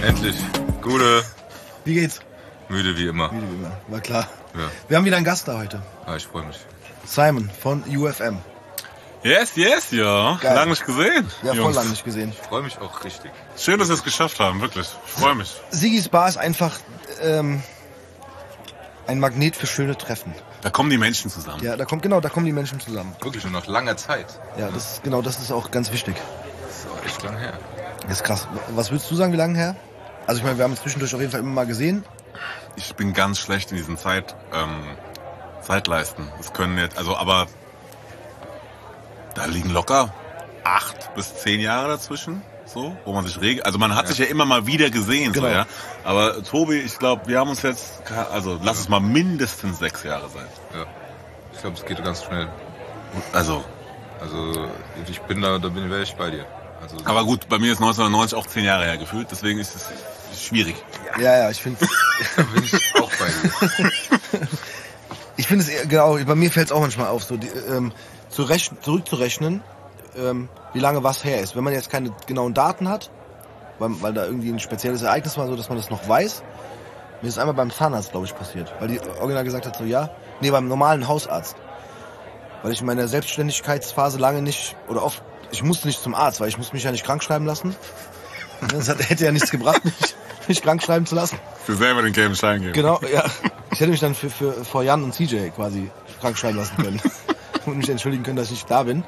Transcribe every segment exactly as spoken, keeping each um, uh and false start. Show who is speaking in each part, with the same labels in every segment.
Speaker 1: endlich. Gute.
Speaker 2: Wie geht's?
Speaker 1: Müde wie immer.
Speaker 2: Müde wie immer, war klar.
Speaker 1: Ja.
Speaker 2: Wir haben wieder einen Gast da heute.
Speaker 1: Ah, ich freue mich.
Speaker 2: Simon von U F M.
Speaker 3: Yes, yes, ja.
Speaker 2: Geil.
Speaker 3: Lang nicht gesehen.
Speaker 2: Ja, voll
Speaker 3: Jungs.
Speaker 2: lang nicht gesehen.
Speaker 1: Ich freue mich auch richtig.
Speaker 3: Schön, dass wir es geschafft haben, wirklich. Ich freue mich.
Speaker 2: Sigis Bar ist einfach ähm, ein Magnet für schöne Treffen.
Speaker 3: Da kommen die Menschen zusammen.
Speaker 2: Ja, da kommt genau, da kommen die Menschen zusammen.
Speaker 1: Wirklich nur nach langer Zeit.
Speaker 2: Ja, das ist, genau, das ist auch ganz wichtig.
Speaker 1: Das ist auch echt lang her.
Speaker 2: Das ist krass. Was würdest du sagen, wie lange her? Also ich meine, wir haben uns zwischendurch auf jeden Fall immer mal gesehen.
Speaker 3: Ich bin ganz schlecht in diesen Zeit, ähm, Zeitleisten. Das können jetzt, also, aber da liegen locker acht bis zehn Jahre dazwischen, so, wo man sich regelt. Also man hat
Speaker 1: Ja.
Speaker 3: sich ja immer mal wieder gesehen,
Speaker 2: Genau.
Speaker 3: so, ja. Aber Tobi, ich glaube, wir haben uns jetzt, also lass es mal mindestens sechs Jahre sein.
Speaker 1: Ja. Ich glaube, es geht ganz schnell.
Speaker 3: Also,
Speaker 1: Also ich bin da, da bin wäre ich bei dir. Also,
Speaker 3: aber gut, bei mir ist neunzehnhundertneunzig auch zehn Jahre her gefühlt, deswegen ist es schwierig.
Speaker 2: Ja, ja, ich finde
Speaker 1: da bin ich auch bei dir.
Speaker 2: ich finde es eher- genau, bei mir fällt es auch manchmal auf, so die, ähm, zu rechnen, zurückzurechnen, ähm, wie lange was her ist. Wenn man jetzt keine genauen Daten hat, weil, weil da irgendwie ein spezielles Ereignis war, so dass man das noch weiß. Mir ist einmal beim Zahnarzt, glaube ich, passiert, weil die original gesagt hat, so ja, nee, beim normalen Hausarzt. Weil ich in meiner Selbstständigkeitsphase lange nicht, oder oft, ich musste nicht zum Arzt, weil ich musste mich ja nicht krank schreiben lassen. Das hat, hätte ja nichts gebracht, mich, mich krank schreiben zu lassen.
Speaker 3: Für selber den gelben Schein geben.
Speaker 2: Genau, ja. Ich hätte mich dann für, für vor Jan und C J quasi krank schreiben lassen können und mich entschuldigen können, dass ich nicht da bin.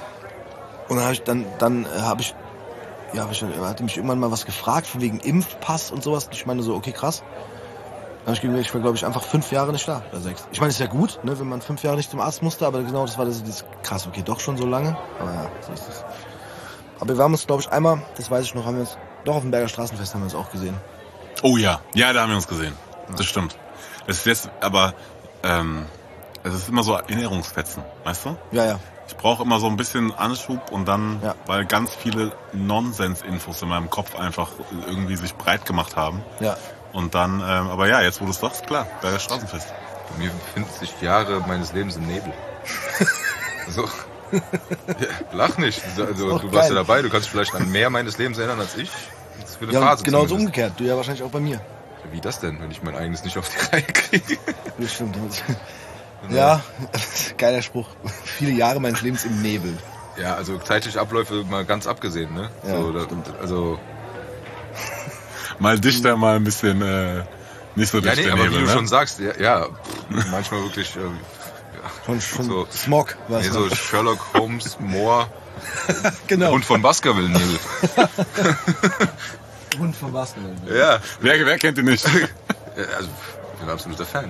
Speaker 2: Und dann habe ich dann dann äh, habe ich ja, hab ich, er hatte mich irgendwann mal was gefragt von wegen Impfpass und sowas. Ich meine so, okay, krass. Dann habe ich gesagt, ich war glaube ich einfach fünf Jahre nicht da oder sechs. Ich meine, ist ja gut, ne, wenn man fünf Jahre nicht zum Arzt musste, aber genau das war das, das krass. Okay, doch schon so lange. Aber ja, so ist es. Aber wir haben uns glaube ich einmal, das weiß ich noch, haben wir uns doch auf dem Berger Straßenfest haben wir uns auch gesehen.
Speaker 3: Oh ja, ja, da haben wir uns gesehen. Das stimmt. Das ist jetzt, aber ähm, es ist immer so Erinnerungsfetzen, weißt du?
Speaker 2: Ja, ja.
Speaker 3: Ich brauche immer so ein bisschen Anschub und dann,
Speaker 2: Ja.
Speaker 3: weil ganz viele Nonsens-Infos in meinem Kopf einfach irgendwie sich breit gemacht haben.
Speaker 2: Ja.
Speaker 3: Und dann, ähm, aber ja, jetzt wo du es sagst, klar, Berger Straßenfest.
Speaker 1: Bei mir befinden sich Jahre meines Lebens im Nebel. So. Ja, lach nicht. Also,
Speaker 2: Ist
Speaker 1: du
Speaker 2: auch
Speaker 1: warst
Speaker 2: geil.
Speaker 1: ja dabei, du kannst dich vielleicht an mehr meines Lebens erinnern als ich. Das ist für eine
Speaker 2: Ja,
Speaker 1: Phase
Speaker 2: und genauso
Speaker 1: zumindest.
Speaker 2: umgekehrt. Du ja wahrscheinlich auch bei mir.
Speaker 1: Wie das denn, wenn ich mein eigenes nicht auf die Reihe kriege?
Speaker 2: Ja, stimmt. Ja, geiler Spruch. Viele Jahre meines Lebens im Nebel.
Speaker 1: Ja, also zeitliche Abläufe mal ganz abgesehen, ne?
Speaker 2: Ja,
Speaker 1: so, da,
Speaker 2: stimmt.
Speaker 1: Also,
Speaker 3: Mal dichter, mal ein bisschen äh, nicht so
Speaker 1: ja,
Speaker 3: dicht
Speaker 1: nee,
Speaker 3: der
Speaker 1: aber
Speaker 3: Nebel,
Speaker 1: wie du
Speaker 3: ne?
Speaker 1: schon sagst, ja, ja pff, manchmal wirklich, ähm,
Speaker 2: Schon, schon
Speaker 1: So.
Speaker 2: Smog war
Speaker 1: nee,
Speaker 2: es.
Speaker 1: so Sherlock Holmes, Moore,
Speaker 2: Genau.
Speaker 1: Hund von Baskerville-Nebel.
Speaker 2: Hund von Basketball.
Speaker 1: Ja,
Speaker 3: Wer, wer kennt ihn nicht?
Speaker 1: Ja, also, ich bin ein absoluter Fan.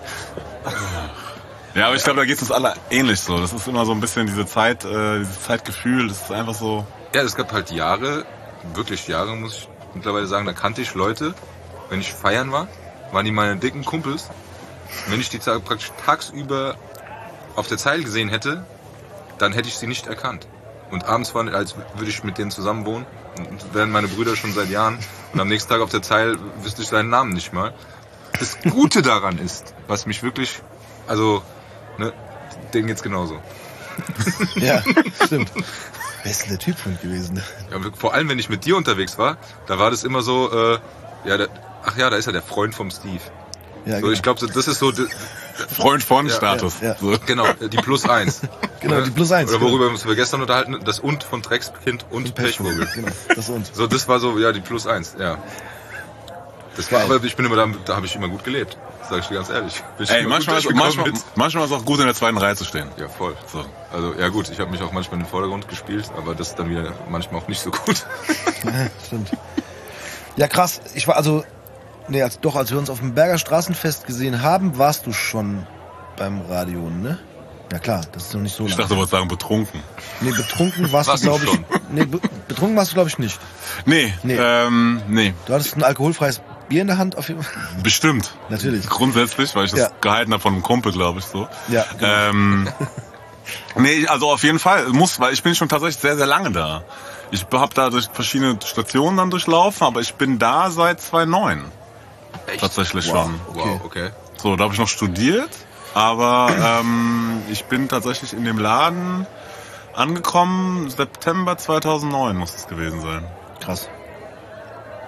Speaker 3: Ja, aber ich glaube, da geht es uns alle ähnlich so. Das ist immer so ein bisschen diese Zeit, äh, dieses Zeitgefühl, das ist einfach so.
Speaker 1: Ja, es gab halt Jahre, wirklich Jahre, muss ich mittlerweile sagen, da kannte ich Leute, wenn ich feiern war, waren die meine dicken Kumpels. Und wenn ich die ta- praktisch tagsüber auf der Zeil gesehen hätte, dann hätte ich sie nicht erkannt. Und abends war, als würde ich mit denen zusammen wohnen, und wären meine Brüder schon seit Jahren. Und am nächsten Tag auf der Zeil wüsste ich seinen Namen nicht mal. Das Gute daran ist, was mich wirklich, also, ne, denen geht's genauso.
Speaker 2: Ja, stimmt. Wer ist denn der Typ von gewesen?
Speaker 1: Ja, vor allem, wenn ich mit dir unterwegs war, da war das immer so, äh, ja, der, ach ja, da ist ja der Freund vom Steve.
Speaker 2: Ja,
Speaker 1: So, ich glaube, das ist so, die,
Speaker 3: Freund von
Speaker 1: Ja,
Speaker 3: Status.
Speaker 2: ja, ja.
Speaker 3: So.
Speaker 1: genau, die Plus eins.
Speaker 2: Genau, die Plus eins.
Speaker 1: Oder worüber wir uns gestern unterhalten, das Und von Dreckskind und Pechvogel.
Speaker 2: Genau, das und.
Speaker 1: So, das war so, ja, die Plus eins, ja. Das war,
Speaker 2: Geil.
Speaker 1: aber ich bin immer da, da habe ich immer gut gelebt. Sag ich dir ganz ehrlich. Bin ich
Speaker 3: Ey,
Speaker 1: immer
Speaker 3: manchmal
Speaker 1: gut
Speaker 3: ist,
Speaker 1: durchgekommen
Speaker 3: manchmal,
Speaker 1: mit-
Speaker 3: manchmal ist es auch gut, in der zweiten Reihe zu stehen.
Speaker 1: Ja, voll.
Speaker 3: So.
Speaker 1: Also, ja gut, ich habe mich auch manchmal in den Vordergrund gespielt, aber das ist dann wieder manchmal auch nicht so gut.
Speaker 2: Ja, stimmt. Ja, krass. Ich war also, nee, als, doch, als wir uns auf dem Berger Straßenfest gesehen haben, warst du schon beim Radio, ne? Ja klar, das ist noch nicht so
Speaker 3: Ich
Speaker 2: lange.
Speaker 3: dachte, du wolltest sagen, betrunken.
Speaker 2: Nee, betrunken warst,
Speaker 1: Warst
Speaker 2: du,
Speaker 1: du
Speaker 2: glaube ich.
Speaker 1: schon?
Speaker 2: Nee, be betrunken warst du, glaube ich, nicht.
Speaker 3: Nee,
Speaker 2: Nee.
Speaker 3: ähm, nee,
Speaker 2: Du hattest ein alkoholfreies Bier in der Hand, auf jeden Fall.
Speaker 3: bestimmt.
Speaker 2: Natürlich.
Speaker 3: Grundsätzlich, weil ich das
Speaker 2: Ja.
Speaker 3: gehalten habe von einem Kumpel, glaube ich, so.
Speaker 2: Ja, genau.
Speaker 3: Ähm, nee, also auf jeden Fall muss, weil ich bin schon tatsächlich sehr, sehr lange da. Ich habe da durch verschiedene Stationen dann durchlaufen, aber ich bin da seit zweitausendneun.
Speaker 1: Echt?
Speaker 3: Tatsächlich
Speaker 2: Wow.
Speaker 3: schon.
Speaker 1: Wow, okay.
Speaker 3: So, da habe ich noch studiert, aber ähm, ich bin tatsächlich in dem Laden angekommen, September zweitausendneun muss es gewesen sein.
Speaker 2: Krass.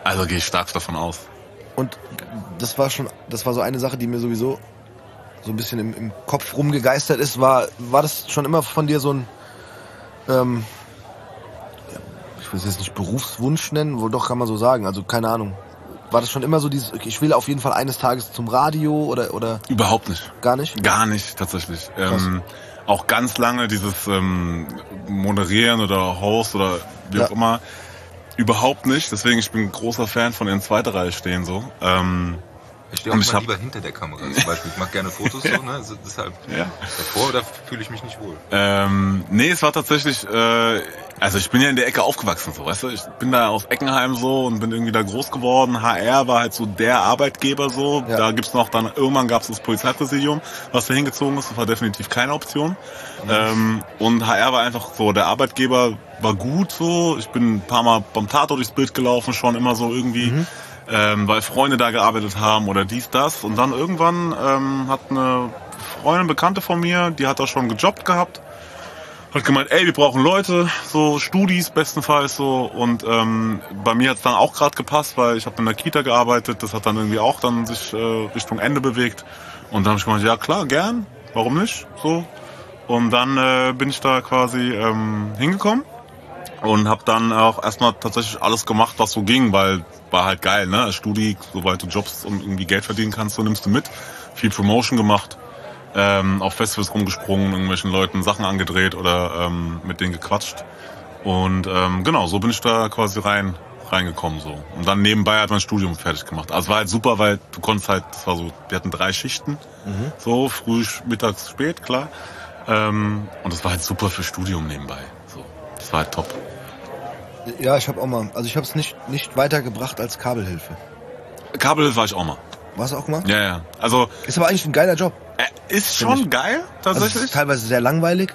Speaker 3: Also gehe ich stark davon aus.
Speaker 2: Und das war schon, das war so eine Sache, die mir sowieso so ein bisschen im, im Kopf rumgegeistert ist. War, war das schon immer von dir so ein, ähm, ich will es jetzt nicht Berufswunsch nennen, wohl doch kann man so sagen, also keine Ahnung. War das schon immer so dieses, ich will auf jeden Fall eines Tages zum Radio oder, oder?
Speaker 3: Überhaupt nicht.
Speaker 2: Gar nicht?
Speaker 3: Gar nicht, tatsächlich. Ähm, auch ganz lange dieses ähm, Moderieren oder Host oder wie
Speaker 2: Ja.
Speaker 3: auch immer. Überhaupt nicht. Deswegen, ich bin ein großer Fan von in zweiter Reihe stehen, so. Ähm,
Speaker 1: Ich stehe auch
Speaker 3: Und ich
Speaker 1: mal
Speaker 3: hab-
Speaker 1: lieber hinter der Kamera zum Beispiel. Ich mache gerne Fotos so, ne? Also deshalb
Speaker 3: Ja.
Speaker 1: davor, da fühle ich mich nicht wohl.
Speaker 3: Ähm, nee, es war tatsächlich, äh, also ich bin ja in der Ecke aufgewachsen, so, weißt du, ich bin da aus Eckenheim so und bin irgendwie da groß geworden. H R war halt so der Arbeitgeber so.
Speaker 2: Ja.
Speaker 3: Da gibt's noch dann, irgendwann gab's das Polizeipräsidium, was da hingezogen ist. Das war definitiv keine Option. Ähm, und H R war einfach so, der Arbeitgeber war gut so. Ich bin ein paar Mal beim Tatort durchs Bild gelaufen, schon immer so irgendwie.
Speaker 2: Mhm.
Speaker 3: Ähm, weil Freunde da gearbeitet haben oder dies, das. Und dann irgendwann ähm, hat eine Freundin, Bekannte von mir, die hat da schon gejobbt gehabt, hat gemeint, ey, wir brauchen Leute, so Studis bestenfalls so. Und ähm, bei mir hat es dann auch gerade gepasst, weil ich habe in der Kita gearbeitet, das hat dann irgendwie auch dann sich äh, Richtung Ende bewegt. Und dann habe ich gemeint, ja klar, gern, warum nicht, so. Und dann äh, bin ich da quasi ähm, hingekommen und habe dann auch erstmal tatsächlich alles gemacht, was so ging, weil war halt geil, ne? Als Studi, sobald du Jobs und irgendwie Geld verdienen kannst, so nimmst du mit. Viel Promotion gemacht, ähm, auf Festivals rumgesprungen, irgendwelchen Leuten Sachen angedreht oder ähm, mit denen gequatscht. Und ähm, genau, so bin ich da quasi rein reingekommen so. Und dann nebenbei hat mein Studium fertig gemacht. Also es war halt super, weil du konntest halt, das war so, wir hatten drei Schichten,
Speaker 2: Mhm.
Speaker 3: so früh, mittags, spät, klar. Ähm, und das war halt super für Studium nebenbei. So, das war halt top.
Speaker 2: Ja, ich habe auch mal, also ich habe es nicht, nicht weitergebracht als Kabelhilfe.
Speaker 3: Kabel war ich auch mal.
Speaker 2: Warst du auch mal?
Speaker 3: Ja, ja. Also
Speaker 2: Ist aber eigentlich ein geiler Job.
Speaker 3: äh, ist
Speaker 2: Find
Speaker 3: schon
Speaker 2: ich.
Speaker 3: geil,
Speaker 2: Also es
Speaker 3: tatsächlich.
Speaker 2: ist teilweise sehr langweilig.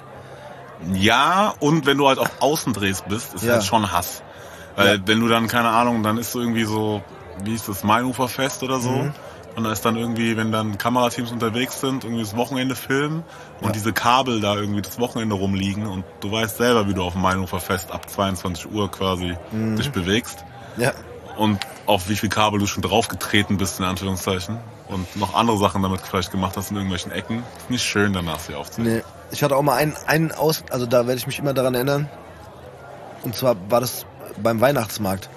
Speaker 3: Ja, und wenn du halt auf Außen drehst bist, ist
Speaker 2: Ja.
Speaker 3: halt schon Hass. Weil
Speaker 2: Ja.
Speaker 3: wenn du dann, keine Ahnung, dann ist so irgendwie so, wie ist das, Mainuferfest oder so.
Speaker 2: Mhm.
Speaker 3: Und da ist dann irgendwie, wenn dann Kamerateams unterwegs sind, irgendwie das Wochenende filmen und
Speaker 2: Ja.
Speaker 3: diese Kabel da irgendwie das Wochenende rumliegen und du weißt selber, wie du auf dem Mainuferfest ab zweiundzwanzig Uhr quasi
Speaker 2: Mhm.
Speaker 3: dich bewegst
Speaker 2: Ja.
Speaker 3: und auf wie viel Kabel du schon draufgetreten bist, in Anführungszeichen. Und noch andere Sachen damit vielleicht gemacht hast in irgendwelchen Ecken. Ist nicht schön, danach sie aufzunehmen.
Speaker 2: Nee. Ich hatte auch mal einen, einen aus, also da werde ich mich immer daran erinnern. Und zwar war das beim Weihnachtsmarkt.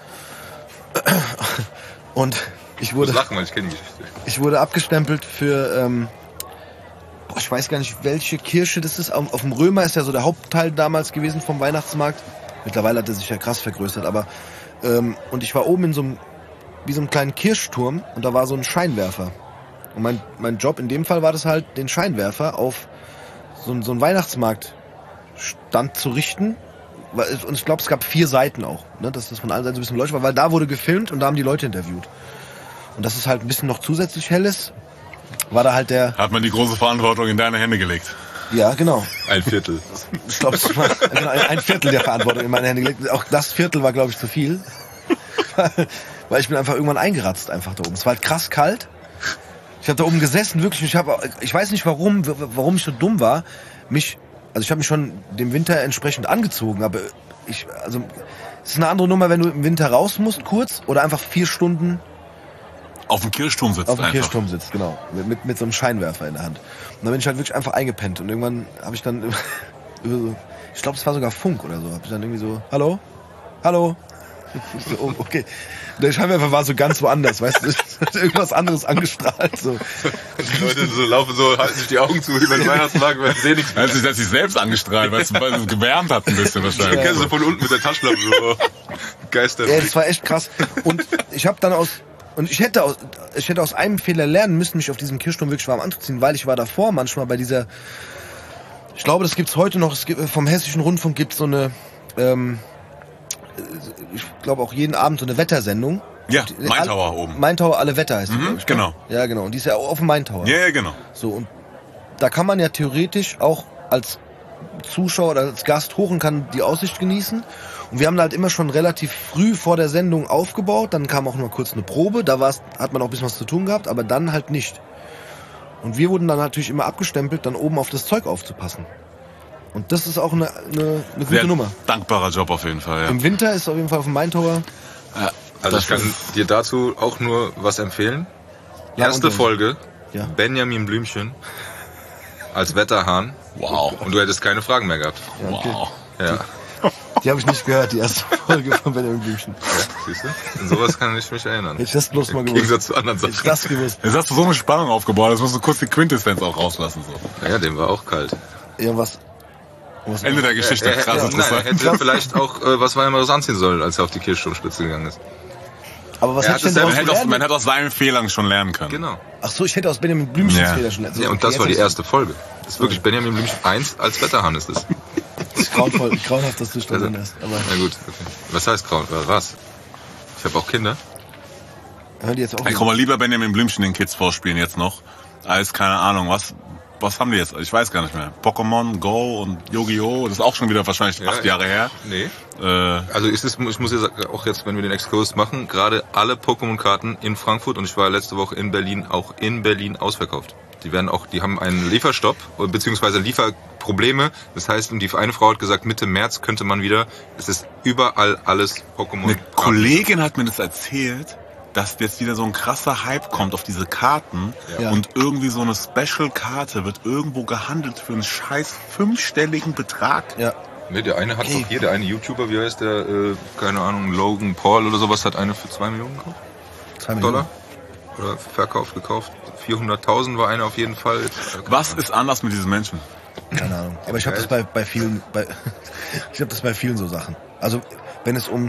Speaker 2: Und ich
Speaker 1: Ich muss
Speaker 2: wurde,
Speaker 1: lachen, weil ich kenne die Geschichte.
Speaker 2: ich wurde abgestempelt für, ähm, boah, ich weiß gar nicht, welche Kirche das ist. Auf, auf dem Römer ist ja so der Hauptteil damals gewesen vom Weihnachtsmarkt. Mittlerweile hat er sich ja krass vergrößert, aber ähm, und ich war oben in so einem, wie so einem kleinen Kirchturm und da war so ein Scheinwerfer. Und mein, mein Job in dem Fall war das halt, den Scheinwerfer auf so, ein- so einen Weihnachtsmarktstand zu richten. Weil es- Und ich glaube, es gab vier Seiten auch, ne, dass das von allen Seiten so ein bisschen beleuchtet war, weil da wurde gefilmt und da haben die Leute interviewt. Und dass es halt ein bisschen noch zusätzlich hell ist, war da halt der,
Speaker 3: Hat man die große Verantwortung in deine Hände gelegt.
Speaker 2: ja genau,
Speaker 1: Ein Viertel.
Speaker 2: ich glaube, es war genau, ein Viertel der Verantwortung in meine Hände gelegt. Auch das Viertel war, glaube ich, zu viel. Weil ich bin einfach irgendwann eingeratzt einfach da oben. Es war halt krass kalt. Ich habe da oben gesessen, wirklich. Ich, hab, ich weiß nicht warum, w- warum ich so dumm war. Mich, also ich habe mich schon dem Winter entsprechend angezogen, aber ich, also es ist eine andere Nummer, wenn du im Winter raus musst, kurz, oder einfach vier Stunden
Speaker 3: Auf dem Kirchturm sitzt
Speaker 2: auf dem
Speaker 3: einfach.
Speaker 2: Kirchturm sitzt, genau. Mit, mit, mit so einem Scheinwerfer in der Hand. Und dann bin ich halt wirklich einfach eingepennt. Und irgendwann habe ich dann, über so, ich glaube, es war sogar Funk oder so, habe ich dann irgendwie so, hallo? Hallo? Ich so, oh, okay. Der Scheinwerfer war so ganz woanders, weißt du, es hat irgendwas anderes angestrahlt. So.
Speaker 1: Die Leute so laufen so, halten sich die Augen zu über den Weihnachtsmarkt, weil sie sehen nichts
Speaker 3: Er
Speaker 1: mehr.
Speaker 3: hat sich, er hat sich selbst angestrahlt, weil es, weil es gewärmt hat ein bisschen
Speaker 1: Du
Speaker 3: wahrscheinlich.
Speaker 1: kennst du von unten mit der Taschenlampe so. Geister.
Speaker 2: Ja, das war echt krass. Und ich habe dann aus und ich hätte aus ich hätte aus einem Fehler lernen müssen, mich auf diesem Kirchturm wirklich warm anzuziehen, weil ich war davor manchmal bei dieser, ich glaube, das gibt's heute noch, es gibt, vom Hessischen Rundfunk gibt's so eine, ähm, ich glaube auch jeden Abend so eine Wettersendung.
Speaker 3: Ja,
Speaker 2: Die-
Speaker 3: Main
Speaker 2: alle-
Speaker 3: Tower oben.
Speaker 2: Main Tower, alle Wetter heißt die,
Speaker 3: Mhm,
Speaker 2: glaub ich,
Speaker 3: genau.
Speaker 2: Ne? Ja, genau. Und die ist ja auf dem Main Tower.
Speaker 3: Ja, ja, genau.
Speaker 2: So, und da kann man ja theoretisch auch als Zuschauer oder als Gast hoch und kann die Aussicht genießen. Und wir haben da halt immer schon relativ früh vor der Sendung aufgebaut. Dann kam auch noch kurz eine Probe. Da war's, hat man auch ein bisschen was zu tun gehabt, aber dann halt nicht. Und wir wurden dann natürlich immer abgestempelt, dann oben auf das Zeug aufzupassen. Und das ist auch eine, eine, eine gute
Speaker 3: Sehr
Speaker 2: Nummer.
Speaker 3: dankbarer Job auf jeden Fall, ja.
Speaker 2: Im Winter ist auf jeden Fall auf dem Main Tower.
Speaker 3: Ja.
Speaker 1: Also ich
Speaker 3: Das
Speaker 1: kann dir dazu auch nur was empfehlen.
Speaker 2: Ja,
Speaker 1: Erste
Speaker 2: und-
Speaker 1: Folge,
Speaker 2: Ja.
Speaker 1: Benjamin Blümchen als Wetterhahn.
Speaker 3: Wow.
Speaker 1: Und du hättest keine Fragen mehr gehabt.
Speaker 2: Ja, okay.
Speaker 3: Wow.
Speaker 1: Ja,
Speaker 2: Die habe ich nicht gehört, die erste Folge von Benjamin Blümchen.
Speaker 1: ja siehst du? An sowas kann ich mich erinnern.
Speaker 2: Hätte ich das bloß mal
Speaker 1: Im
Speaker 2: gewusst.
Speaker 1: Gegensatz zu anderen
Speaker 2: Hätte ich
Speaker 1: Sachen.
Speaker 2: das gewusst.
Speaker 3: Jetzt hast du so eine Spannung aufgebaut, jetzt musst du kurz die Quintessenz auch rauslassen. So.
Speaker 1: Ja, dem war auch kalt.
Speaker 2: Irgendwas. was
Speaker 3: Ende der Geschichte,
Speaker 1: Er, er,
Speaker 3: krass
Speaker 1: er, nein, er
Speaker 3: interessant.
Speaker 1: hätte vielleicht auch äh, was Weimares anziehen sollen, als er auf die Kirchturmspitze gegangen ist.
Speaker 2: Aber was
Speaker 1: Er
Speaker 2: hätte ich
Speaker 1: hat
Speaker 2: denn
Speaker 1: es
Speaker 3: Man
Speaker 2: daraus
Speaker 3: hätte, aus,
Speaker 2: gelernt?
Speaker 3: man hätte aus seinen Fehlern schon lernen können.
Speaker 1: Genau.
Speaker 2: Ach so, ich hätte aus Benjamin Blümchens
Speaker 3: Ja.
Speaker 2: Fehler schon lernen.
Speaker 1: Ja, und das war die erste Folge. Das ist wirklich Benjamin Blümchen eins als Wetterhahn ist es.
Speaker 2: Grauenvoll, grauenhaft, dass du schon
Speaker 1: Also,
Speaker 2: drin hast. Aber
Speaker 1: na gut, okay. Was heißt grauen? Äh, was? Ich habe auch Kinder.
Speaker 2: hören die jetzt auch
Speaker 3: Ich kann mal lieber Benjamin Blümchen den Kids vorspielen jetzt noch, als, keine Ahnung, was was haben die jetzt? Ich weiß gar nicht mehr. Pokémon Go und Yu-Gi-Oh! Das ist auch schon wieder wahrscheinlich
Speaker 1: Ja,
Speaker 3: acht Jahre her.
Speaker 1: Nee.
Speaker 3: Äh,
Speaker 1: Also ist es, ich muss jetzt auch jetzt, wenn wir den Exkurs machen, gerade alle Pokémon-Karten in Frankfurt und ich war letzte Woche in Berlin, auch in Berlin ausverkauft. Die werden auch, die haben einen Lieferstopp beziehungsweise Lieferprobleme. Das heißt, die eine Frau hat gesagt, Mitte März könnte man wieder. Es ist überall alles Pokémon.
Speaker 3: eine Kollegin hat mir das erzählt, dass jetzt wieder so ein krasser Hype kommt auf diese Karten
Speaker 2: Ja.
Speaker 3: und irgendwie so eine Special-Karte wird irgendwo gehandelt für einen scheiß fünfstelligen Betrag.
Speaker 2: Ja.
Speaker 1: Nee, der eine hat
Speaker 2: Hey.
Speaker 1: doch hier, der eine YouTuber, wie heißt der, äh, keine Ahnung, Logan Paul oder sowas, hat eine für zwei Millionen gekauft.
Speaker 2: Zwei Millionen.
Speaker 1: Dollar. Oder verkauft, gekauft. vierhunderttausend war eine auf jeden Fall.
Speaker 3: Was ist anders mit diesen Menschen?
Speaker 2: Keine Ahnung. Aber ich habe das bei, bei vielen, bei, ich habe das bei vielen so Sachen. Also, wenn es um,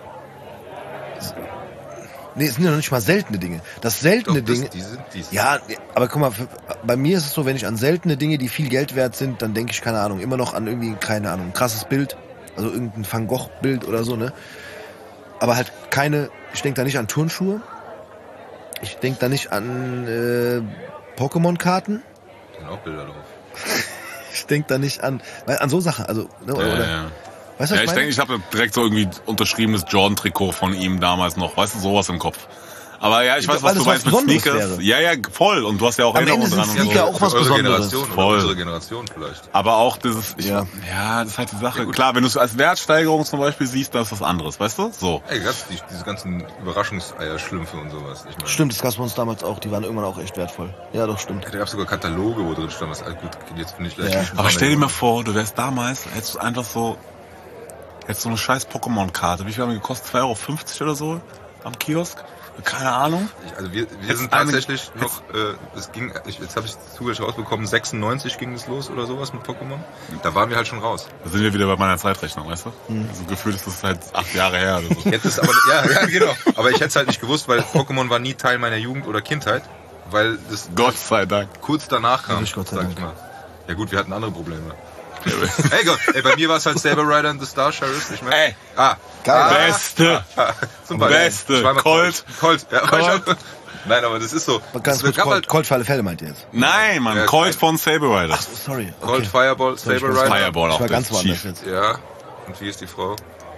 Speaker 2: nee, es sind ja noch nicht mal seltene Dinge. Das seltene
Speaker 1: Doch, das,
Speaker 2: Dinge,
Speaker 1: die sind, die sind.
Speaker 2: ja, aber guck mal, für, bei mir ist es so, wenn ich an seltene Dinge, die viel Geld wert sind, dann denke ich, keine Ahnung, immer noch an irgendwie, keine Ahnung, ein krasses Bild, also irgendein Van Gogh Bild oder so, ne? Aber halt keine, ich denke da nicht an Turnschuhe, ich denke da nicht an äh, Pokémon-Karten,
Speaker 1: Da sind auch Bilder drauf.
Speaker 2: ich denke da nicht an, weil an so Sachen, also, ne, oder,
Speaker 3: Ja,
Speaker 2: oder
Speaker 3: ja.
Speaker 2: weißt du,
Speaker 3: Ja,
Speaker 2: was
Speaker 3: ich denke, ich habe direkt so irgendwie unterschriebenes Jordan-Trikot von ihm damals noch, weißt du, sowas im Kopf. Aber ja, ich weiß,
Speaker 2: Weil
Speaker 3: was
Speaker 2: das
Speaker 3: du meinst
Speaker 2: was
Speaker 3: mit
Speaker 2: Besonderes
Speaker 3: Sneakers.
Speaker 2: wäre.
Speaker 3: Ja, ja, voll. Und du hast ja auch
Speaker 2: Am Ende
Speaker 3: Erinnerungen dran.
Speaker 2: sind
Speaker 3: und
Speaker 2: Sneaker
Speaker 3: so.
Speaker 2: auch was
Speaker 1: Für eure
Speaker 2: Besonderes.
Speaker 1: Generation oder
Speaker 3: Voll.
Speaker 1: unsere Generation vielleicht.
Speaker 3: Aber auch dieses, ich,
Speaker 2: Ja.
Speaker 3: ja. das ist halt die Sache. Klar, wenn du es als Wertsteigerung zum Beispiel siehst, dann ist das anderes, weißt du? So.
Speaker 1: Ey, ganz, die, diese ganzen Überraschungseier-Schlümpfe und sowas. Ich meine,
Speaker 2: Stimmt, das gab's bei uns damals auch, die waren irgendwann auch echt wertvoll. Ja, doch, stimmt.
Speaker 1: da gab es sogar Kataloge, wo drin stand, was, ah, gut, jetzt bin ich gleich
Speaker 2: Ja.
Speaker 1: nicht
Speaker 3: Aber
Speaker 1: dran,
Speaker 3: stell dir
Speaker 1: ey.
Speaker 3: mal vor, du wärst damals, hättest du einfach so, hättest so eine scheiß Pokémon-Karte. Wie viel haben die gekostet? zwei Euro fünfzig oder so? Am Kiosk? Keine Ahnung.
Speaker 1: Ich, also wir, wir
Speaker 3: Jetzt
Speaker 1: sind
Speaker 3: eine-
Speaker 1: tatsächlich noch, äh, es ging, ich, jetzt habe ich zufällig rausbekommen, sechsundneunzig ging es los oder sowas mit Pokémon. Da waren wir halt schon raus.
Speaker 3: Da sind wir wieder bei meiner Zeitrechnung, weißt du? So gefühlt ist das halt acht Jahre her oder so.
Speaker 1: Jetzt ist aber, ja, ja, genau. Aber ich hätte es halt nicht gewusst, weil Pokémon war nie Teil meiner Jugend oder Kindheit, weil das
Speaker 3: Gott sei Dank.
Speaker 1: kurz danach kam,
Speaker 2: Wirklich Gott sei
Speaker 1: sag
Speaker 2: Dank.
Speaker 1: ich mal. Ja gut, wir hatten andere Probleme. Ey, Gott, ey, bei mir war es halt Saber Rider and the Star Sheriff. Ich mein,
Speaker 3: Ey.
Speaker 1: ah,
Speaker 2: Geil.
Speaker 1: ah,
Speaker 3: Beste.
Speaker 1: ah, zum Beispiel.
Speaker 3: Beste.
Speaker 1: Zweimal
Speaker 3: Colt.
Speaker 1: Colt. Ja,
Speaker 3: Colt.
Speaker 1: Nein, aber das ist so.
Speaker 2: Ganz
Speaker 1: Das
Speaker 2: kurz,
Speaker 1: gab
Speaker 2: Colt,
Speaker 1: halt
Speaker 2: Colt für alle Fälle meint ihr jetzt?
Speaker 3: Nein, Mann.
Speaker 1: Ja,
Speaker 3: Colt
Speaker 1: geil.
Speaker 3: von Saber Rider.
Speaker 2: Ach, sorry. Okay.
Speaker 1: Colt, Fireball,
Speaker 2: Sorry, ich
Speaker 1: Saber
Speaker 2: war-
Speaker 1: Rider.
Speaker 3: Fireball
Speaker 2: Ich
Speaker 3: auch
Speaker 2: war
Speaker 3: der
Speaker 2: ganz woanders
Speaker 3: Chief.
Speaker 2: jetzt.
Speaker 1: Ja. Und wie ist die Frau?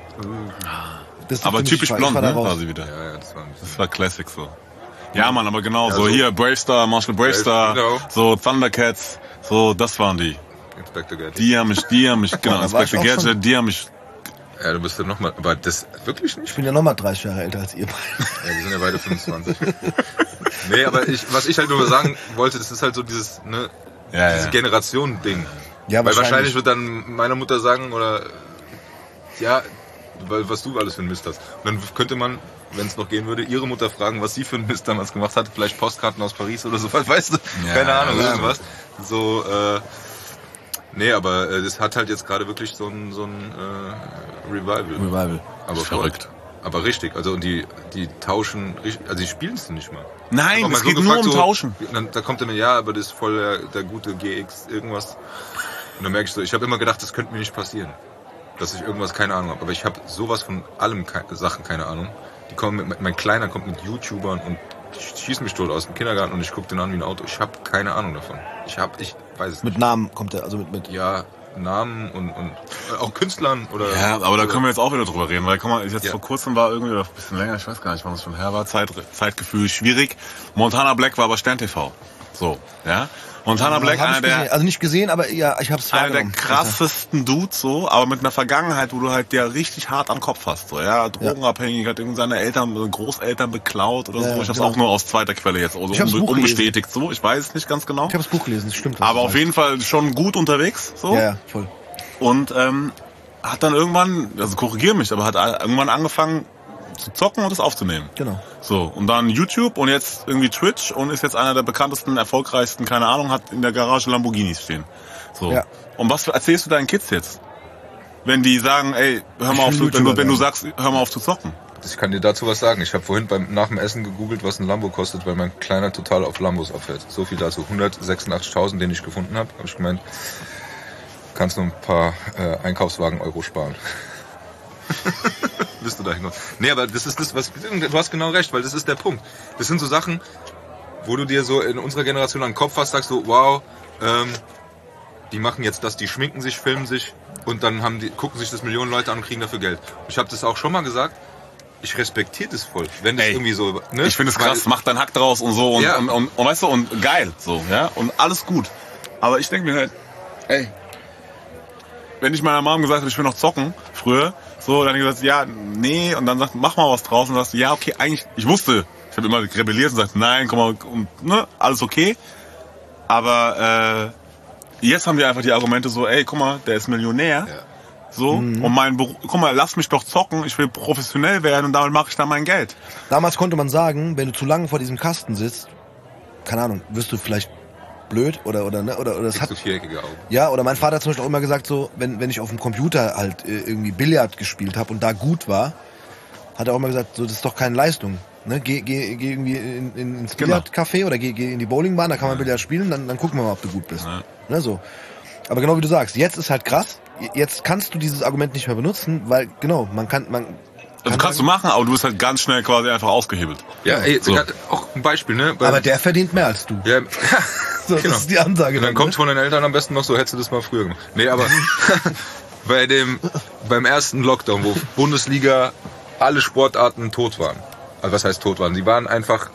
Speaker 2: Das ist
Speaker 3: Aber
Speaker 2: für mich-
Speaker 3: typisch
Speaker 2: ich war-
Speaker 3: blond,
Speaker 2: ich war da
Speaker 3: ne?
Speaker 2: raus.
Speaker 3: War sie wieder.
Speaker 1: Ja, ja, das war ein bisschen.
Speaker 3: Das war Classic so. Ja, Mann, aber genau,
Speaker 1: Ja,
Speaker 3: so
Speaker 1: so-
Speaker 3: hier, Bravestar, Marshall Bravestar,
Speaker 1: Genau.
Speaker 3: so Thundercats, so, das waren die.
Speaker 1: Inspector Gadget.
Speaker 3: Die haben mich, die haben mich, genau,
Speaker 2: da war ich
Speaker 3: Inspector
Speaker 2: auch schon.
Speaker 3: Gadget, die haben mich,
Speaker 1: Ja, du bist ja nochmal, aber das wirklich nicht?
Speaker 2: Ich bin ja nochmal dreißig Jahre älter als ihr beide.
Speaker 1: Ja, wir sind ja beide fünfundzwanzig. Nee, aber ich, was ich halt nur sagen wollte, das ist halt so dieses, ne,
Speaker 3: ja,
Speaker 1: dieses
Speaker 3: ja.
Speaker 1: Generation-Ding.
Speaker 2: Ja,
Speaker 1: Weil wahrscheinlich wird dann meine Mutter sagen, oder, ja, weil, was du alles für einen Mist hast. Und dann könnte man, wenn es noch gehen würde, ihre Mutter fragen, was sie für einen Mist damals gemacht hat. Vielleicht Postkarten aus Paris oder sowas, weißt du?
Speaker 3: Ja,
Speaker 1: Keine Ahnung,
Speaker 3: ja.
Speaker 1: irgendwas. So, äh, nee, aber äh, das hat halt jetzt gerade wirklich so ein, so ein äh, Revival.
Speaker 2: Revival.
Speaker 1: Aber
Speaker 3: Verrückt.
Speaker 1: Aber richtig, also und die, die tauschen, richtig- also die spielen es nicht mal.
Speaker 3: Nein,
Speaker 1: Ich hab
Speaker 3: es
Speaker 1: mal
Speaker 3: geht nur
Speaker 1: gefragt,
Speaker 3: um
Speaker 1: so,
Speaker 3: Tauschen.
Speaker 1: Dann, da kommt er mir, ja, aber das ist voll der, der gute G X irgendwas. Und dann merke ich so, ich habe immer gedacht, das könnte mir nicht passieren. Dass ich irgendwas keine Ahnung habe. Aber ich habe sowas von allem ke Sachen keine Ahnung. Die kommen mit, mein Kleiner kommt mit YouTubern und schießt mich tot aus dem Kindergarten und ich gucke den an wie ein Auto. Ich habe keine Ahnung davon. Ich habe, ich weiß es
Speaker 2: Mit
Speaker 1: nicht.
Speaker 2: Namen kommt er, also mit, mit.
Speaker 1: Ja, Namen und, und äh, auch Künstlern oder.
Speaker 3: Ja, aber da können wir jetzt auch wieder drüber reden, weil guck mal, jetzt
Speaker 1: Ja.
Speaker 3: vor kurzem war irgendwie, oder ein bisschen länger, ich weiß gar nicht, wann es schon her war, Zeit, Zeitgefühl schwierig. Montana Black war aber Stern T V. So, ja. Montana Black,
Speaker 2: Hab
Speaker 3: einer
Speaker 2: ich gesehen.
Speaker 3: der,
Speaker 2: Also nicht gesehen, aber ja, ich hab's
Speaker 3: einer der
Speaker 2: wahrgenommen.
Speaker 3: krassesten Dudes so, aber mit einer Vergangenheit, wo du halt der richtig hart am Kopf hast. So, ja, drogenabhängig, hat irgendwie seine Eltern, Großeltern beklaut oder
Speaker 2: Ja,
Speaker 3: so. Ich hab's
Speaker 2: genau.
Speaker 3: auch nur aus zweiter Quelle jetzt, also
Speaker 2: Ich hab's
Speaker 3: unbe
Speaker 2: Buch
Speaker 3: unbestätigt so. Ich weiß es nicht ganz genau.
Speaker 2: Ich habe das Buch gelesen, das stimmt. was
Speaker 3: Aber
Speaker 2: du
Speaker 3: auf
Speaker 2: sagst.
Speaker 3: jeden Fall schon gut unterwegs so.
Speaker 2: Ja, ja, voll.
Speaker 3: Und ähm, hat dann irgendwann, also korrigier mich, aber hat irgendwann angefangen zu zocken und das aufzunehmen.
Speaker 2: Genau.
Speaker 3: So, und dann YouTube und jetzt irgendwie Twitch und ist jetzt einer der bekanntesten, erfolgreichsten, keine Ahnung, hat in der Garage Lamborghinis stehen. So.
Speaker 2: Ja.
Speaker 3: Und was erzählst du deinen Kids jetzt? Wenn die sagen, ey, hör mal
Speaker 2: Ich
Speaker 3: auf,
Speaker 2: will
Speaker 3: zu, wenn, du,
Speaker 2: YouTuber
Speaker 3: wenn du
Speaker 2: werden.
Speaker 3: sagst, hör mal auf zu zocken.
Speaker 1: Ich kann dir dazu was sagen. Ich habe vorhin beim, nach dem Essen gegoogelt, was ein Lambo kostet, weil mein Kleiner total auf Lambos abfährt. So viel dazu. hundertsechsundachtzigtausend, den ich gefunden habe. Habe ich gemeint, kannst nur ein paar äh, Einkaufswagen-Euro sparen. Bist du da hingekommen? Nee, aber das ist das, was, du hast genau recht, weil das ist der Punkt. Das sind so Sachen, wo du dir so in unserer Generation an den Kopf fasst, sagst so, wow, ähm, die machen jetzt das, die schminken sich, filmen sich und dann haben die, gucken sich das Millionen Leute an und kriegen dafür Geld. Ich habe das auch schon mal gesagt, ich respektiere das voll, wenn das
Speaker 3: Ey,
Speaker 1: irgendwie so, ne?
Speaker 3: Ich finde es krass, mach deinen Hack draus und so und,
Speaker 1: Ja.
Speaker 3: und, und, und weißt du, und geil, so, ja, und alles gut. Aber ich denke mir halt, ey, wenn ich meiner Mom gesagt habe, ich will noch zocken, früher, so, dann hat die gesagt, ja, nee, und dann sagt, mach mal was draus und sagst, ja, okay, eigentlich, ich wusste, ich habe immer rebelliert und gesagt, nein, komm mal, und, ne, alles okay, aber äh, jetzt haben die einfach die Argumente so, ey, guck mal, der ist Millionär,
Speaker 1: Ja.
Speaker 3: so,
Speaker 2: Mhm.
Speaker 3: und mein Beruf, guck mal, lass mich doch zocken, ich will professionell werden und damit mache ich dann mein Geld.
Speaker 2: Damals konnte man sagen, wenn du zu lange vor diesem Kasten sitzt, keine Ahnung, wirst du vielleicht blöd oder oder ne oder oder es
Speaker 1: Kriegst
Speaker 2: hat
Speaker 1: du viereckige Augen.
Speaker 2: ja oder mein Vater hat zum Beispiel auch immer gesagt so, wenn wenn ich auf dem Computer halt äh, irgendwie Billard gespielt habe und da gut war, hat er auch immer gesagt, so das ist doch keine Leistung. Ne, geh, geh, geh irgendwie in, in, ins
Speaker 3: Genau.
Speaker 2: Billardcafé oder geh, geh in die Bowlingbahn, da kann man Billard spielen, dann, dann gucken wir mal, ob du gut bist.
Speaker 3: Ja.
Speaker 2: Ne, so. Aber genau wie du sagst, jetzt ist halt krass, jetzt kannst du dieses Argument nicht mehr benutzen, weil genau, man kann, man
Speaker 3: Also kannst du machen, aber du bist halt ganz schnell quasi einfach ausgehebelt.
Speaker 1: Ja, ey,
Speaker 3: So.
Speaker 1: so. Auch ein Beispiel, ne? Bei-
Speaker 2: aber der verdient mehr als du.
Speaker 1: ja,
Speaker 2: So,
Speaker 1: genau.
Speaker 2: das ist die Ansage.
Speaker 1: Und dann
Speaker 2: dann,
Speaker 1: kommt
Speaker 2: ne?
Speaker 1: von den Eltern am besten noch so, hättest du das mal früher gemacht. Nee, aber bei dem, beim ersten Lockdown, wo Bundesliga alle Sportarten tot waren. Also was heißt tot waren? Sie waren einfach,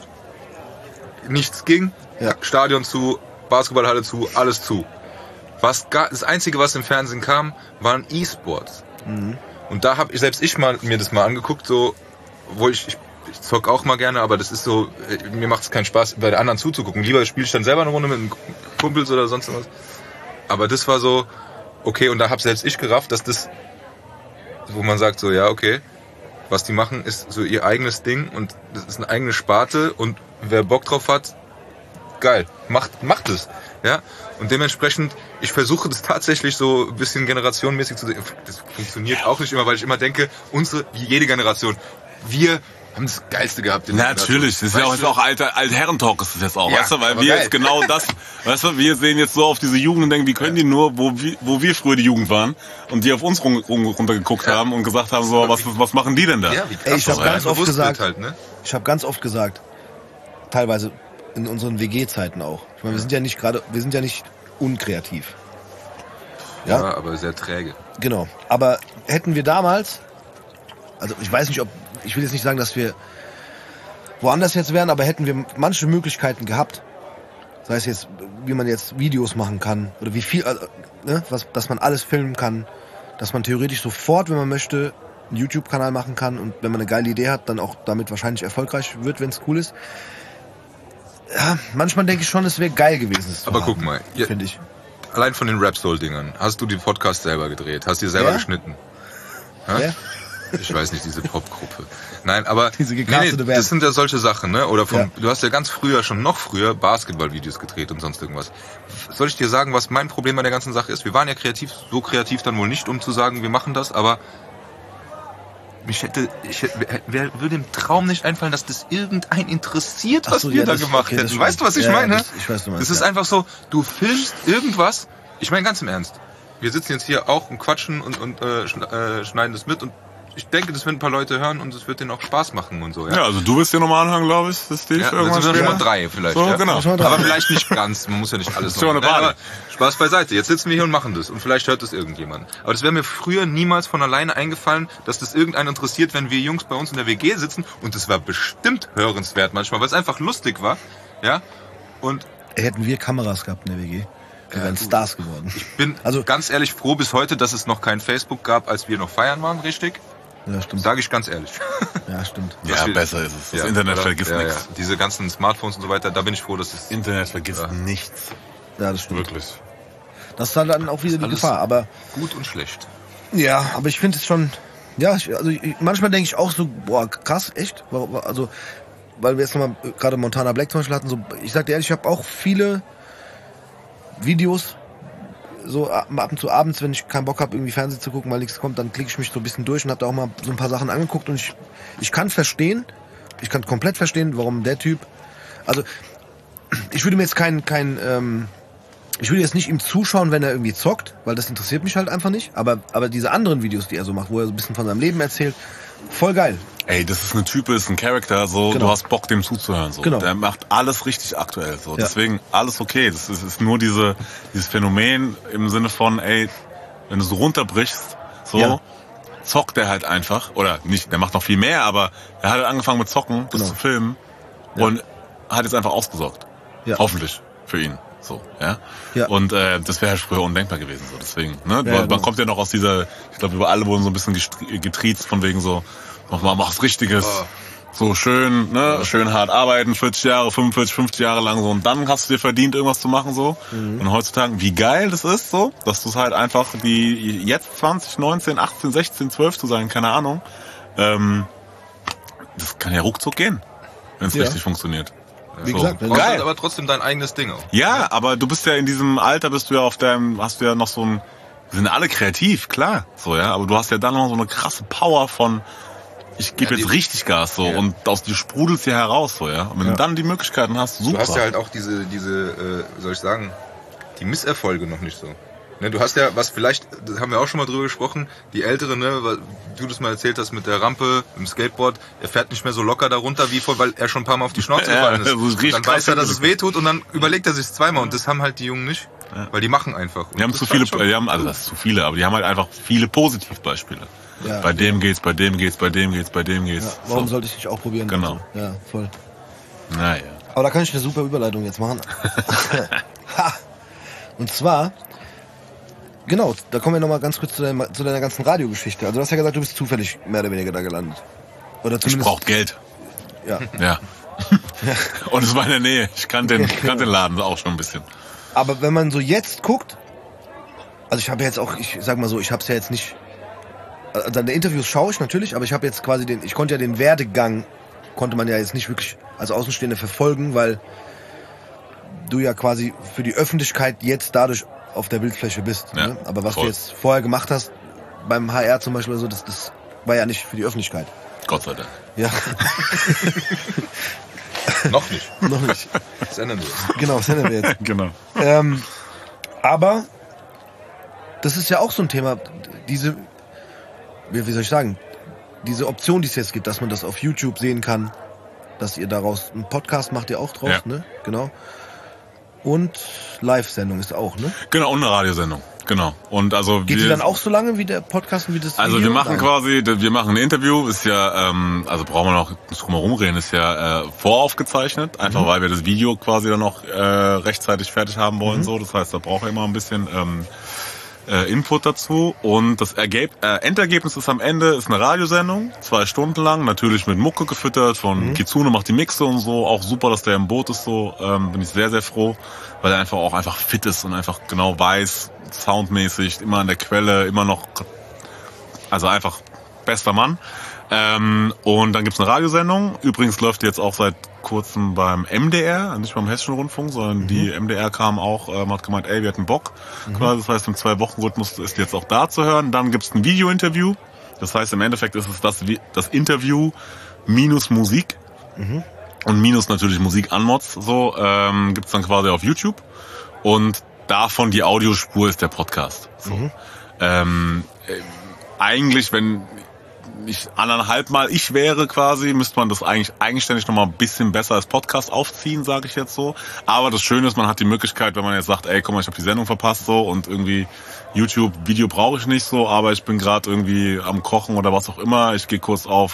Speaker 1: nichts ging,
Speaker 2: Ja.
Speaker 1: Stadion zu, Basketballhalle zu, alles zu. Was gar, das Einzige, was im Fernsehen kam, waren E-Sports.
Speaker 2: Mhm.
Speaker 1: Und da habe ich selbst ich mal mir das mal angeguckt, so, wo ich, ich, ich zock auch mal gerne, aber das ist so, äh, mir macht es keinen Spaß, bei den anderen zuzugucken. Lieber spiele ich dann selber eine Runde mit einem Kumpels oder sonst was. Aber das war so, okay, und da hab selbst ich gerafft, dass das, wo man sagt so, ja, okay, was die machen, ist so ihr eigenes Ding und das ist eine eigene Sparte und wer Bock drauf hat, geil, macht, macht es, ja. Und dementsprechend, ich versuche das tatsächlich so ein bisschen generationenmäßig zu sehen. Das funktioniert auch nicht immer, weil ich immer denke, unsere, wie jede Generation, wir haben das Geilste gehabt. In der
Speaker 3: Natürlich, das ist ja auch,
Speaker 1: Weißt
Speaker 3: ist auch alter Altherrentalk ist das jetzt auch,
Speaker 1: Ja,
Speaker 3: weißt du, weil
Speaker 1: aber
Speaker 3: wir
Speaker 1: geil.
Speaker 3: jetzt genau das, weißt du, wir sehen jetzt so auf diese Jugend und denken, wie können die nur, wo wir, wo wir früher die Jugend waren und die auf uns rum, rum, runtergeguckt
Speaker 1: Ja.
Speaker 3: haben und gesagt haben, so, was, was machen die denn da?
Speaker 1: Ja, wie krass.
Speaker 2: Ey, ich hab
Speaker 1: das
Speaker 2: ganz
Speaker 1: ist.
Speaker 2: oft
Speaker 1: Bewusstbild
Speaker 2: gesagt-
Speaker 1: halt, ne?
Speaker 2: Ich habe ganz oft gesagt, teilweise in unseren W G-Zeiten auch. Ich meine, wir sind ja nicht gerade, wir sind ja nicht unkreativ.
Speaker 1: Ja,
Speaker 2: Ja,
Speaker 1: aber sehr träge.
Speaker 2: genau. Aber hätten wir damals, also ich weiß nicht, ob, ich will jetzt nicht sagen, dass wir woanders jetzt wären, aber hätten wir manche Möglichkeiten gehabt, sei es jetzt, wie man jetzt Videos machen kann oder wie viel, also, ne, was, dass man alles filmen kann, dass man theoretisch sofort, wenn man möchte, einen YouTube-Kanal machen kann und wenn man eine geile Idee hat, dann auch damit wahrscheinlich erfolgreich wird, wenn es cool ist. Ja, manchmal denke ich schon, es wäre geil gewesen. es zu
Speaker 1: Aber
Speaker 2: haben,
Speaker 1: guck mal, ihr-
Speaker 2: finde ich.
Speaker 1: Allein von den Rap-Soul-Dingern, hast du die Podcast selber gedreht, hast dir selber
Speaker 2: Ja?
Speaker 1: geschnitten? Hä?
Speaker 2: Ja?
Speaker 1: Ich weiß nicht, diese Popgruppe. Nein, aber
Speaker 2: Diese gecastete
Speaker 1: nee, nee,
Speaker 2: Band.
Speaker 1: das sind ja solche Sachen, ne? Oder vom,
Speaker 2: Ja.
Speaker 1: du hast ja ganz früher, schon noch früher, Basketball-Videos gedreht und sonst irgendwas. Soll ich dir sagen, was mein Problem bei der ganzen Sache ist? Wir waren ja kreativ, so kreativ dann wohl nicht, um zu sagen, wir machen das, aber mich hätte, ich hätte, wer würde im Traum nicht einfallen, dass das irgendein interessiert,
Speaker 2: Ach
Speaker 1: was
Speaker 2: so,
Speaker 1: wir
Speaker 2: ja,
Speaker 1: da
Speaker 2: das-
Speaker 1: gemacht
Speaker 2: okay, das
Speaker 1: hätten. Weißt du, was ich
Speaker 2: stimmt. Ja,
Speaker 1: meine?
Speaker 2: das- ich weiß, du meinst,
Speaker 1: Das ist
Speaker 2: ja.
Speaker 1: einfach so, du filmst irgendwas, ich meine ganz im Ernst. Wir sitzen jetzt hier auch und quatschen und, und äh, schn- äh, schneiden das mit und ich denke, das werden ein paar Leute hören und es wird denen auch Spaß machen und so. Ja,
Speaker 3: Ja, also du wirst dir nochmal anhören, glaube ich, das Steve
Speaker 1: ja, dann
Speaker 3: irgendwann
Speaker 1: sind wir schon
Speaker 3: später.
Speaker 1: mal drei vielleicht.
Speaker 3: So,
Speaker 1: ja?
Speaker 3: genau.
Speaker 2: Schon mal drei.
Speaker 1: Aber vielleicht nicht ganz, man muss ja nicht alles
Speaker 3: Schon mal eine
Speaker 1: Nein,
Speaker 3: Party.
Speaker 1: aber Spaß beiseite, jetzt sitzen wir hier und machen das und vielleicht hört das irgendjemand. Aber das wäre mir früher niemals von alleine eingefallen, dass das irgendeinen interessiert, wenn wir Jungs bei uns in der W G sitzen und das war bestimmt hörenswert manchmal, weil es einfach lustig war. Ja, und
Speaker 2: hätten wir Kameras gehabt in der W G, wir wären Stars geworden.
Speaker 1: Ich bin
Speaker 2: Also-
Speaker 1: also ganz ehrlich froh bis heute, dass es noch kein Facebook gab, als wir noch feiern waren, richtig?
Speaker 2: Ja, stimmt.
Speaker 1: Sage ich ganz ehrlich.
Speaker 2: Ja, stimmt.
Speaker 3: Ja,
Speaker 1: Das wir-
Speaker 3: besser ist es. Das
Speaker 1: Ja,
Speaker 3: Internet
Speaker 1: oder?
Speaker 3: vergisst
Speaker 1: ja,
Speaker 3: nichts.
Speaker 1: Ja. Diese ganzen Smartphones und so weiter, da bin ich froh, dass es...
Speaker 3: Internet vergisst
Speaker 1: Ja.
Speaker 3: nichts.
Speaker 2: Ja, das stimmt.
Speaker 3: Wirklich.
Speaker 2: Das ist halt dann auch wieder die
Speaker 1: Alles-
Speaker 2: Gefahr. Aber
Speaker 1: Gut und schlecht.
Speaker 2: ja, aber ich finde es schon, ja, ich, also ich, manchmal denke ich auch so, boah, krass, echt? Warum- Also, weil wir jetzt nochmal gerade Montana Black zum Beispiel hatten, so, ich sag dir ehrlich, ich habe auch viele Videos, so ab ab und zu abends, wenn ich keinen Bock habe, irgendwie Fernsehen zu gucken, weil nichts kommt, dann klicke ich mich so ein bisschen durch und habe da auch mal so ein paar Sachen angeguckt und ich, ich kann verstehen, ich kann komplett verstehen, warum der Typ, also ich würde mir jetzt kein, kein, ähm, ich würde jetzt nicht ihm zuschauen, wenn er irgendwie zockt, weil das interessiert mich halt einfach nicht, aber, aber diese anderen Videos, die er so macht, wo er so ein bisschen von seinem Leben erzählt, voll geil.
Speaker 3: Ey, das ist ein Typ, ist ein Charakter, so,
Speaker 2: Genau.
Speaker 3: du hast Bock, dem zuzuhören, so.
Speaker 2: Genau.
Speaker 3: Der macht alles richtig aktuell, so.
Speaker 2: Ja.
Speaker 3: Deswegen, alles okay. Das ist, ist nur diese, dieses Phänomen im Sinne von, ey, wenn du so runterbrichst, so,
Speaker 2: Ja.
Speaker 3: zockt er halt einfach, oder nicht, der macht noch viel mehr, aber er hat halt angefangen mit Zocken, das
Speaker 2: Genau.
Speaker 3: zu filmen,
Speaker 2: Ja.
Speaker 3: und hat jetzt einfach ausgesorgt.
Speaker 2: Ja.
Speaker 3: Hoffentlich. Für ihn. So, ja.
Speaker 2: Ja.
Speaker 3: Und äh, das wäre halt früher undenkbar gewesen. So, deswegen, ne?
Speaker 2: Ja,
Speaker 3: man,
Speaker 2: genau.
Speaker 3: man kommt ja noch aus dieser, ich glaube, über alle wurden so ein bisschen gestri- getriezt von wegen so, mach mal, mach's Richtiges.
Speaker 1: Oh.
Speaker 3: So schön, ne, schön hart arbeiten, vierzig Jahre, fünfundvierzig, fünfzig Jahre lang so, und dann hast du dir verdient, irgendwas zu machen, so.
Speaker 2: Mhm.
Speaker 3: Und heutzutage, wie geil das ist, so, dass du es halt einfach, die jetzt zwanzig, neunzehn, achtzehn, sechzehn, zwölf zu sein, keine Ahnung, ähm, das kann ja ruckzuck gehen, wenn es
Speaker 2: Ja.
Speaker 3: richtig funktioniert.
Speaker 2: Wie
Speaker 3: So.
Speaker 2: gesagt,
Speaker 1: Du
Speaker 2: wenn-
Speaker 1: brauchst
Speaker 3: Geil.
Speaker 1: halt aber trotzdem dein eigenes Ding auch.
Speaker 3: Ja, aber du bist ja in diesem Alter, bist du ja auf deinem, hast du ja noch so ein, wir sind alle kreativ, klar, so, ja, aber du hast ja dann noch so eine krasse Power von, ich gebe
Speaker 1: Ja,
Speaker 3: jetzt
Speaker 1: die-
Speaker 3: richtig Gas, so,
Speaker 1: Ja.
Speaker 3: und aus dir sprudelst hier heraus, so, ja. Und wenn
Speaker 2: Ja.
Speaker 3: du dann die Möglichkeiten hast, super.
Speaker 1: Du hast ja halt auch diese, diese, äh, wie soll ich sagen, die Misserfolge noch nicht so. Ne, du hast ja, was vielleicht, das haben wir auch schon mal drüber gesprochen, die Ältere, ne, weil du das mal erzählt hast mit der Rampe, im Skateboard, er fährt nicht mehr so locker darunter wie vor, weil er schon ein paar Mal auf die Schnauze
Speaker 3: Ja,
Speaker 1: gefallen ist.
Speaker 3: das ist richtig
Speaker 1: Dann
Speaker 3: krass
Speaker 1: weiß er, dass es
Speaker 3: hingekriegt.
Speaker 1: weh tut und dann überlegt er sich zweimal und das haben halt die Jungen nicht,
Speaker 3: Ja.
Speaker 1: weil die machen einfach. Und
Speaker 3: die haben
Speaker 1: das
Speaker 3: zu
Speaker 1: ist
Speaker 3: viele,
Speaker 1: halt schon-
Speaker 3: die haben, also das ist zu viele, aber die haben halt einfach viele Positivbeispiele.
Speaker 2: Ja.
Speaker 3: Bei dem geht's, bei dem geht's, bei dem geht's, bei dem geht's.
Speaker 2: Ja, warum
Speaker 3: so.
Speaker 2: sollte ich nicht auch probieren?
Speaker 3: Genau.
Speaker 2: Also, ja, voll.
Speaker 3: Naja.
Speaker 2: Aber da kann ich eine super Überleitung jetzt machen. Ha! Und zwar, genau, da kommen wir nochmal ganz kurz zu deiner, zu deiner ganzen Radiogeschichte. Also du hast ja gesagt, du bist zufällig mehr oder weniger da gelandet. Oder
Speaker 3: Ich
Speaker 2: zumindest.
Speaker 3: brauch Geld.
Speaker 2: Ja.
Speaker 3: Ja. Und es war in der Nähe. Ich kannte den, ich kannte den Laden auch schon ein bisschen.
Speaker 2: Aber wenn man so jetzt guckt, also ich habe jetzt auch, ich sag mal so, ich habe es ja jetzt nicht, also deine Interviews schaue ich natürlich, aber ich habe jetzt quasi den, ich konnte ja den Werdegang, konnte man ja jetzt nicht wirklich als Außenstehende verfolgen, weil du ja quasi für die Öffentlichkeit jetzt dadurch auf der Bildfläche bist.
Speaker 3: Ja,
Speaker 2: Ne? Aber was
Speaker 3: voll.
Speaker 2: du jetzt vorher gemacht hast, beim H R zum Beispiel oder so, das, das war ja nicht für die Öffentlichkeit.
Speaker 3: Gott sei Dank.
Speaker 2: Ja,
Speaker 1: Noch nicht.
Speaker 2: noch nicht.
Speaker 1: Das ändern wir jetzt.
Speaker 2: Genau, das ändern wir jetzt.
Speaker 3: Genau.
Speaker 2: Ähm, aber das ist ja auch so ein Thema, diese, wie, wie soll ich sagen, diese Option, die es jetzt gibt, dass man das auf YouTube sehen kann, dass ihr daraus einen Podcast macht, ihr auch draus,
Speaker 3: Ja.
Speaker 2: ne? Genau. Und Live-Sendung ist auch, ne?
Speaker 3: Genau, und eine Radiosendung. Genau. Und also
Speaker 2: Geht
Speaker 3: wir,
Speaker 2: die dann auch so lange wie der Podcast und wie das
Speaker 3: Also
Speaker 2: Video?
Speaker 3: wir machen
Speaker 2: Nein.
Speaker 3: quasi, wir machen ein Interview, ist ja, ähm, also brauchen wir noch nicht drum herum reden, ist ja äh, voraufgezeichnet, einfach
Speaker 2: Mhm.
Speaker 3: weil wir das Video quasi dann noch äh, rechtzeitig fertig haben wollen,
Speaker 2: Mhm.
Speaker 3: so. Das heißt, da braucht er immer ein bisschen ähm, äh, Input dazu. Und das Ergeb äh, Endergebnis ist am Ende, ist eine Radiosendung, zwei Stunden lang, natürlich mit Mucke gefüttert, von
Speaker 2: Mhm.
Speaker 3: Kitsune macht die Mixe und so, auch super, dass der im Boot ist, so, ähm, bin ich sehr, sehr froh, weil er einfach auch einfach fit ist und einfach genau weiß, soundmäßig, immer an der Quelle, immer noch, also einfach bester Mann. Ähm, und dann gibt's eine Radiosendung. Übrigens läuft die jetzt auch seit kurzem beim M D R, nicht beim Hessischen Rundfunk, sondern die M D R kam auch, ähm, hat gemeint, ey, wir hatten Bock. Quasi, das heißt, im Zwei-Wochen-Rhythmus ist die jetzt auch da zu hören. Dann gibt's ein Video-Interview. Das heißt, im Endeffekt ist es das, Vi- das Interview minus Musik. Und minus natürlich Musik an Mods, so, ähm, gibt's dann quasi auf YouTube. Und davon die Audiospur ist der Podcast. So.
Speaker 2: Mhm.
Speaker 3: Ähm, äh, eigentlich, wenn ich anderthalb Mal ich wäre quasi, müsste man das eigentlich eigenständig nochmal ein bisschen besser als Podcast aufziehen, sage ich jetzt so. Aber das Schöne ist, man hat die Möglichkeit, wenn man jetzt sagt, ey, guck mal, ich habe die Sendung verpasst so und irgendwie YouTube-Video brauche ich nicht so, aber ich bin gerade irgendwie am Kochen oder was auch immer. Ich gehe kurz auf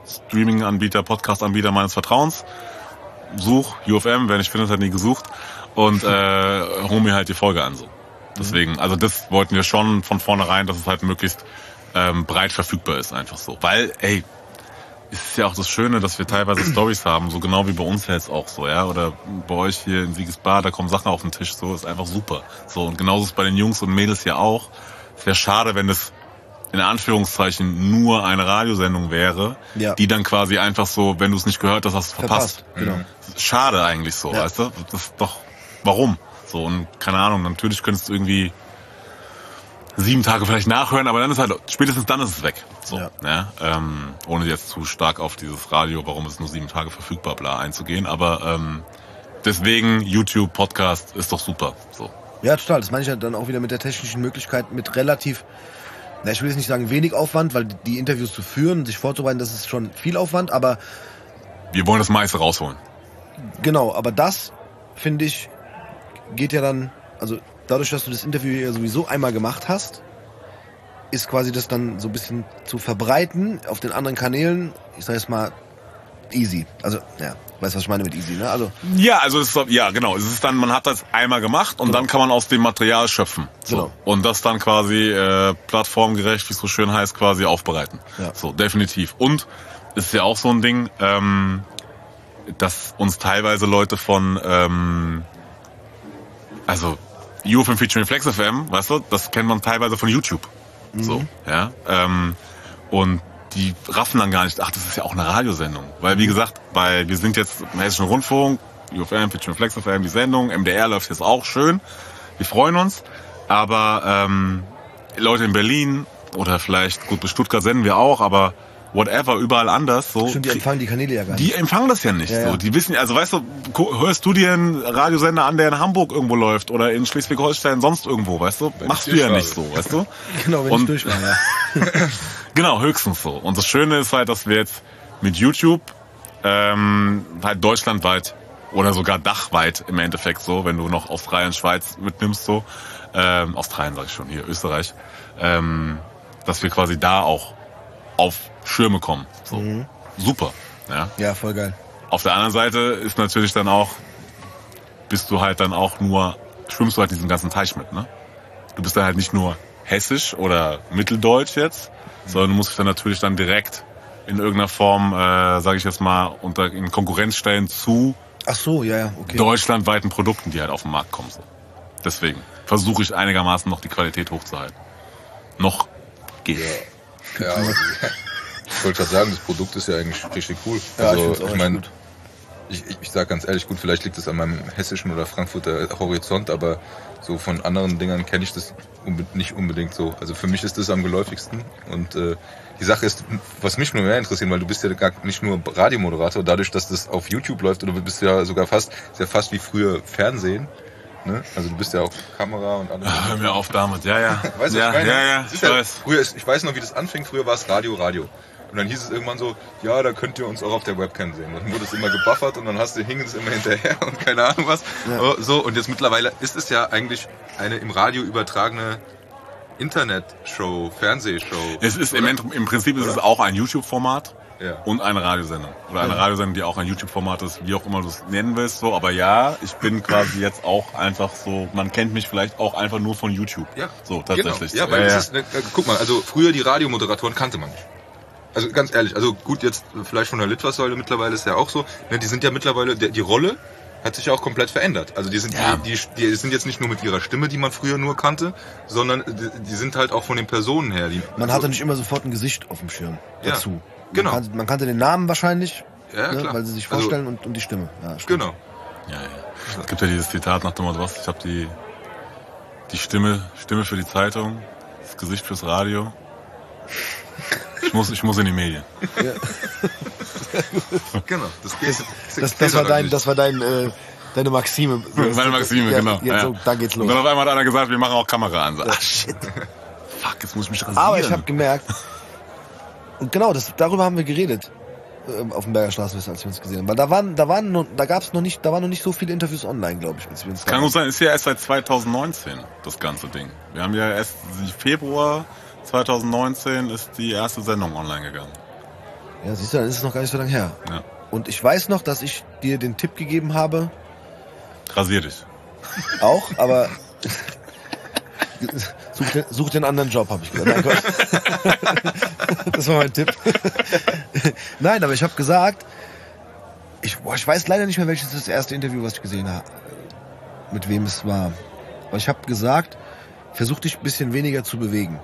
Speaker 3: Streaming-Anbieter, Podcast-Anbieter meines Vertrauens, such U F M, wer nicht findet, hat nie gesucht. und äh, hol mir halt die Folge an so. Deswegen, also das wollten wir schon von vornherein, dass es halt möglichst ähm, breit verfügbar ist, einfach so. Weil, ey, es ist ja auch das Schöne, dass wir teilweise Storys haben, so genau wie bei uns jetzt auch so, ja, oder bei euch hier in Siegesbar, da kommen Sachen auf den Tisch, so, ist einfach super. So, und genauso ist es bei den Jungs und Mädels ja auch. Es wäre schade, wenn es in Anführungszeichen nur eine Radiosendung wäre,
Speaker 2: Ja.
Speaker 3: die dann quasi einfach so, wenn du es nicht gehört hast, hast du verpasst.
Speaker 2: Verpasst, genau.
Speaker 3: Schade eigentlich so,
Speaker 2: Ja.
Speaker 3: weißt du? Das ist doch, warum? So, und keine Ahnung, natürlich könntest du irgendwie sieben Tage vielleicht nachhören, aber dann ist halt, spätestens dann ist es weg. So,
Speaker 2: Ja.
Speaker 3: ja. Ähm, ohne jetzt zu stark auf dieses Radio, warum ist nur sieben Tage verfügbar, bla, einzugehen, aber ähm, deswegen YouTube, Podcast ist doch super. So.
Speaker 2: Ja, total. Das meine ich ja dann auch wieder mit der technischen Möglichkeit, mit relativ, na, ich will jetzt nicht sagen wenig Aufwand, weil die Interviews zu führen, sich vorzubereiten, das ist schon viel Aufwand, aber
Speaker 3: Wir wollen das meiste rausholen.
Speaker 2: genau, aber das, finde ich, geht ja dann, also dadurch, dass du das Interview ja sowieso einmal gemacht hast, ist quasi das dann so ein bisschen zu verbreiten auf den anderen Kanälen, ich sag jetzt mal, easy. Also, ja, weißt du, was ich meine mit easy, ne? Also,
Speaker 3: Ja, also es ist, ja genau, es ist dann, man hat das einmal gemacht und
Speaker 2: Genau.
Speaker 3: dann kann man aus dem Material schöpfen. So.
Speaker 2: Genau.
Speaker 3: Und das dann quasi äh, plattformgerecht, wie es so schön heißt, quasi aufbereiten.
Speaker 2: Ja.
Speaker 3: So, definitiv. Und es ist ja auch so ein Ding, ähm, dass uns teilweise Leute von, ähm, also U F M featuring Flex F M, weißt du, das kennt man teilweise von YouTube. So, ja. Ähm, und die raffen dann gar nicht, ach, das ist ja auch eine Radiosendung. Weil, wie gesagt, bei, wir sind jetzt im Hessischen Rundfunk, U F M, featuring Flex F M, die Sendung, M D R läuft jetzt auch schön. Wir freuen uns. Aber ähm, Leute in Berlin oder vielleicht, gut, bis Stuttgart senden wir auch, aber whatever, überall anders. So,
Speaker 2: stimmt, die empfangen die Kanäle ja gar nicht.
Speaker 3: die empfangen das ja nicht.
Speaker 2: Ja,
Speaker 3: so.
Speaker 2: ja.
Speaker 3: Die wissen, also weißt du, gu- hörst du dir einen Radiosender an, der in Hamburg irgendwo läuft oder in Schleswig-Holstein sonst irgendwo, weißt du? Machst du ja nicht so, weißt du?
Speaker 2: Genau, wenn
Speaker 3: Und-
Speaker 2: ich durch war, ja.
Speaker 3: Genau, höchstens so. Und das Schöne ist halt, dass wir jetzt mit YouTube ähm, halt deutschlandweit oder sogar dachweit im Endeffekt so, wenn du noch Australien, Schweiz mitnimmst so, ähm, Australien sag ich schon, hier Österreich, ähm, dass wir quasi da auch auf Schirme kommen. So.
Speaker 2: Mhm.
Speaker 3: Super. Ja.
Speaker 2: Ja, voll geil.
Speaker 3: Auf der anderen Seite ist natürlich dann auch, bist du halt dann auch nur, schwimmst du halt diesen ganzen Teich mit, ne? Du bist dann halt nicht nur hessisch oder mitteldeutsch jetzt, sondern du musst dich dann natürlich dann direkt in irgendeiner Form, äh, sage ich jetzt mal, unter in Konkurrenz stellen zu
Speaker 2: Ach so, ja, ja, okay.
Speaker 3: deutschlandweiten Produkten, die halt auf den Markt kommen. So. Deswegen versuche ich einigermaßen noch die Qualität hochzuhalten. Noch geht.
Speaker 1: Ja, also, ich wollte gerade sagen, das Produkt ist ja eigentlich richtig cool.
Speaker 2: Ja, ich
Speaker 1: Also,
Speaker 2: find's auch
Speaker 1: ich
Speaker 2: echt
Speaker 1: meine,
Speaker 2: gut.
Speaker 1: ich, ich, ich sag ganz ehrlich, gut, vielleicht liegt es an meinem hessischen oder Frankfurter Horizont, aber so von anderen Dingern kenne ich das unbe- nicht unbedingt so. Also für mich ist das am geläufigsten und äh, die Sache ist, was mich nur mehr interessiert, weil du bist ja gar nicht nur Radiomoderator, dadurch, dass das auf YouTube läuft, oder du bist ja sogar fast, ist ja fast wie früher Fernsehen. Ne? Also du bist ja auch Kamera und alles.
Speaker 3: Hör mir auf damit, ja, ja.
Speaker 1: Weißt du,
Speaker 3: ja,
Speaker 1: was ich meine?
Speaker 3: ja, ja,
Speaker 1: Es
Speaker 3: ich
Speaker 1: ist
Speaker 3: weiß.
Speaker 1: Früher ist, ich weiß noch, wie das anfing. Früher war es Radio, Radio. Und dann hieß es irgendwann so, ja, da könnt ihr uns auch auf der Webcam sehen. Dann wurde es immer gebuffert und dann hast du, hing es immer hinterher und keine Ahnung was.
Speaker 2: Ja.
Speaker 1: So, und jetzt mittlerweile ist es ja eigentlich eine im Radio übertragene Internetshow, Fernsehshow.
Speaker 3: Es ist im,
Speaker 1: oder?
Speaker 3: End- im Prinzip ist es auch ein YouTube-Format.
Speaker 1: Ja.
Speaker 3: Und eine Radiosendung. Oder eine
Speaker 2: Ja.
Speaker 3: Radiosendung, die auch ein YouTube-Format ist, wie auch immer du es nennen willst. So. Aber ja, ich bin quasi jetzt auch einfach so, man kennt mich vielleicht auch einfach nur von YouTube.
Speaker 1: Ja,
Speaker 3: So, tatsächlich.
Speaker 1: Genau. Ja, weil
Speaker 3: ja,
Speaker 1: es
Speaker 3: ja.
Speaker 1: ist, ne, äh, guck mal, also früher die Radiomoderatoren kannte man nicht. Also ganz ehrlich, also gut, jetzt vielleicht von der Litfaßsäule mittlerweile ist ja auch so, ne, die sind ja mittlerweile, der, die Rolle hat sich ja auch komplett verändert. Also die sind,
Speaker 3: Ja.
Speaker 1: die, die, die sind jetzt nicht nur mit ihrer Stimme, die man früher nur kannte, sondern die, die sind halt auch von den Personen her. Die,
Speaker 2: Man hatte nicht immer sofort ein Gesicht auf dem Schirm
Speaker 1: Ja,
Speaker 2: dazu.
Speaker 1: genau.
Speaker 2: Man kannte, man kannte den Namen wahrscheinlich,
Speaker 1: Ja,
Speaker 2: ne,
Speaker 1: klar.
Speaker 2: weil sie sich
Speaker 1: Also-
Speaker 2: vorstellen und, und die Stimme. Ja, stimmt.
Speaker 1: Genau.
Speaker 3: Ja, ja. Es gibt ja dieses Zitat nach dem Motto, was? Ich habe die, die Stimme, Stimme für die Zeitung, das Gesicht fürs Radio. Ich muss, ich muss in die Medien.
Speaker 1: Genau. Das, geht,
Speaker 2: Das, das war dein, das war dein, äh, deine Maxime.
Speaker 3: Meine Maxime,
Speaker 2: ja,
Speaker 3: genau.
Speaker 2: Jetzt
Speaker 3: Ja.
Speaker 2: so, dann geht's
Speaker 3: Und
Speaker 2: los.
Speaker 3: dann auf einmal hat einer gesagt, wir machen auch Kamera an. So, ach shit. Fuck, jetzt muss ich mich rasieren.
Speaker 2: Aber ich habe gemerkt, und genau, das, darüber haben wir geredet ähm, auf dem Berger Straßenfest, als wir uns gesehen haben. Weil da waren, da waren, noch, da gab's noch nicht, da waren noch nicht so viele Interviews online, glaube ich, als wir uns da
Speaker 3: Kann gut sein, ist ja erst seit zwanzig neunzehn das ganze Ding. Wir haben ja erst Februar zwanzig neunzehn ist die erste Sendung online gegangen.
Speaker 2: Ja, siehst du, dann ist es noch gar nicht so lange her.
Speaker 3: Ja.
Speaker 2: Und ich weiß noch, dass ich dir den Tipp gegeben habe,
Speaker 3: Rasier dich.
Speaker 2: Auch, aber such den, such den anderen Job, habe ich gesagt. Nein, Gott. Das war mein Tipp. Nein, aber ich habe gesagt, ich, boah, ich weiß leider nicht mehr, welches das erste Interview, was ich gesehen habe, mit wem es war. Aber ich habe gesagt, versuch dich ein bisschen weniger zu bewegen.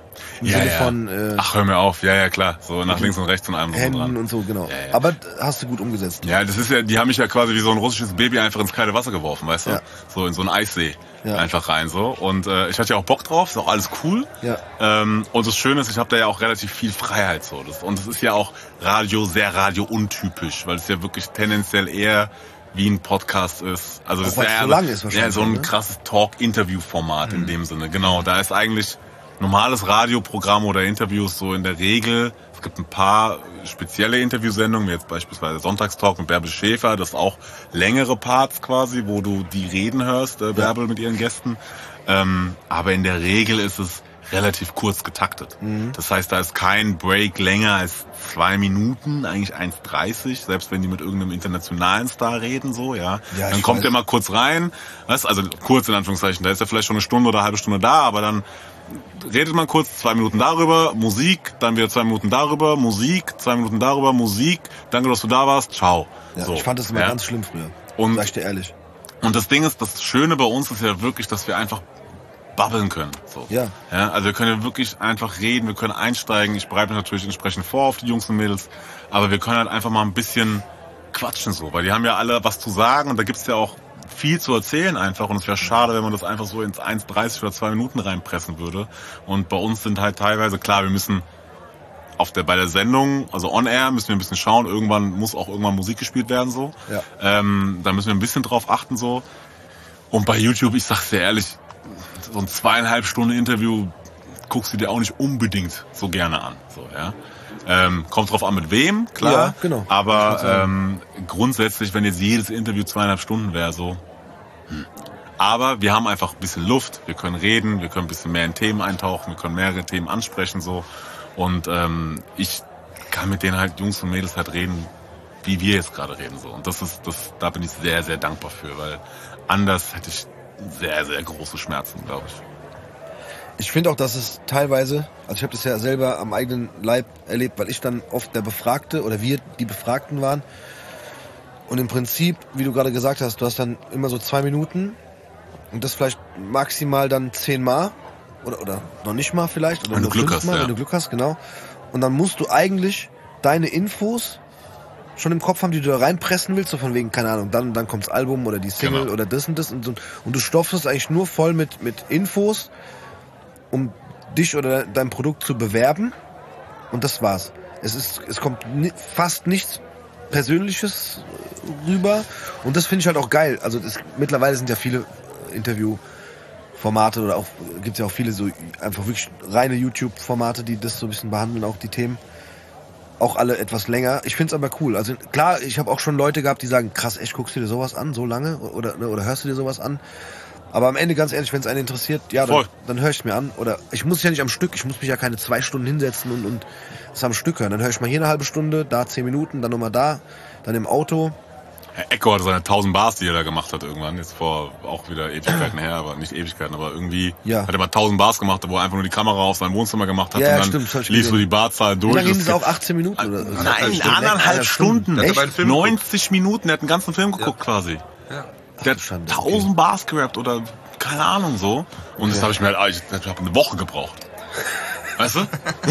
Speaker 2: Im
Speaker 3: Ja,
Speaker 2: Sinne
Speaker 3: ja.
Speaker 2: von äh,
Speaker 3: Ach, hör mir auf. Ja, ja, klar. So nach links und rechts und allem drum und
Speaker 2: Händen
Speaker 3: dran.
Speaker 2: und so, genau.
Speaker 3: Ja, ja.
Speaker 2: Aber hast du gut umgesetzt.
Speaker 3: Ja, das ist ja, die haben mich ja quasi wie so ein russisches Baby einfach ins kalte Wasser geworfen, weißt du?
Speaker 2: Ja.
Speaker 3: So in so einen Eissee.
Speaker 2: Ja.
Speaker 3: Einfach rein so. Und äh, ich hatte ja auch Bock drauf, ist auch alles cool.
Speaker 2: Ja.
Speaker 3: Ähm, und das Schöne ist, ich habe da ja auch relativ viel Freiheit so. Das, und es ist ja auch Radio sehr radio-untypisch, weil es ja wirklich tendenziell eher wie ein Podcast ist. Also
Speaker 2: Auch
Speaker 3: das
Speaker 2: weil
Speaker 3: ist
Speaker 2: es
Speaker 3: ja,
Speaker 2: so lang ist wahrscheinlich,
Speaker 3: ja so ein
Speaker 2: ne?
Speaker 3: krasses Talk-Interview-Format
Speaker 2: Mhm.
Speaker 3: in dem Sinne. Genau, da ist eigentlich normales Radioprogramm oder Interviews so in der Regel. Es gibt ein paar spezielle Interviewsendungen, wie jetzt beispielsweise Sonntagstalk mit Bärbel Schäfer. Das ist auch längere Parts quasi, wo du die Reden hörst, äh, Bärbel mit ihren Gästen. Ähm, aber in der Regel ist es relativ kurz getaktet.
Speaker 2: Mhm.
Speaker 3: Das heißt, da ist kein Break länger als zwei Minuten, eigentlich eins dreißig, selbst wenn die mit irgendeinem internationalen Star reden, so, ja.
Speaker 2: Ja,
Speaker 3: Dann
Speaker 2: ich
Speaker 3: kommt
Speaker 2: weiß.
Speaker 3: der mal kurz rein, weißt, also kurz in Anführungszeichen, da ist er vielleicht schon eine Stunde oder eine halbe Stunde da, aber dann redet man kurz zwei Minuten darüber, Musik, dann wieder zwei Minuten darüber, Musik, zwei Minuten darüber, Musik, danke, dass du da warst, ciao.
Speaker 2: Ja,
Speaker 3: so,
Speaker 2: ich fand das immer
Speaker 3: ja.
Speaker 2: ganz schlimm früher.
Speaker 3: Und-
Speaker 2: Sag ich dir ehrlich.
Speaker 3: Und das Ding ist, das Schöne bei uns ist ja wirklich, dass wir einfach babbeln können. So.
Speaker 2: Ja.
Speaker 3: Ja. Also wir können ja wirklich einfach reden, wir können einsteigen. Ich bereite mich natürlich entsprechend vor auf die Jungs und Mädels, aber wir können halt einfach mal ein bisschen quatschen so, weil die haben ja alle was zu sagen und da gibt's ja auch viel zu erzählen einfach und es wäre schade, wenn man das einfach so ins eins dreißig oder zwei Minuten reinpressen würde. Und bei uns sind halt teilweise, klar, wir müssen auf der, bei der Sendung, also on air, müssen wir ein bisschen schauen, irgendwann muss auch irgendwann Musik gespielt werden so.
Speaker 2: Ja.
Speaker 3: Ähm, da müssen wir ein bisschen drauf achten so. Und bei YouTube, ich sag's dir ehrlich, so ein zweieinhalb Stunden Interview guckst du dir auch nicht unbedingt so gerne an. So, ja. Ähm, kommt drauf an mit wem, klar.
Speaker 2: Ja, genau.
Speaker 3: Aber
Speaker 2: Ich würd sagen.
Speaker 3: ähm, grundsätzlich, wenn jetzt jedes Interview zweieinhalb Stunden wäre, so. Hm. Aber wir haben einfach ein bisschen Luft, wir können reden, wir können ein bisschen mehr in Themen eintauchen, wir können mehrere Themen ansprechen so. Und ähm, ich kann mit denen halt Jungs und Mädels halt reden, wie wir jetzt gerade reden so. Und das ist, das, da bin ich sehr, sehr dankbar für, weil anders hätte ich sehr, sehr große Schmerzen, glaube ich.
Speaker 2: Ich finde auch, dass es teilweise, also ich habe das ja selber am eigenen Leib erlebt, weil ich dann oft der Befragte oder wir die Befragten waren. Und im Prinzip, wie du gerade gesagt hast, du hast dann immer so zwei Minuten und das vielleicht maximal dann zehnmal oder, oder noch nicht mal vielleicht. Oder
Speaker 3: Wenn du
Speaker 2: nur
Speaker 3: Glück hast,
Speaker 2: fünfmal,
Speaker 3: ja.
Speaker 2: wenn du Glück hast, genau. Und dann musst du eigentlich deine Infos schon im Kopf haben, die du da reinpressen willst, so von wegen, keine Ahnung, dann, dann kommt's Album oder die Single
Speaker 3: Genau.
Speaker 2: oder das und das und so. Und du stopfst es eigentlich nur voll mit, mit Infos, um dich oder dein Produkt zu bewerben. Und das war's. Es ist, es kommt ni- fast nichts Persönliches rüber. Und das finde ich halt auch geil. Also das, mittlerweile sind ja viele Interviewformate oder auch, gibt's ja auch viele so einfach wirklich reine YouTube-Formate, die das so ein bisschen behandeln, auch die Themen. Auch alle etwas länger. Ich find's aber cool. Also klar, ich habe auch schon Leute gehabt, die sagen, krass, echt, guckst du dir sowas an, so lange? Oder, oder hörst du dir sowas an? Aber am Ende, ganz ehrlich, wenn es einen interessiert, ja, dann,
Speaker 3: Voll.
Speaker 2: dann höre ich es mir an. Oder ich muss ja nicht am Stück, ich muss mich ja keine zwei Stunden hinsetzen und, und es am Stück hören. Dann höre ich mal hier eine halbe Stunde, da zehn Minuten, dann nochmal da, dann im Auto.
Speaker 3: Herr Echo hatte seine tausend Bars, die er da gemacht hat irgendwann, jetzt vor auch wieder Ewigkeiten her, aber nicht Ewigkeiten, aber irgendwie
Speaker 2: Ja.
Speaker 3: hat er mal tausend Bars gemacht, wo er einfach nur die Kamera auf sein Wohnzimmer gemacht hat
Speaker 2: Ja, ja,
Speaker 3: und dann
Speaker 2: stimmt, das hab ich
Speaker 3: lief so
Speaker 2: gesehen.
Speaker 3: die Barzahl
Speaker 2: Wie
Speaker 3: durch.
Speaker 2: lange ging
Speaker 3: Das
Speaker 2: das auch?
Speaker 3: geht-
Speaker 2: achtzehn Minuten? Oder?
Speaker 3: Nein,
Speaker 2: Anderthalb
Speaker 3: anderthalb Stunden.
Speaker 1: Der hat aber einen Film
Speaker 3: neunzig Minuten, der hat einen ganzen Film geguckt quasi.
Speaker 1: Ja.
Speaker 3: Der
Speaker 2: du Schande,
Speaker 3: hat
Speaker 2: okay.
Speaker 3: tausend Bars gerappt oder keine Ahnung so. Und das habe ich mir halt, ich, ich habe eine Woche gebraucht. Weißt du?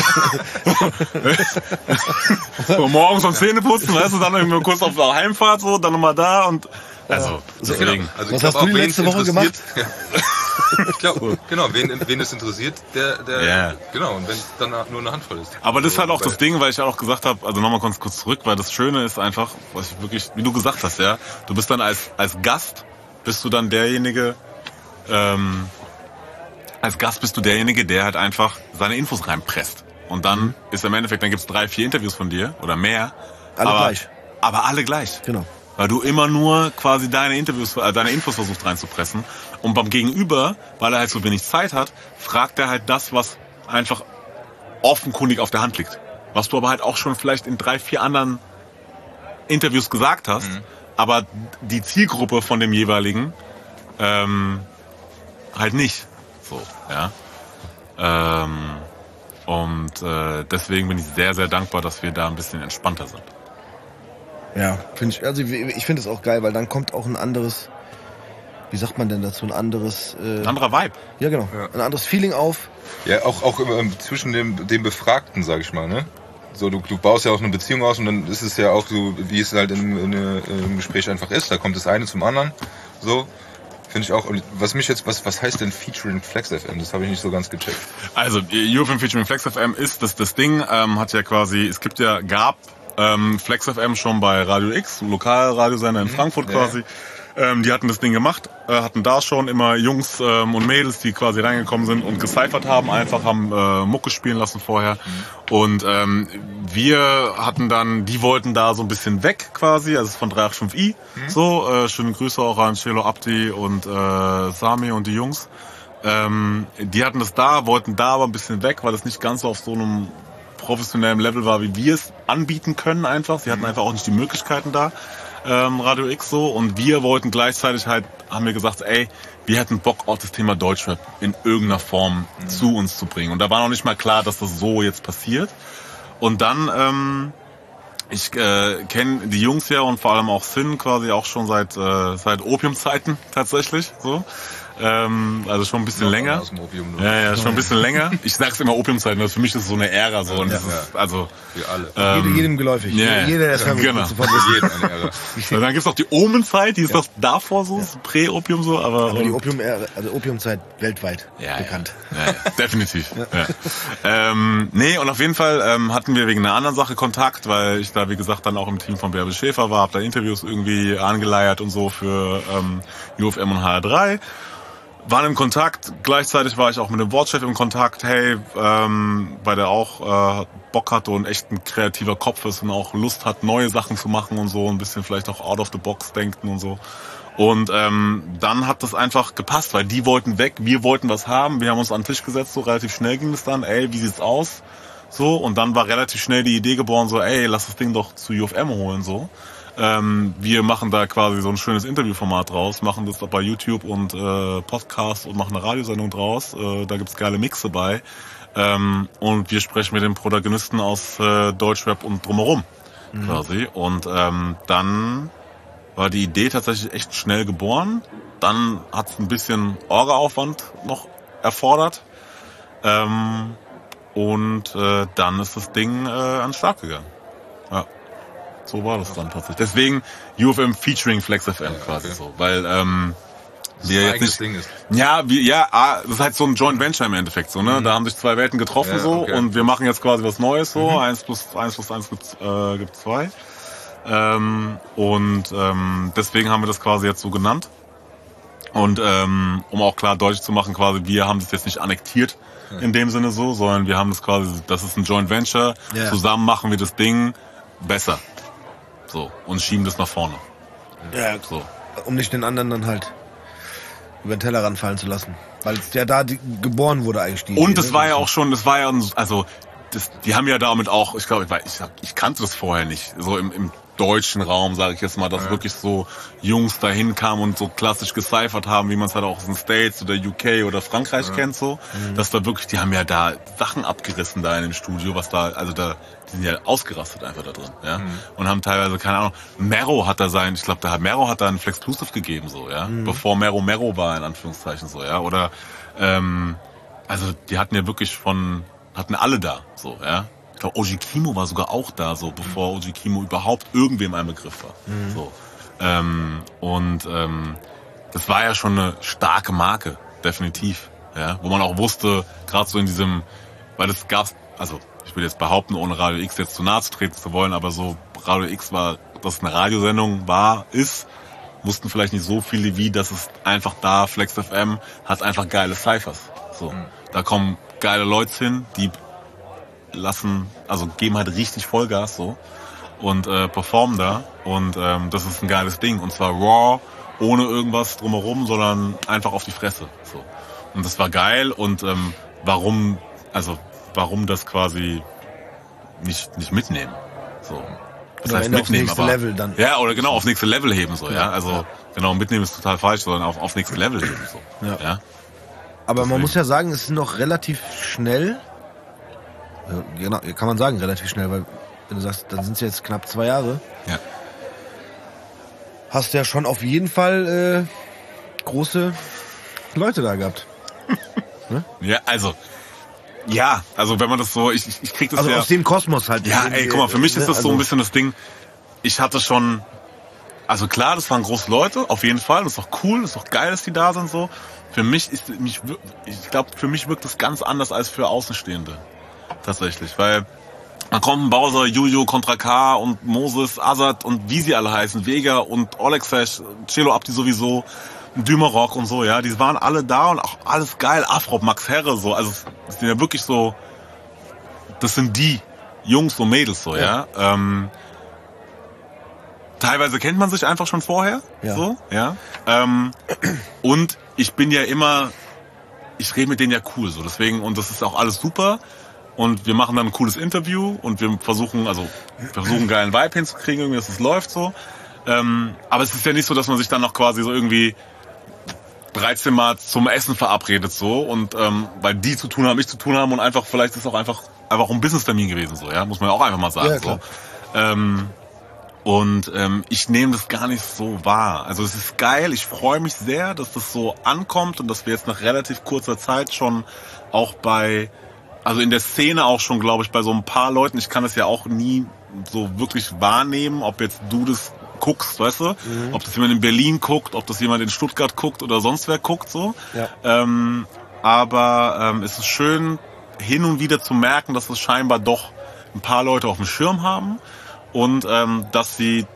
Speaker 3: So, morgens am Zähneputzen, weißt du, dann irgendwie kurz auf der Heimfahrt so, dann nochmal da und also deswegen.
Speaker 1: Also
Speaker 2: Was
Speaker 1: ich
Speaker 2: hast
Speaker 1: glaub
Speaker 2: du die
Speaker 1: auch, wen
Speaker 2: letzte
Speaker 1: es
Speaker 2: Woche
Speaker 1: interessiert- Ja. Ich glaube, genau, wen, wen es interessiert, der, der,
Speaker 3: Ja.
Speaker 1: genau, und wenn es dann nur eine Handvoll ist.
Speaker 3: Aber das ist halt auch
Speaker 1: Weil-
Speaker 3: das Ding, weil ich ja auch gesagt habe, also nochmal kurz kurz zurück, weil das Schöne ist einfach, was ich wirklich, wie du gesagt hast, ja, du bist dann als als Gast, bist du dann derjenige, ähm, als Gast bist du derjenige, der halt einfach seine Infos reinpresst. Und dann ist im Endeffekt, dann gibt's drei, vier Interviews von dir oder mehr.
Speaker 2: Alle
Speaker 3: aber,
Speaker 2: gleich.
Speaker 3: Aber alle gleich.
Speaker 2: Genau.
Speaker 3: Weil du immer nur quasi deine Interviews, äh, deine Infos versuchst reinzupressen. Und beim Gegenüber, weil er halt so wenig Zeit hat, fragt er halt das, was einfach offenkundig auf der Hand liegt. Was du aber halt auch schon vielleicht in drei, vier anderen Interviews gesagt hast.
Speaker 1: Mhm.
Speaker 3: Aber die Zielgruppe von dem jeweiligen ähm, halt nicht. So, ja. Ähm, und äh, deswegen bin ich sehr, sehr dankbar, dass wir da ein bisschen entspannter sind.
Speaker 2: Ja, finde ich, also ich, ich finde es auch geil, weil dann kommt auch ein anderes, wie sagt man denn dazu, ein anderes... Äh,
Speaker 3: ein anderer Vibe.
Speaker 2: Ja, genau. Ja. Ein anderes Feeling auf.
Speaker 1: Ja, auch, auch ähm, zwischen dem, dem Befragten, sag ich mal, ne? So, du, du baust ja auch eine Beziehung aus und dann ist es ja auch so, wie es halt in, in, in einem Gespräch einfach ist. Da kommt das eine zum anderen. So. Finde ich auch. Und was mich jetzt, was, was heißt denn Featuring Flex F M? Das habe ich nicht so ganz gecheckt.
Speaker 3: Also, U F M Featuring Flex F M ist, das, das Ding ähm, hat ja quasi, es gibt ja, gab ähm, Flex F M schon bei Radio X, Lokalradiosender in Frankfurt quasi. Ja. Ähm, die hatten das Ding gemacht, äh, hatten da schon immer Jungs ähm, und Mädels, die quasi reingekommen sind und gecyphert haben, einfach haben äh, Mucke spielen lassen vorher. Mhm. Und ähm, wir hatten dann, die wollten da so ein bisschen weg quasi, also von drei acht fünf i. Mhm. So, äh, schöne Grüße auch an Celo Abdi und äh, Sami und die Jungs. Ähm, die hatten das da, wollten da aber ein bisschen weg, weil das nicht ganz so auf so einem professionellen Level war, wie wir es anbieten können einfach. Sie hatten mhm. einfach auch nicht die Möglichkeiten da. Ähm, Radio X so, und wir wollten gleichzeitig halt, haben wir gesagt, ey, wir hätten Bock auf das Thema Deutschrap in irgendeiner Form mhm. zu uns zu bringen. Und da war noch nicht mal klar, dass das so jetzt passiert. Und dann, ähm, ich äh, kenne die Jungs ja und vor allem auch Sin quasi auch schon seit äh, seit Opiumzeiten tatsächlich so. Ähm, also schon ein bisschen ja, länger. Aus dem Opium, ja, ja, schon ein bisschen länger. Ich sag's immer Opiumzeiten, das für mich ist es so eine Ära so. Und
Speaker 1: ja,
Speaker 3: das
Speaker 1: ja.
Speaker 3: ist, also
Speaker 1: für alle.
Speaker 2: Ähm, jedem geläufig.
Speaker 3: Yeah.
Speaker 2: Jeder, der es
Speaker 3: hören will, genau.
Speaker 2: sofort wissen.
Speaker 3: Jedem eine Ära. Und dann gibt's noch die Omenzeit, die ist ja. noch davor so, ja. Prä-Opium so, aber.
Speaker 2: Aber die Opium, also Opiumzeit weltweit
Speaker 3: ja,
Speaker 2: bekannt.
Speaker 3: Ja, ja, definitiv. ja. Ja. Ähm, nee, und auf jeden Fall ähm, hatten wir wegen einer anderen Sache Kontakt, weil ich da wie gesagt dann auch im Team von Bärbel Schäfer war, hab da Interviews irgendwie angeleiert und so für ähm, U F M und H R drei. Waren im Kontakt, gleichzeitig war ich auch mit dem Wortchef im Kontakt, hey, ähm, weil der auch äh, Bock hatte und echt ein kreativer Kopf ist und auch Lust hat, neue Sachen zu machen und so, ein bisschen vielleicht auch out of the box denken und so. Und ähm, dann hat das einfach gepasst, weil die wollten weg, wir wollten was haben, wir haben uns an den Tisch gesetzt, so relativ schnell ging es dann, ey, wie sieht's aus? So, und dann war relativ schnell die Idee geboren, so, ey, lass das Ding doch zu U F M holen, so. Ähm, wir machen da quasi so ein schönes Interviewformat draus, machen das bei YouTube und äh, Podcast und machen eine Radiosendung draus. Äh, da gibt's geile Mixe bei. Ähm, und wir sprechen mit den Protagonisten aus äh, Deutschrap und drumherum mhm. quasi. Und ähm, dann war die Idee tatsächlich echt schnell geboren. Dann hat's ein bisschen Orga-Aufwand noch erfordert. Ähm, und äh, dann ist das Ding äh, an den Start gegangen. Ja. So war das dann tatsächlich. Deswegen U F M featuring Flex F M ja, quasi okay. so, weil ähm,
Speaker 1: das wir jetzt nicht Ding ist.
Speaker 3: Ja, wie ja, ah, das ist halt so ein Joint Venture im Endeffekt so, ne? Mhm. Da haben sich zwei Welten getroffen ja, so okay. und wir machen jetzt quasi was Neues so, mhm. eins plus eins plus eins gibt äh, gibt zwei. Ähm, und ähm, deswegen haben wir das quasi jetzt so genannt. Und ähm, um auch klar deutlich zu machen, quasi wir haben das jetzt nicht annektiert ja. in dem Sinne so, sondern wir haben das quasi, das ist ein Joint Venture, ja. zusammen machen wir das Ding besser. So, und schieben das nach vorne.
Speaker 2: Ja, so. Um nicht den anderen dann halt über den Tellerrand fallen zu lassen. Weil es ja da die, geboren wurde eigentlich. Die
Speaker 3: und das war ja auch schon, das war ja, also, das, die haben ja damit auch, ich glaube, ich, ich, ich kannte das vorher nicht, so im, im deutschen Raum, sage ich jetzt mal, dass ja. wirklich so Jungs dahin kamen und so klassisch gecyphert haben, wie man es halt auch aus den States oder U K oder Frankreich ja. kennt, so. Mhm. Dass da wirklich, die haben ja da Sachen abgerissen da in dem Studio, was da, also da, die sind ja ausgerastet einfach da drin, ja. Mhm. Und haben teilweise, keine Ahnung, Mero hat da sein, ich glaube, da hat Mero hat da einen Flexclusive gegeben, so, ja. Mhm. Bevor Mero Mero war, in Anführungszeichen, so, ja. Oder, ähm, also, die hatten ja wirklich von, hatten alle da, so, ja. Ich glaube, Oji Kimo war sogar auch da, so bevor Oji Kimo überhaupt irgendwem ein Begriff war. Mhm. So. Ähm, und ähm, das war ja schon eine starke Marke, definitiv. Ja, wo man auch wusste, gerade so in diesem, weil es gab, also ich will jetzt behaupten, ohne Radio X jetzt zu nahe zu treten zu wollen, aber so Radio X war, dass es eine Radiosendung war, ist, wussten vielleicht nicht so viele wie, dass es einfach da, Flex F M hat einfach geile Cyphers. So, mhm. Da kommen geile Leute hin, die lassen, also geben halt richtig Vollgas so und äh, performen da und ähm, das ist ein geiles Ding und zwar raw, ohne irgendwas drumherum, sondern einfach auf die Fresse so. Und das war geil und ähm, warum, also warum das quasi nicht nicht mitnehmen so, das
Speaker 2: Oder
Speaker 3: heißt
Speaker 2: am Ende aufs
Speaker 3: mitnehmen,
Speaker 2: nächste
Speaker 3: aber,
Speaker 2: Level dann.
Speaker 3: Ja, oder genau, aufs nächste Level heben, so, ja.
Speaker 2: Ja.
Speaker 3: Also, genau, mitnehmen ist total falsch, sondern auf, aufs nächste Level heben, so.
Speaker 2: Ja.
Speaker 3: Ja.
Speaker 2: Aber man
Speaker 3: Deswegen.
Speaker 2: muss ja sagen, es ist noch relativ schnell. Ja, genau, kann man sagen, relativ schnell, weil wenn du sagst, dann sind es jetzt knapp zwei Jahre.
Speaker 3: Ja.
Speaker 2: Hast du ja schon auf jeden Fall äh, große Leute da gehabt.
Speaker 3: Ja, also, ja, also wenn man das so, ich, ich, ich krieg das
Speaker 2: Also
Speaker 3: ja.
Speaker 2: aus dem Kosmos halt.
Speaker 3: Ja,
Speaker 2: Den-
Speaker 3: ey, guck mal, für mich ist das so ein
Speaker 2: also-
Speaker 3: bisschen das Ding, ich hatte schon, also klar, das waren große Leute, auf jeden Fall, das ist auch cool, das ist auch geil, dass die da sind, so. Für mich ist, mich, wir- ich glaube, für mich wirkt das ganz anders als für Außenstehende. Tatsächlich, weil dann kommen Bowser, Juju, Contra K und Moses, Azad und wie sie alle heißen, Vega und Olexash, Cello Abdi sowieso, Dümerock und so, ja, die waren alle da und auch alles geil, Afrop, Max Herre, so, also es sind ja wirklich so, das sind die Jungs und Mädels, so, ja. ja? Ähm, teilweise kennt man sich einfach schon vorher,
Speaker 2: Ja.
Speaker 3: so, ja. Ähm, und ich bin ja immer, ich rede mit denen ja cool, so, deswegen, und das ist auch alles super. Und wir machen dann ein cooles Interview und wir versuchen, also wir versuchen einen geilen Vibe hinzukriegen, irgendwie, dass es läuft so. Ähm, aber es ist ja nicht so, dass man sich dann noch quasi so irgendwie dreizehn Mal zum Essen verabredet so und ähm, weil die zu tun haben, ich zu tun haben und einfach vielleicht ist es auch einfach einfach ein Business-Termin gewesen so, ja, muss man ja auch einfach mal sagen
Speaker 2: Ja,
Speaker 3: so.
Speaker 2: klar.
Speaker 3: Ähm, und ähm, ich nehme das gar nicht so wahr. Also es ist geil, ich freue mich sehr, dass das so ankommt und dass wir jetzt nach relativ kurzer Zeit schon auch bei Also in der Szene auch schon, glaube ich, bei so ein paar Leuten, ich kann das ja auch nie so wirklich wahrnehmen, ob jetzt du das guckst, weißt du? Mhm. Ob das jemand in Berlin guckt, ob das jemand in Stuttgart guckt oder sonst wer guckt, so.
Speaker 2: Ja.
Speaker 3: Ähm, aber ähm, es ist schön, hin und wieder zu merken, dass es scheinbar doch ein paar Leute auf dem Schirm haben und ähm, dass sie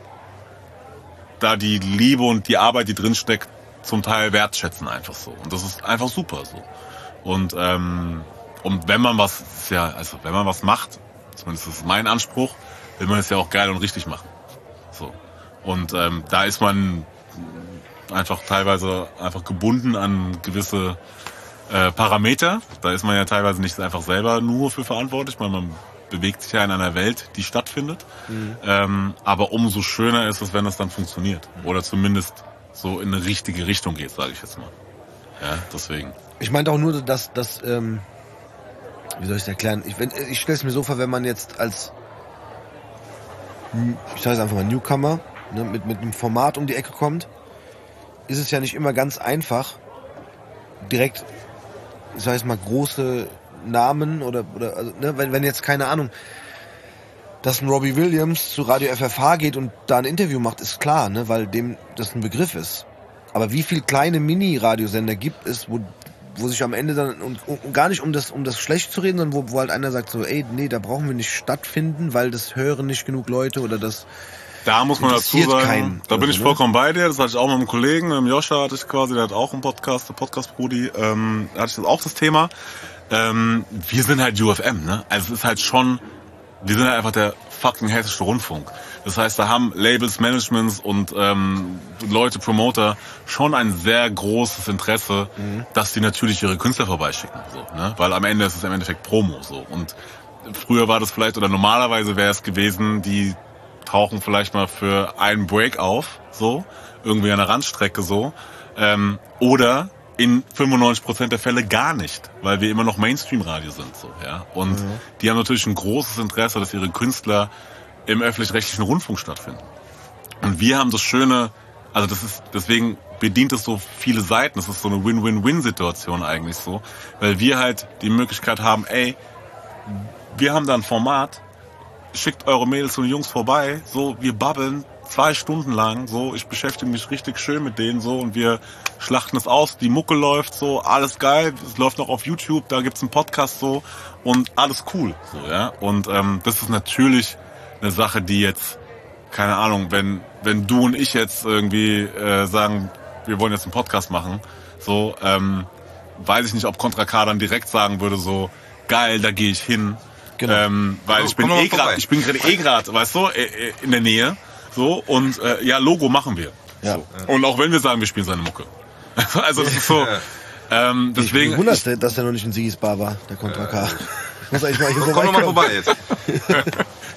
Speaker 3: da die Liebe und die Arbeit, die drin steckt, zum Teil wertschätzen einfach so. Und das ist einfach super so. Und ähm, Und wenn man was, ist ja, also wenn man was macht, zumindest ist mein Anspruch, will man es ja auch geil und richtig machen. So. Und ähm, da ist man einfach teilweise einfach gebunden an gewisse äh, Parameter. Da ist man ja teilweise nicht einfach selber nur für verantwortlich, weil man bewegt sich ja in einer Welt, die stattfindet. Mhm. Ähm, aber umso schöner ist es, wenn es dann funktioniert. Oder zumindest so in eine richtige Richtung geht, sage ich jetzt mal. Ja, deswegen.
Speaker 2: Ich meinte auch nur, dass, dass ähm, wie soll ich es erklären? Ich, wenn, ich stelle es mir so vor, wenn man jetzt als, ich sage es einfach mal, Newcomer, ne, mit, mit einem Format um die Ecke kommt, ist es ja nicht immer ganz einfach, direkt, ich sage es mal, große Namen oder, oder also, ne, wenn, wenn jetzt, keine Ahnung, dass ein Robbie Williams zu Radio F F H geht und da ein Interview macht, ist klar, ne, weil dem das ein Begriff ist. Aber wie viele kleine Mini-Radiosender gibt es, wo wo sich am Ende dann, und, und gar nicht um das um das schlecht zu reden, sondern wo, wo halt einer sagt so, ey, nee, da brauchen wir nicht stattfinden, weil das hören nicht genug Leute oder das
Speaker 3: Da muss man dazu
Speaker 2: interessiert
Speaker 3: sagen,
Speaker 2: keinen.
Speaker 3: da bin
Speaker 2: Also,
Speaker 3: ich
Speaker 2: ne?
Speaker 3: vollkommen bei dir, das hatte ich auch mit einem Kollegen, mit dem Joscha hatte ich quasi, der hat auch einen Podcast, der Podcast-Brudi, ähm, da hatte ich das auch das Thema. Ähm, wir sind halt U F M, ne? Also es ist halt schon, wir sind halt einfach der fucking hessische Rundfunk. Das heißt, da haben Labels, Managements und ähm, Leute, Promoter schon ein sehr großes Interesse, mhm. dass die natürlich ihre Künstler vorbeischicken. So, ne? Weil am Ende ist es im Endeffekt Promo. So. Und früher war das vielleicht, oder normalerweise wäre es gewesen, die tauchen vielleicht mal für einen Break auf, so, irgendwie an der Randstrecke so. Ähm, oder in fünfundneunzig Prozent der Fälle gar nicht, weil wir immer noch Mainstream-Radio sind. So, ja? Und mhm. die haben natürlich ein großes Interesse, dass ihre Künstler im öffentlich-rechtlichen Rundfunk stattfinden. Und wir haben das Schöne, also das ist, deswegen bedient es so viele Seiten, das ist so eine Win-Win-Win-Situation eigentlich so, weil wir halt die Möglichkeit haben, ey, wir haben da ein Format, schickt eure Mädels und Jungs vorbei, so, wir babbeln zwei Stunden lang, so, ich beschäftige mich richtig schön mit denen, so, und wir schlachten es aus, die Mucke läuft, so, alles geil, es läuft noch auf YouTube, da gibt's einen Podcast, so, und alles cool, so, ja, und ähm, das ist natürlich eine Sache, die jetzt, keine Ahnung, wenn wenn du und ich jetzt irgendwie äh, sagen, wir wollen jetzt einen Podcast machen, so, ähm, weiß ich nicht, ob Contra K dann direkt sagen würde, so, geil, da gehe ich hin, genau. ähm, weil
Speaker 1: also,
Speaker 3: ich bin eh gerade, ich bin gerade eh gerade, weißt du, äh, in der Nähe, so, und äh, ja, Logo machen wir.
Speaker 2: Ja.
Speaker 3: So. Und auch wenn wir sagen, wir spielen seine Mucke. Also das ist so, ähm, deswegen...
Speaker 2: Ich wundert, dass der noch nicht in Sigis Bar war, der Contra K. Muss eigentlich mal hier
Speaker 1: Komm doch mal vorbei jetzt.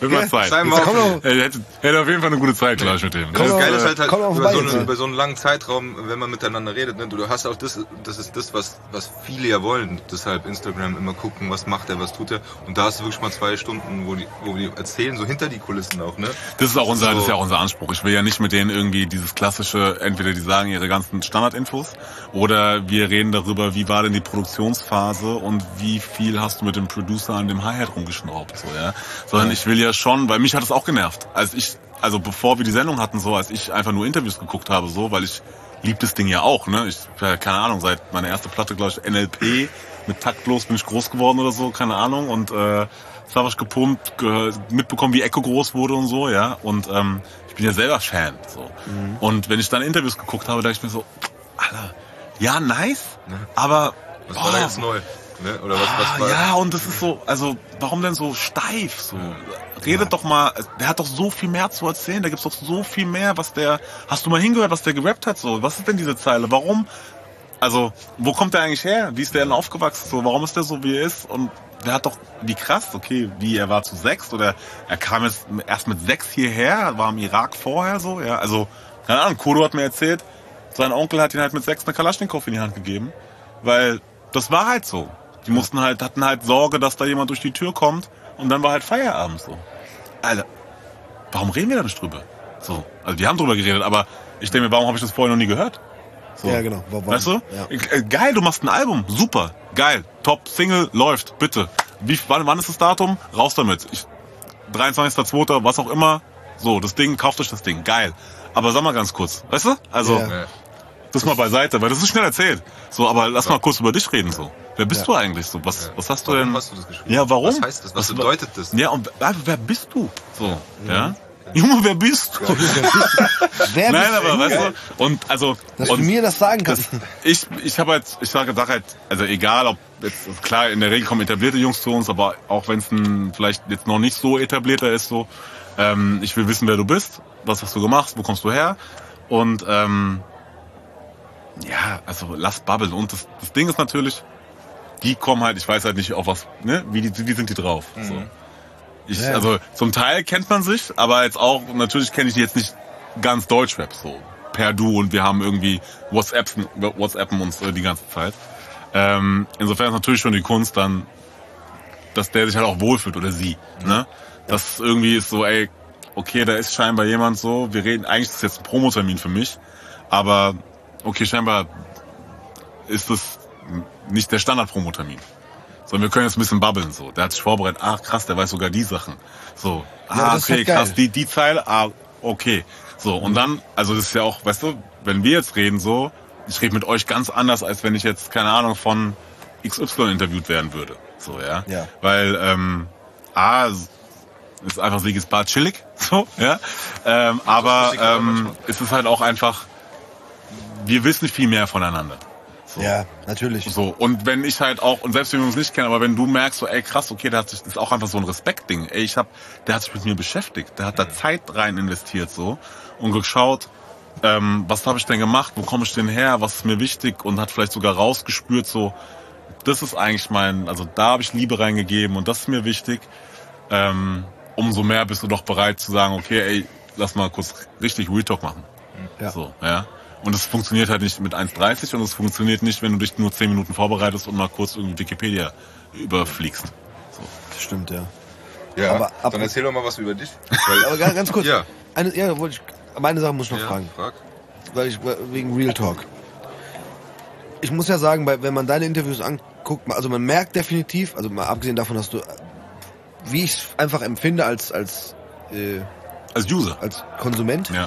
Speaker 3: Wird mal Zeit.
Speaker 1: Schreiben wir
Speaker 2: Komm
Speaker 1: auf.
Speaker 2: doch.
Speaker 3: Er hätte, hätte auf jeden Fall eine gute Zeit, glaube ich, mit dem.
Speaker 2: Komm
Speaker 1: Das
Speaker 2: doch,
Speaker 1: Geile ist halt, halt
Speaker 2: komm doch
Speaker 1: über, so
Speaker 2: vorbei,
Speaker 1: einen,
Speaker 2: ja.
Speaker 1: über so einen langen Zeitraum, wenn man miteinander redet, ne, du, du hast auch das, das ist das, was, was viele ja wollen. Deshalb Instagram immer gucken, was macht er, was tut er. Und da hast du wirklich mal zwei Stunden, wo die, wo die erzählen, so hinter die Kulissen auch, ne?
Speaker 3: Das ist auch unser,
Speaker 1: So.
Speaker 3: das ist ja auch unser Anspruch. Ich will ja nicht mit denen irgendwie dieses klassische, entweder die sagen ihre ganzen Standardinfos oder wir reden darüber, wie war denn die Produktionsphase und wie viel hast du mit dem Producer an dem Hi-Hat rumgeschraubt, so, ja. Sondern ich will ja schon, weil mich hat es auch genervt, als ich, also bevor wir die Sendung hatten, so, als ich einfach nur Interviews geguckt habe, so, weil ich lieb das Ding ja auch, ne. Ich, ja, keine Ahnung, seit meiner ersten Platte, glaube ich, N L P, mit Taktlos bin ich groß geworden oder so, keine Ahnung, und, äh, Savage gepumpt, ge- mitbekommen, wie Echo groß wurde und so, ja, und, ähm, ich bin ja selber Fan, so. Mhm. Und wenn ich dann Interviews geguckt habe, dachte ich mir so, Alter, ja, nice,
Speaker 1: Ne?
Speaker 3: aber,
Speaker 1: Was war da jetzt neu? Ne? Oder was, was
Speaker 3: Ah,
Speaker 1: war?
Speaker 3: ja, und das ist so, also warum denn so steif? So, redet doch mal, der hat doch so viel mehr zu erzählen, da gibt's doch so viel mehr, was der, hast du mal hingehört, was der gerappt hat? So, was ist denn diese Zeile? Warum? Also, wo kommt der eigentlich her? Wie ist der denn aufgewachsen? So, warum ist der so, wie er ist? Und der hat doch, wie krass, okay, wie er war zu sechs oder er kam jetzt erst mit sechs hierher, war im Irak vorher so, ja, also, keine Ahnung, Kodo hat mir erzählt, sein Onkel hat ihn halt mit sechs eine Kalaschnikow in die Hand gegeben, weil das war halt so. Die mussten halt, hatten halt Sorge, dass da jemand durch die Tür kommt und dann war halt Feierabend so. Alter, warum reden wir da nicht drüber? So, also wir haben drüber geredet, aber ich denke mir, warum habe ich das vorher noch nie gehört? So.
Speaker 2: Ja, genau. Warum?
Speaker 3: Weißt du?
Speaker 2: Ja.
Speaker 3: Äh, Geil, du machst ein Album, super, geil, top, Single, läuft, bitte. Wie, wann, wann ist das Datum? Raus damit. Ich, dreiundzwanzigster zweiter, was auch immer. So, das Ding, kauft euch das Ding, geil. Aber sag mal ganz kurz, weißt du? Also,
Speaker 2: Ja.
Speaker 1: Ne.
Speaker 3: das mal beiseite, weil das ist schnell erzählt. So, aber lass mal kurz über dich reden, so. Wer bist
Speaker 2: Ja.
Speaker 3: du eigentlich so? Was, was hast du
Speaker 1: Warum
Speaker 3: denn?
Speaker 1: hast du das geschrieben?
Speaker 3: Ja, warum?
Speaker 1: Was heißt das? Was bedeutet das?
Speaker 3: Ja, und wer, wer bist du? So, ja? Junge, wer bist du?
Speaker 2: Wer
Speaker 3: Nein,
Speaker 2: bist
Speaker 3: aber
Speaker 2: du?
Speaker 3: weißt du, und also,
Speaker 2: Dass
Speaker 3: und
Speaker 2: du mir das sagen kannst.
Speaker 3: ich, ich habe halt, ich sage da halt, also egal, ob jetzt, klar, in der Regel kommen etablierte Jungs zu uns, aber auch wenn es ein vielleicht jetzt noch nicht so etablierter ist, so, ähm, ich will wissen, wer du bist, was hast du gemacht, wo kommst du her und ähm, ja, also lass babbeln. Und das, das Ding ist natürlich, die kommen halt, ich weiß halt nicht auf was, ne, wie, die, wie sind die drauf,
Speaker 1: Mhm.
Speaker 3: so. Ich,
Speaker 2: Ja.
Speaker 3: also zum Teil kennt man sich, aber jetzt auch, natürlich kenne ich die jetzt nicht ganz Deutschrap so per Du und wir haben irgendwie WhatsApps, WhatsAppen uns äh, die ganze Zeit. Ähm, insofern ist natürlich schon die Kunst dann, dass der sich halt auch wohlfühlt oder sie. Ne? Das irgendwie ist so, ey, okay, da ist scheinbar jemand so, wir reden, eigentlich ist das jetzt ein Promotermin für mich, aber okay, scheinbar ist das nicht der Standard-Promotermin. Sondern wir können jetzt ein bisschen babbeln, so. Der hat sich vorbereitet, ach krass, der weiß sogar die Sachen. So,
Speaker 2: Ja,
Speaker 3: ah,
Speaker 2: das ist
Speaker 3: okay,
Speaker 2: halt geil.
Speaker 3: krass, die, die Zeile, ah, okay. So, und dann, also das ist ja auch, weißt du, wenn wir jetzt reden so, ich rede mit euch ganz anders, als wenn ich jetzt, keine Ahnung, von X Y interviewt werden würde. So, ja.
Speaker 2: Ja.
Speaker 3: Weil, ähm, A, ist einfach Siegesbad chillig, so, ja. Ähm, aber
Speaker 1: lustig, aber
Speaker 3: ähm,
Speaker 1: manchmal.
Speaker 3: es ist halt auch einfach, wir wissen viel mehr voneinander. So.
Speaker 2: Ja, natürlich.
Speaker 3: So, und wenn ich halt auch, und selbst wenn wir uns nicht kennen, aber wenn du merkst, so, ey krass, okay, der hat sich, das ist auch einfach so ein Respektding. Ey, ich hab, der hat sich mit mir beschäftigt, der hat da Zeit rein investiert, so, und geschaut, ähm, was habe ich denn gemacht, wo komme ich denn her, was ist mir wichtig, und hat vielleicht sogar rausgespürt, so, das ist eigentlich mein, also da habe ich Liebe reingegeben und das ist mir wichtig. Ähm, umso mehr bist du doch bereit zu sagen, okay, ey, lass mal kurz richtig Real Talk machen.
Speaker 2: Ja.
Speaker 3: So, ja. Und es funktioniert halt nicht mit eins dreißig und es funktioniert nicht, wenn du dich nur zehn Minuten vorbereitest und mal kurz irgendwie Wikipedia überfliegst. So.
Speaker 2: Das stimmt, ja.
Speaker 1: Ja,
Speaker 2: Aber ab-
Speaker 1: dann erzähl doch mal was über dich. Weil,
Speaker 2: Aber ganz, ganz kurz.
Speaker 1: Ja.
Speaker 2: Eine, ja, wollte ich, meine Sache muss ich noch
Speaker 1: ja,
Speaker 2: fragen.
Speaker 1: frag.
Speaker 2: Weil ich, wegen Real Talk. Ich muss ja sagen, weil, wenn man deine Interviews anguckt, also man merkt definitiv, also mal abgesehen davon, dass du, wie ich es einfach empfinde als, als, äh,
Speaker 3: Als User.
Speaker 2: als Konsument,
Speaker 3: Ja.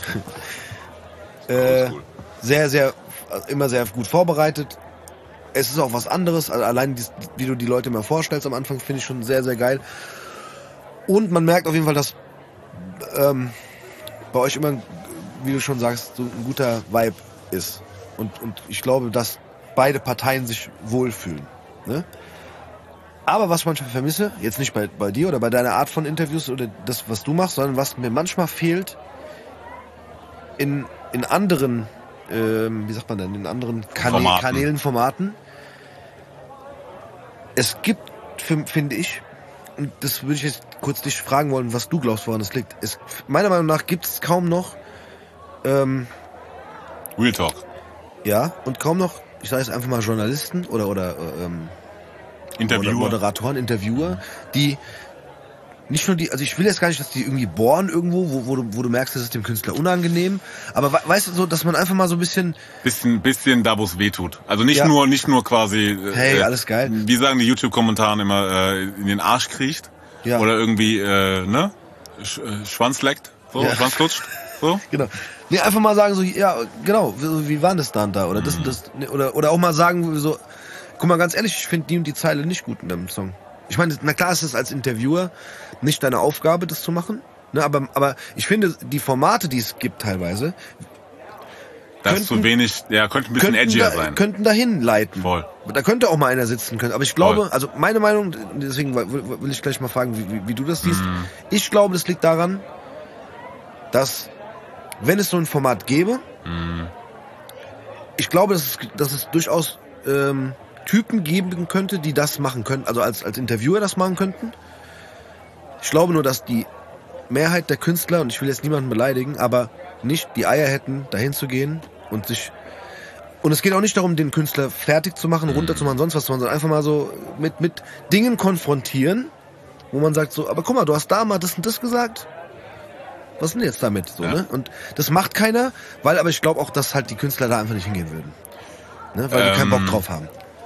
Speaker 2: äh,
Speaker 1: Cool.
Speaker 2: sehr, sehr, immer sehr gut vorbereitet. Es ist auch was anderes, also allein dies, wie du die Leute mal vorstellst am Anfang, finde ich schon sehr, sehr geil. Und man merkt auf jeden Fall, dass ähm, bei euch immer, wie du schon sagst, so ein guter Vibe ist. Und, und ich glaube, dass beide Parteien sich wohlfühlen. Ne? Aber was ich manchmal vermisse, jetzt nicht bei, bei dir oder bei deiner Art von Interviews oder das, was du machst, sondern was mir manchmal fehlt in, in anderen, ähm, wie sagt man denn, in anderen Kanä
Speaker 3: Formaten.
Speaker 2: Kanälen, Formaten. Es gibt, finde ich, und das würde ich jetzt kurz dich fragen wollen, was du glaubst, woran das liegt. Es, meiner Meinung nach gibt es kaum noch, ähm,
Speaker 3: Real Talk.
Speaker 2: ja, und kaum noch, ich sage jetzt einfach mal Journalisten oder, oder, ähm,
Speaker 3: Interviewer.
Speaker 2: Oder Moderatoren, Interviewer, die nicht nur die, also ich will jetzt gar nicht, dass die irgendwie bohren irgendwo, wo, wo, du, wo du merkst, das ist dem Künstler unangenehm, aber we- weißt du so, dass man einfach mal so ein bisschen,
Speaker 3: Bisschen, bisschen da, wo es weh tut. Also nicht
Speaker 2: Ja.
Speaker 3: nur, nicht nur quasi, äh,
Speaker 2: hey, alles geil.
Speaker 3: wie sagen die YouTube-Kommentaren immer, äh, in den Arsch kriecht.
Speaker 2: Ja.
Speaker 3: Oder irgendwie, äh, ne? Sch äh, Schwanz leckt. So,
Speaker 2: Ja.
Speaker 3: Schwanz lutscht. So.
Speaker 2: Genau. Nee, einfach mal sagen so, ja, genau, wie, wie war das dann da? Oder das und das, nee, oder, oder auch mal sagen so, guck mal, ganz ehrlich, ich finde die und die Zeile nicht gut in deinem Song. Ich meine, na klar ist es als Interviewer nicht deine Aufgabe, das zu machen, ne, aber, aber ich finde, die Formate, die es gibt teilweise,
Speaker 3: Das ist zu
Speaker 2: Könnten-
Speaker 3: wenig, ja, könnte ein bisschen
Speaker 2: könnten,
Speaker 3: edgier
Speaker 2: da,
Speaker 3: sein.
Speaker 2: könnten dahin leiten.
Speaker 3: Voll.
Speaker 2: Da könnte auch mal einer sitzen können. Aber ich glaube,
Speaker 3: Voll.
Speaker 2: also meine Meinung, deswegen will, will ich gleich mal fragen, wie, wie, wie du das siehst.
Speaker 3: Mhm.
Speaker 2: Ich glaube, das liegt daran, dass, wenn es so ein Format gäbe,
Speaker 3: Mhm.
Speaker 2: ich glaube, dass es, dass es durchaus ähm, Typen geben könnte, die das machen könnten, also als, als Interviewer das machen könnten. Ich glaube nur, dass die Mehrheit der Künstler, und ich will jetzt niemanden beleidigen, aber nicht die Eier hätten, dahin zu gehen und sich... Und es geht auch nicht darum, den Künstler fertig zu machen, runterzumachen, sonst was, sondern einfach mal so mit, mit Dingen konfrontieren, wo man sagt so, aber guck mal, du hast da mal das und das gesagt. Was ist denn jetzt damit? So,
Speaker 3: Ja.
Speaker 2: ne? Und das macht keiner, weil aber ich glaube auch, dass halt die Künstler da einfach nicht hingehen würden. Ne? Weil die keinen Bock
Speaker 3: Ähm,
Speaker 2: drauf haben.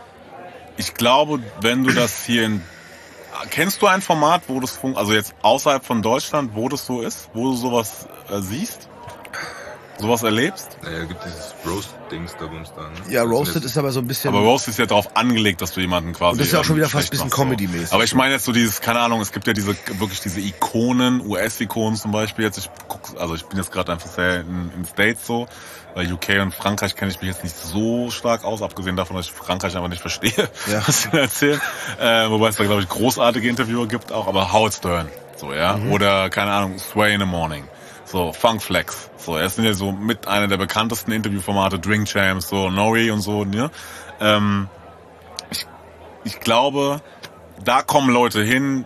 Speaker 3: Ich glaube, wenn du das hier in... Kennst du ein Format, wo das fun- also jetzt außerhalb von Deutschland, wo das so ist? Wo du sowas äh, siehst? Sowas erlebst?
Speaker 1: Naja, gibt dieses Roast-Dings da bei uns da. Ne?
Speaker 2: Ja,
Speaker 1: Das sind
Speaker 2: Roasted
Speaker 1: jetzt-
Speaker 2: ist aber so ein bisschen...
Speaker 3: Aber Roast ist ja darauf angelegt, dass du jemanden quasi...
Speaker 2: Und das ist ja auch schon
Speaker 3: ähm,
Speaker 2: wieder fast
Speaker 3: schlecht
Speaker 2: bisschen
Speaker 3: machst, so.
Speaker 2: Comedy-mäßig.
Speaker 3: Aber ich meine jetzt so dieses, keine Ahnung, es gibt ja diese, wirklich diese Ikonen, U S-Ikonen zum Beispiel. Jetzt, ich guck, also ich bin jetzt gerade einfach sehr in, in States so. Bei U K und Frankreich kenne ich mich jetzt nicht so stark aus, abgesehen davon, dass ich Frankreich einfach nicht verstehe,
Speaker 2: Ja.
Speaker 3: was sie da erzählen. Äh, wobei es da, glaube ich, großartige Interviewer gibt auch, aber Howard Stern, so, ja.
Speaker 2: Mhm.
Speaker 3: Oder, keine Ahnung, Sway in the Morning. So, Funk Flex. So, er sind ja so mit einer der bekanntesten Interviewformate, Drink Champs, so, Nori und so, ne? Ähm, ich, ich glaube, da kommen Leute hin,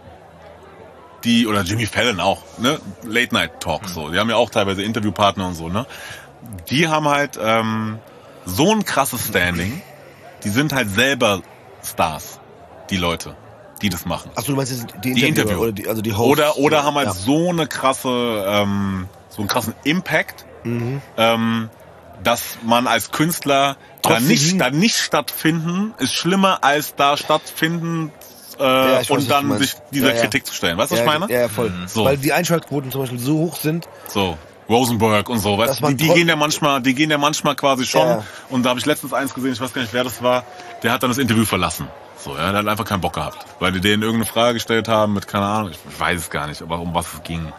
Speaker 3: die, oder Jimmy Fallon auch, ne? Late Night Talk, so. Die haben ja auch teilweise Interviewpartner und so, ne? Die haben halt, ähm, so ein krasses Standing. Die sind halt selber Stars. Die Leute, die das machen.
Speaker 2: Achso, du meinst jetzt die
Speaker 3: Die
Speaker 2: Interviewer,
Speaker 3: Interviewer.
Speaker 2: oder die, also die Hosts.
Speaker 3: Oder, oder haben halt
Speaker 2: ja.
Speaker 3: so eine krasse, ähm, so einen krassen Impact,
Speaker 2: Mhm.
Speaker 3: ähm, dass man als Künstler da
Speaker 2: Trotzdem
Speaker 3: nicht,
Speaker 2: hin-
Speaker 3: da nicht stattfinden, ist schlimmer als da stattfinden äh,
Speaker 2: Ja, ich weiß, was
Speaker 3: und
Speaker 2: du
Speaker 3: dann
Speaker 2: meinst.
Speaker 3: sich dieser
Speaker 2: Ja, ja.
Speaker 3: Kritik zu stellen. Weißt du, was
Speaker 2: Ja,
Speaker 3: ich meine?
Speaker 2: ja, ja, voll.
Speaker 3: So.
Speaker 2: Weil die Einschaltquoten zum Beispiel so hoch sind.
Speaker 3: So, Rosenberg und so, weißt
Speaker 2: Dass
Speaker 3: du,
Speaker 2: man
Speaker 3: die, die
Speaker 2: trotz-
Speaker 3: gehen ja manchmal, die gehen ja manchmal quasi schon.
Speaker 2: Ja.
Speaker 3: Und da habe ich letztens eins gesehen, ich weiß gar nicht, wer das war, der hat dann das Interview verlassen. So, ja, der hat einfach keinen Bock gehabt. Weil die denen irgendeine Frage gestellt haben mit, keine Ahnung, ich weiß es gar nicht, aber um was es ging.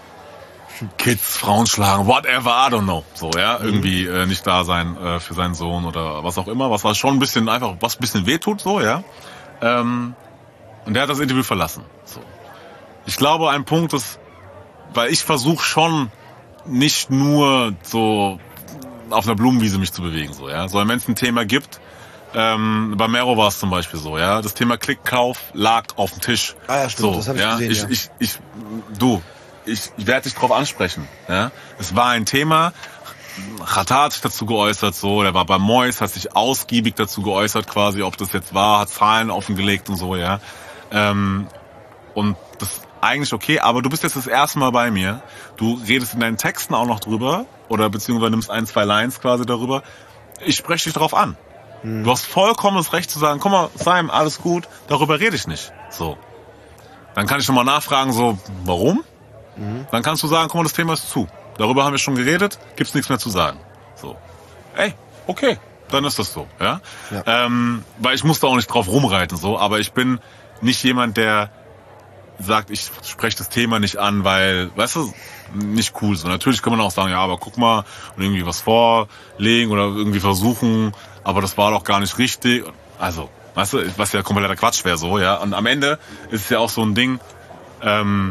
Speaker 3: Kids, Frauen schlagen, whatever, I don't know. So, ja, irgendwie äh, nicht da sein äh, für seinen Sohn oder was auch immer, was halt schon ein bisschen einfach, was ein bisschen wehtut, so, ja. Ähm, und der hat das Interview verlassen. So. Ich glaube, ein Punkt ist, weil ich versuche schon nicht nur so auf einer Blumenwiese mich zu bewegen, so, ja. So, wenn es ein Thema gibt, ähm, bei Mero war es zum Beispiel so, ja. Das Thema Klickkauf lag auf dem Tisch.
Speaker 2: Ah ja, stimmt,
Speaker 3: so,
Speaker 2: das hab ich
Speaker 3: ja.
Speaker 2: gesehen,
Speaker 3: ich,
Speaker 2: ja.
Speaker 3: ich, ich, du, ich, ich werde dich drauf ansprechen, ja. Es war ein Thema. Chata hat sich dazu geäußert, so, der war bei Mois, hat sich ausgiebig dazu geäußert, quasi, ob das jetzt war, hat Zahlen offengelegt und so, ja. Ähm, und das ist eigentlich okay, aber du bist jetzt das erste Mal bei mir. Du redest in deinen Texten auch noch drüber, oder beziehungsweise nimmst ein, zwei Lines quasi darüber. Ich spreche dich drauf an.
Speaker 2: Hm.
Speaker 3: Du hast vollkommenes Recht zu sagen, guck mal, Simon, alles gut, darüber rede ich nicht. So. Dann kann ich nochmal nachfragen, so, warum?
Speaker 2: Mhm.
Speaker 3: Dann kannst du sagen, guck mal, das Thema ist zu. Darüber haben wir schon geredet, gibt's nichts mehr zu sagen. So. Ey, okay, dann ist das so, ja.
Speaker 2: Ja.
Speaker 3: Ähm, weil ich muss da auch nicht drauf rumreiten, so, aber ich bin nicht jemand, der sagt, ich spreche das Thema nicht an, weil, weißt du, nicht cool so. Natürlich kann man auch sagen, ja, aber guck mal und irgendwie was vorlegen oder irgendwie versuchen, aber das war doch gar nicht richtig. Also, weißt du, was ja kompletter Quatsch wäre so, ja. Und am Ende ist es ja auch so ein Ding, ähm,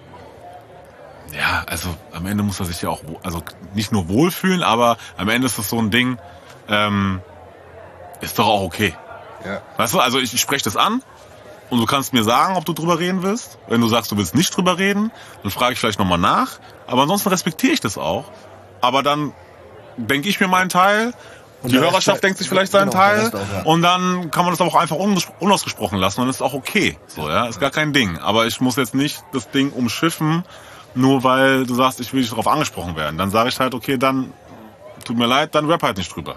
Speaker 3: ja, also am Ende muss er sich ja auch, also nicht nur wohlfühlen, aber am Ende ist es so ein Ding, ähm, ist doch auch okay.
Speaker 1: Ja.
Speaker 3: Weißt du, also ich, ich spreche das an, und du kannst mir sagen, ob du drüber reden willst. Wenn du sagst, du willst nicht drüber reden, dann frage ich vielleicht nochmal nach. Aber ansonsten respektiere ich das auch. Aber dann denke ich mir meinen Teil.
Speaker 2: Und
Speaker 3: die
Speaker 2: der
Speaker 3: Hörerschaft
Speaker 2: Rest-
Speaker 3: denkt sich vielleicht seinen
Speaker 2: genau, der
Speaker 3: Teil.
Speaker 2: Rest auch, ja.
Speaker 3: Und dann kann man das aber auch einfach unas- unausgesprochen lassen. Und das ist auch okay. So, ja, ist gar kein Ding. Aber ich muss jetzt nicht das Ding umschiffen, nur weil du sagst, ich will nicht darauf angesprochen werden. Dann sage ich halt, okay, dann tut mir leid, dann rap halt nicht drüber.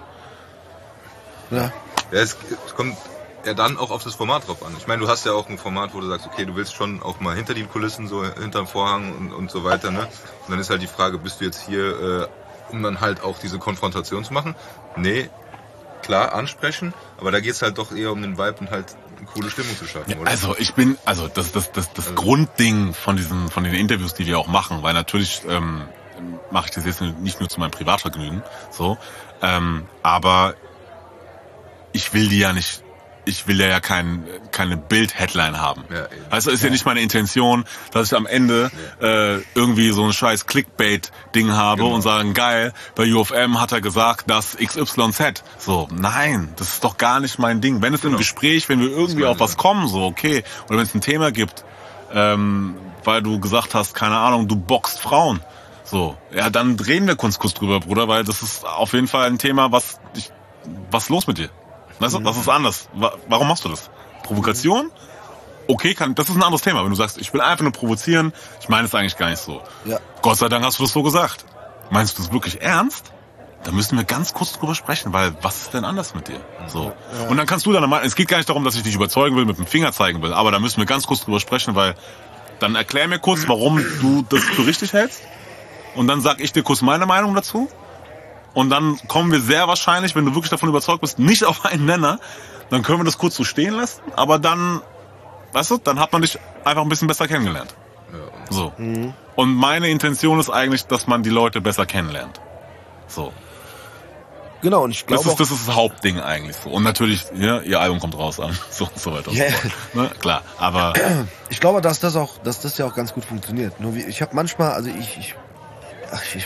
Speaker 2: Ja.
Speaker 1: Ja, es, es kommt ja dann auch auf das Format drauf an. Ich meine, du hast ja auch ein Format, wo du sagst, okay, du willst schon auch mal hinter die Kulissen, so hinterm Vorhang und, und so weiter, ne? Und dann ist halt die Frage, bist du jetzt hier, äh, um dann halt auch diese Konfrontation zu machen? Nee, klar, ansprechen, aber da geht's halt doch eher um den Vibe und halt eine coole Stimmung zu schaffen,
Speaker 3: Ja,
Speaker 1: oder?
Speaker 3: also ich bin, also das das das das
Speaker 1: Also-
Speaker 3: Grundding von diesen von den Interviews, die wir auch machen, weil natürlich ähm, mache ich das jetzt nicht nur zu meinem Privatvergnügen, so, ähm, aber ich will die ja nicht, ich will ja kein, keine Bild-Headline haben.
Speaker 1: Ja, eben.
Speaker 3: Also ist ja. nicht meine Intention, dass ich am Ende äh, irgendwie so ein scheiß Clickbait-Ding habe
Speaker 1: Genau.
Speaker 3: und sagen, geil, bei U F M hat er gesagt, dass X Y Z. So, nein, das ist doch gar nicht mein Ding. Wenn es im
Speaker 1: Genau.
Speaker 3: Gespräch, wenn wir irgendwie
Speaker 1: meine
Speaker 3: auf was
Speaker 1: ich.
Speaker 3: kommen, so okay, oder wenn es ein Thema gibt, ähm, weil du gesagt hast, keine Ahnung, du boxt Frauen. So, ja, dann reden wir kurz kurz drüber, Bruder, weil das ist auf jeden Fall ein Thema, was ich, was ist los mit dir? Weißt du, das ist anders. Wa- Warum machst du das? Provokation? Okay, kann, das ist ein anderes Thema. Wenn du sagst, ich will einfach nur provozieren, ich meine es eigentlich gar nicht so.
Speaker 2: Ja.
Speaker 3: Gott sei Dank hast du das so gesagt. Meinst du das wirklich ernst? Da müssen wir ganz kurz drüber sprechen, weil was ist denn anders mit dir? So. Und dann kannst du dann mal, es geht gar nicht darum, dass ich dich überzeugen will, mit dem Finger zeigen will, aber da müssen wir ganz kurz drüber sprechen, weil dann erklär mir kurz, warum du das für richtig hältst. Und dann sag ich dir kurz meine Meinung dazu. Und dann kommen wir sehr wahrscheinlich, wenn du wirklich davon überzeugt bist, nicht auf einen Nenner. Dann können wir das kurz so stehen lassen. Aber dann, weißt du, dann hat man dich einfach ein bisschen besser kennengelernt.
Speaker 1: Ja, und
Speaker 3: So. Und meine Intention ist eigentlich, dass man die Leute besser kennenlernt. So.
Speaker 2: Genau, und ich
Speaker 3: Das
Speaker 2: glaube
Speaker 3: ist,
Speaker 2: auch,
Speaker 3: das ist das Hauptding eigentlich so. Und natürlich, ja, ihr Album kommt raus an. So, so weiter und
Speaker 2: Ja.
Speaker 3: so fort. Ne? Klar. Aber,
Speaker 2: ich glaube, dass das auch, dass das ja auch ganz gut funktioniert. Nur wie, ich habe manchmal, also ich, ich, ach, ich,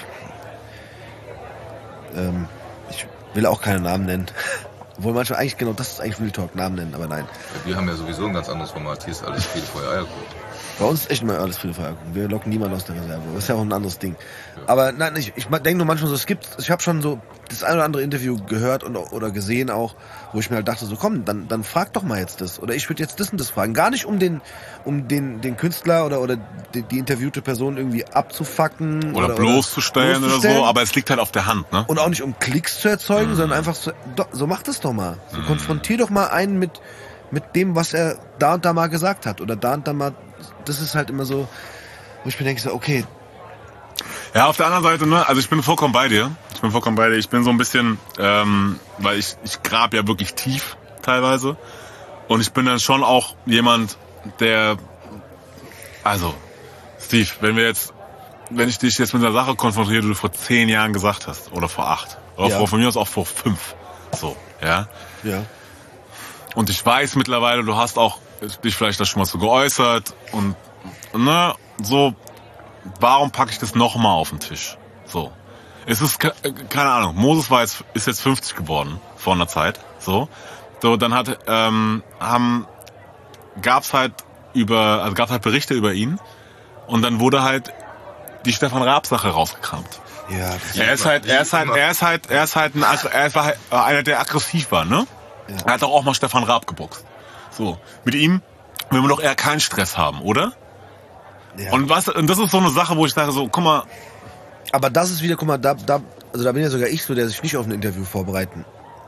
Speaker 2: ähm, ich will auch keine Namen nennen. Obwohl manchmal eigentlich, genau, das ist eigentlich Real Talk, Namen nennen, aber nein.
Speaker 1: wir haben ja sowieso ein ganz anderes Format. Hier ist alles viel Feuer, Eierkuchen.
Speaker 2: Bei uns ist echt immer alles viel Feierkuchen. Wir locken niemanden aus der Reserve. Das ist ja auch ein anderes Ding. Aber nein, ich, ich denke nur manchmal so, es gibt, ich habe schon so das ein oder andere Interview gehört und, oder gesehen auch, wo ich mir halt dachte, so komm, dann, dann frag doch mal jetzt das. Oder ich würde jetzt das und das fragen. Gar nicht um den, um den, den Künstler oder, oder die, die interviewte Person irgendwie abzufacken.
Speaker 3: oder, bloßzustellen oder so, aber es liegt halt auf der Hand, ne?
Speaker 2: Und auch nicht um Klicks zu erzeugen,
Speaker 3: Mhm.
Speaker 2: sondern einfach so, doch, so mach das doch mal. So konfrontier doch mal einen mit, mit dem, was er da und da mal gesagt hat. Oder da und da mal, das ist halt immer so, wo ich mir denke, so, okay,
Speaker 3: Ja, auf der anderen Seite, ne, also ich bin vollkommen bei dir. Ich bin vollkommen bei dir. Ich bin so ein bisschen, ähm, weil ich, ich grab ja wirklich tief teilweise. Und ich bin dann schon auch jemand, der, also, Steve, wenn wir jetzt, wenn ich dich jetzt mit einer Sache konfrontiere, die du vor zehn Jahren gesagt hast, oder vor acht, oder
Speaker 2: Ja.
Speaker 3: vor, von mir aus auch vor fünf, so, ja.
Speaker 2: ja.
Speaker 3: Und ich weiß mittlerweile, du hast auch dich vielleicht da schon mal so geäußert und, ne, so, warum packe ich das nochmal auf den Tisch? So. Es ist, ke- keine Ahnung, Moses war jetzt, ist jetzt fünfzig geworden, vor einer Zeit, so. So, dann hat, ähm, haben, gab's halt über, also gab's halt Berichte über ihn und dann wurde halt die Stefan Raab-Sache rausgekramt.
Speaker 2: Ja, das
Speaker 3: Er ist halt, er ist halt, er ist halt, er ist halt ein, Ag- er war halt einer, der aggressiv war, ne?
Speaker 2: Ja.
Speaker 3: Er hat doch auch mal Stefan Raab geboxt. So. Mit ihm will man doch eher keinen Stress haben, oder?
Speaker 2: ja.
Speaker 3: Und was, und das ist so eine Sache, wo ich sage so, guck mal,
Speaker 2: Aber das ist wieder, guck mal, da, da, also da bin ja sogar ich so, der sich nicht auf ein Interview vorbereiten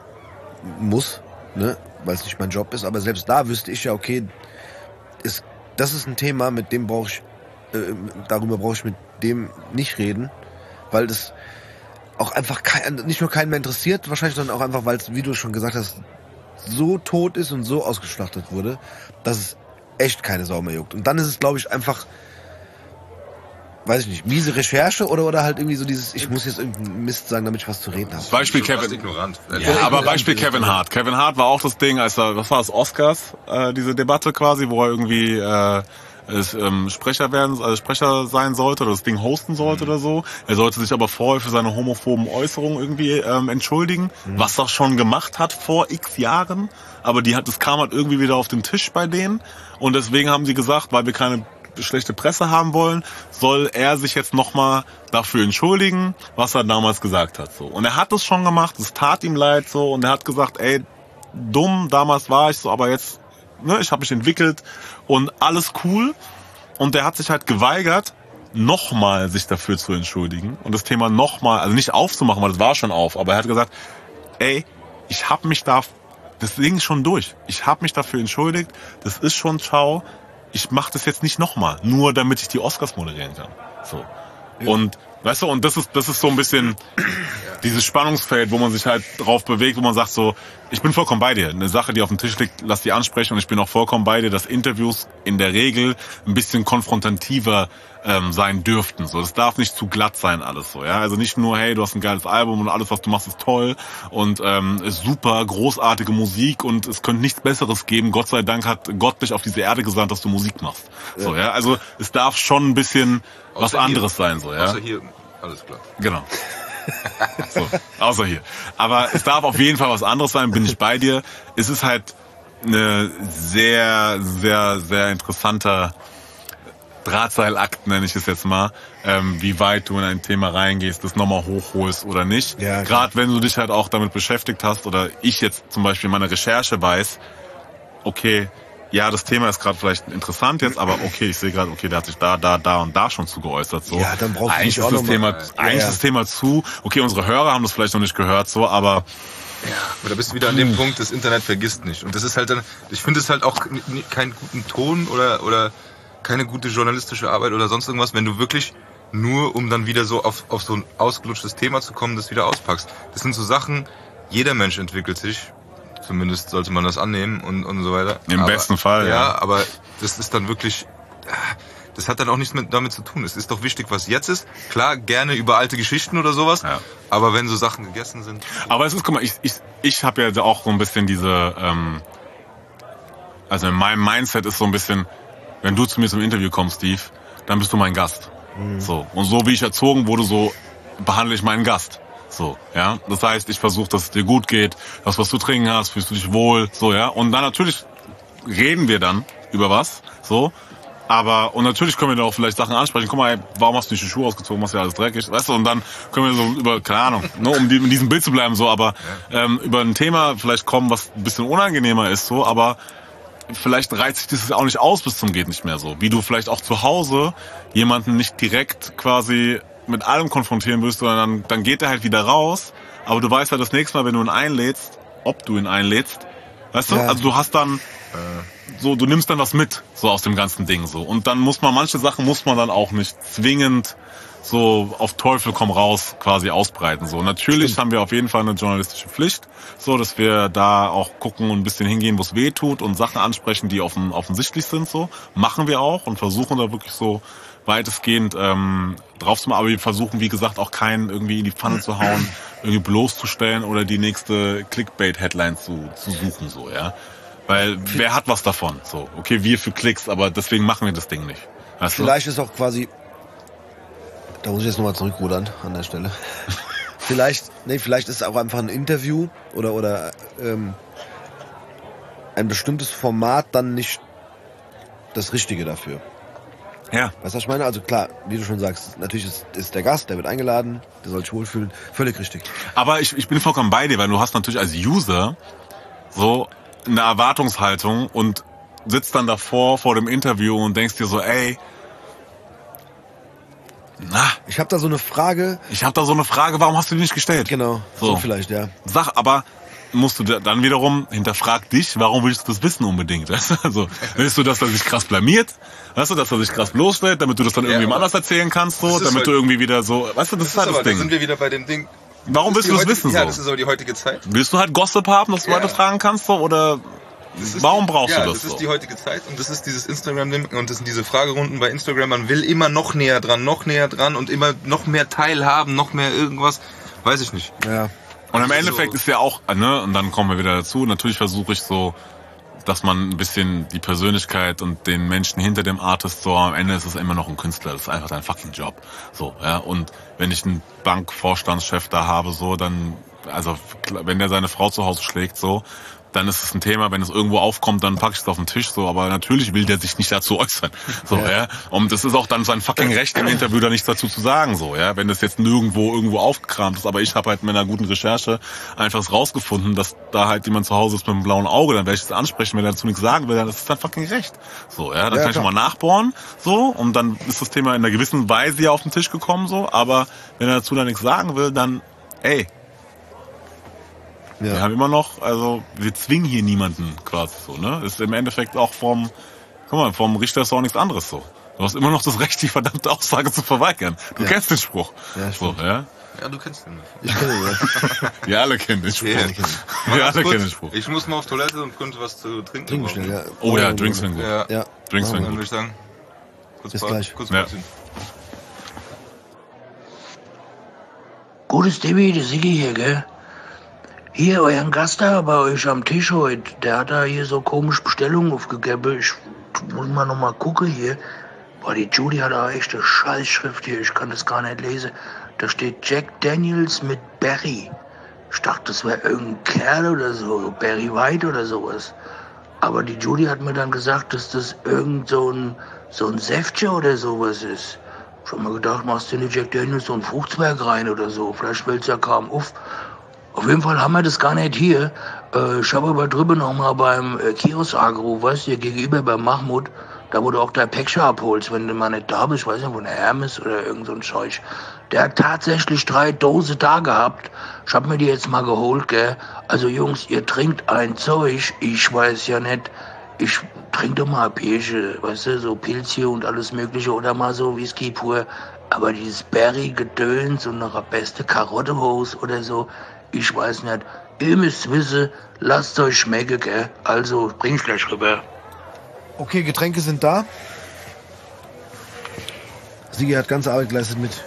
Speaker 2: muss, ne, weil es nicht mein Job ist. Aber selbst da wüsste ich ja, okay, ist, das ist ein Thema, mit dem brauche ich, äh, darüber brauche ich mit dem nicht reden, weil das auch einfach kein, nicht nur keinen mehr interessiert, wahrscheinlich, sondern auch einfach, weil es, wie du schon gesagt hast, so tot ist und so ausgeschlachtet wurde, dass es echt keine Sau mehr juckt. Und dann ist es, glaube ich, einfach, weiß ich nicht, miese Recherche oder, oder halt irgendwie so dieses, ich muss jetzt irgendeinen Mist sagen, damit ich was zu reden habe.
Speaker 3: Beispiel
Speaker 1: Schon fast
Speaker 3: Kevin.
Speaker 1: ignorant.
Speaker 3: Ja, aber Beispiel Kevin Hart. Kevin Hart war auch das Ding, als er, was war das, Oscars, äh, diese Debatte quasi, wo er irgendwie äh, es, ähm, Sprecher werden, also Sprecher sein sollte oder das Ding hosten sollte mhm. oder so. Er sollte sich aber vorher für seine homophoben Äußerungen irgendwie ähm, entschuldigen, mhm. was er schon gemacht hat vor x Jahren. Aber die hat, das kam halt irgendwie wieder auf den Tisch bei denen. Und deswegen haben sie gesagt, weil wir keine schlechte Presse haben wollen, soll er sich jetzt nochmal dafür entschuldigen, was er damals gesagt hat. So. Und er hat es schon gemacht, es tat ihm leid so und er hat gesagt, ey, dumm, damals war ich so, aber jetzt, ne, ich habe mich entwickelt und alles cool. Und er hat sich halt geweigert, nochmal sich dafür zu entschuldigen und das Thema nochmal, also nicht aufzumachen, weil das war schon auf, aber er hat gesagt, ey, ich habe mich da, das Ding ist schon durch, ich habe mich dafür entschuldigt, das ist schon ciao, ich mache das jetzt nicht nochmal, nur damit ich die Oscars moderieren kann. So. Ja. Und weißt du, und das ist das ist so ein bisschen dieses Spannungsfeld, wo man sich halt drauf bewegt, wo man sagt so, ich bin vollkommen bei dir. Eine Sache, die auf dem Tisch liegt, lass die ansprechen und ich bin auch vollkommen bei dir, dass Interviews in der Regel ein bisschen konfrontativer ähm, sein dürften. So, das darf nicht zu glatt sein alles so, ja. Also nicht nur, hey, du hast ein geiles Album und alles, was du machst, ist toll und ähm, ist super, großartige Musik und es könnte nichts Besseres geben. Gott sei Dank hat Gott dich auf diese Erde gesandt, dass du Musik machst. Ja. So, ja. Also es darf schon ein bisschen was
Speaker 1: außer
Speaker 3: anderes
Speaker 1: hier,
Speaker 3: sein, so, ja.
Speaker 1: Außer hier, alles klar.
Speaker 3: Genau. So, außer hier. Aber es darf auf jeden Fall was anderes sein, bin ich bei dir. Es ist halt eine sehr, sehr, sehr interessanter Drahtseilakt, nenne ich es jetzt mal, ähm, wie weit du in ein Thema reingehst, das nochmal hochholst oder nicht. Ja, gerade wenn du dich halt auch damit beschäftigt hast oder ich jetzt zum Beispiel in meiner Recherche weiß, okay, ja, das Thema ist gerade vielleicht interessant jetzt, aber okay, ich sehe gerade, okay, der hat sich da, da, da und da schon zu geäußert. So.
Speaker 2: Ja, dann brauchst du
Speaker 3: eigentlich
Speaker 2: nicht auch
Speaker 3: ist das
Speaker 2: noch
Speaker 3: Thema,
Speaker 2: mal.
Speaker 3: eigentlich
Speaker 2: ja, ja.
Speaker 3: ist das Thema zu. Okay, unsere Hörer haben das vielleicht noch nicht gehört, so, aber
Speaker 1: ja, aber da bist du wieder an dem Punkt, das Internet vergisst nicht. Und das ist halt dann, ich finde es halt auch keinen guten Ton oder oder keine gute journalistische Arbeit oder sonst irgendwas, wenn du wirklich nur, um dann wieder so auf auf so ein ausgelutschtes Thema zu kommen, das wieder auspackst. Das sind so Sachen, jeder Mensch entwickelt sich. Zumindest sollte man das annehmen und, und so weiter.
Speaker 3: Im
Speaker 1: aber,
Speaker 3: besten Fall, ja.
Speaker 1: Ja, aber das ist dann wirklich, das hat dann auch nichts mit, damit zu tun. Es ist doch wichtig, was jetzt ist. Klar, gerne über alte Geschichten oder sowas, ja. Aber wenn so Sachen gegessen sind.
Speaker 3: Aber es ist, guck mal, ich, ich, ich habe ja auch so ein bisschen diese, ähm, also in meinem Mindset ist so ein bisschen, wenn du zu mir zum Interview kommst, Steve, dann bist du mein Gast. Mhm. So. Und so wie ich erzogen wurde, so behandle ich meinen Gast. So, ja. Das heißt, ich versuche, dass es dir gut geht, das, was du trinken hast, fühlst du dich wohl, so, ja. Und dann natürlich reden wir dann über was, so. Aber, und natürlich können wir da auch vielleicht Sachen ansprechen. Guck mal, ey, warum hast du nicht die Schuhe ausgezogen, machst ja alles dreckig, weißt du? Und dann können wir so über, keine Ahnung, ne, um die, in diesem Bild zu bleiben, so, aber, ähm, über ein Thema vielleicht kommen, was ein bisschen unangenehmer ist, so, aber vielleicht reizt sich das auch nicht aus bis zum geht nicht mehr so. Wie du vielleicht auch zu Hause jemanden nicht direkt quasi mit allem konfrontieren wirst, sondern dann, dann geht er halt wieder raus. Aber du weißt ja das nächste Mal, wenn du ihn einlädst, ob du ihn einlädst, weißt du? Ja. Also du hast dann äh, so, du nimmst dann was mit, so aus dem ganzen Ding so. Und dann muss man, manche Sachen muss man dann auch nicht zwingend so auf Teufel komm raus quasi ausbreiten. So, natürlich Stimmt. haben wir auf jeden Fall eine journalistische Pflicht, so dass wir da auch gucken und ein bisschen hingehen, wo es weh tut und Sachen ansprechen, die offen, offensichtlich sind. So machen wir auch und versuchen da wirklich so weitestgehend ähm, drauf zu machen. Aber wir versuchen, wie gesagt, auch keinen irgendwie in die Pfanne zu hauen, irgendwie bloßzustellen oder die nächste Clickbait-Headline zu, zu suchen, so, ja. Weil wer hat was davon? So, okay, wir für Klicks, aber deswegen machen wir das Ding nicht. Weißt
Speaker 2: Vielleicht
Speaker 3: du?
Speaker 2: ist auch quasi, da muss ich jetzt nochmal zurückrudern an der Stelle. vielleicht, nee, vielleicht ist es auch einfach ein Interview oder oder ähm, ein bestimmtes Format dann nicht das Richtige dafür.
Speaker 3: Ja.
Speaker 2: Weißt du, was ich meine? Also klar, wie du schon sagst, natürlich ist, ist der Gast, der wird eingeladen, der soll sich wohlfühlen. Völlig richtig.
Speaker 3: Aber ich, ich bin vollkommen bei dir, weil du hast natürlich als User so eine Erwartungshaltung und sitzt dann davor vor dem Interview und denkst dir so, ey, na,
Speaker 2: ich habe da so eine Frage.
Speaker 3: Ich habe da so eine Frage, warum hast du die nicht gestellt?
Speaker 2: Genau, so, so vielleicht, ja.
Speaker 3: Sag, aber musst du dann wiederum, hinterfrag dich, warum willst du das wissen unbedingt? Weißt du? Also, willst du, dass er sich krass blamiert? Weißt du, dass er sich krass bloßstellt, damit du das dann ja, irgendwie anders erzählen kannst, so, damit halt du irgendwie wieder so, weißt du, das, das ist halt das
Speaker 1: aber,
Speaker 3: Ding.
Speaker 1: Da sind wir wieder bei dem Ding.
Speaker 3: Warum willst du das
Speaker 1: heutige,
Speaker 3: wissen,
Speaker 1: ja,
Speaker 3: so?
Speaker 1: das ist aber die heutige Zeit.
Speaker 3: Willst du halt Gossip haben, dass du ja. Leute fragen kannst, so, oder warum
Speaker 1: die,
Speaker 3: brauchst
Speaker 1: ja,
Speaker 3: du das so?
Speaker 1: Ja, das ist die heutige Zeit und das ist dieses Instagram-Ding und das sind diese Fragerunden bei Instagram. Man will immer noch näher dran, noch näher dran und immer noch mehr teilhaben, noch mehr irgendwas. Weiß ich nicht.
Speaker 2: Ja.
Speaker 3: Und im Endeffekt so ist ja auch, ne, und dann kommen wir wieder dazu, natürlich versuche ich so dass man ein bisschen die Persönlichkeit und den Menschen hinter dem Artist so, am Ende ist es immer noch ein Künstler, das ist einfach dein fucking Job. So, ja, und wenn ich einen Bankvorstandschef da habe, so, dann, also, wenn der seine Frau zu Hause schlägt, so, dann ist es ein Thema, wenn es irgendwo aufkommt, dann packe ich es auf den Tisch, so, aber natürlich will der sich nicht dazu äußern, so, ja. ja, und das ist auch dann sein fucking Recht im Interview, da nichts dazu zu sagen, so, ja, wenn das jetzt nirgendwo irgendwo aufgekramt ist, aber ich habe halt mit einer guten Recherche einfach rausgefunden, dass da halt jemand zu Hause ist mit einem blauen Auge, dann werde ich es ansprechen, wenn er dazu nichts sagen will, dann ist es sein fucking Recht, so, ja, dann ja, kann klar. ich mal nachbohren, so, und dann ist das Thema in einer gewissen Weise ja auf den Tisch gekommen, so, aber wenn er dazu dann nichts sagen will, dann, ey, ja. Wir haben immer noch, also wir zwingen hier niemanden quasi so, ne? Ist im Endeffekt auch vom, guck mal, vom Richter ist auch nichts anderes so. Du hast immer noch das Recht, die verdammte Aussage zu verweigern. Du ja. kennst den Spruch.
Speaker 2: Ja,
Speaker 3: so, ja?
Speaker 1: Ja, du kennst den.
Speaker 2: Ich kenne ihn, ja.
Speaker 3: Wir alle kennen den Spruch.
Speaker 1: Ja,
Speaker 3: wir alle kennen den Spruch.
Speaker 1: Ich muss mal auf Toilette und könnte was zu trinken.
Speaker 2: Trinken schnell, ja.
Speaker 3: Oh ja, Drinks sind gut.
Speaker 1: Ja,
Speaker 2: ja.
Speaker 3: Drinks sind gut.
Speaker 1: Dann würde ich sagen, kurz
Speaker 2: bis
Speaker 1: paar,
Speaker 2: gleich.
Speaker 1: Kurz
Speaker 3: ja.
Speaker 4: Gutes Debbie, der Siggi hier, gell? Hier, euren Gast da bei euch am Tisch heute, der hat da hier so komische Bestellungen aufgegeben. Ich muss mal noch mal gucken hier. Boah, die Judy hat da echt eine Scheißschrift hier, ich kann das gar nicht lesen. Da steht Jack Daniels mit Barry. Ich dachte, das wäre irgendein Kerl oder so, Barry White oder sowas. Aber die Judy hat mir dann gesagt, dass das irgend so ein, so ein Säftchen oder sowas ist. Schon mal gedacht, machst du in die Jack Daniels so ein Fruchtzwerg rein oder so, vielleicht fällt's ja kaum auf. Auf jeden Fall haben wir das gar nicht hier. Äh, ich habe aber drüben noch mal beim äh, Kiosk angerufen, weißt du, hier gegenüber beim Mahmoud, da wo du auch dein Päckchen abholst, wenn du mal nicht da bist, ich weiß nicht, wo der Hermes oder irgend so ein Zeug. Der hat tatsächlich drei Dosen da gehabt. Ich hab mir die jetzt mal geholt, gell. Also Jungs, ihr trinkt ein Zeug, ich weiß ja nicht, ich trinke doch mal Bierchen, weißt du, so Pilzchen und alles mögliche oder mal so Whisky pur. Aber dieses Berry-Gedöns und noch eine beste Karottehose oder so, ich weiß nicht. Ihr müsst wissen, lasst euch schmecken, gell? Also, bring ich gleich rüber.
Speaker 2: Okay, Getränke sind da. Sigi hat ganze Arbeit geleistet mit.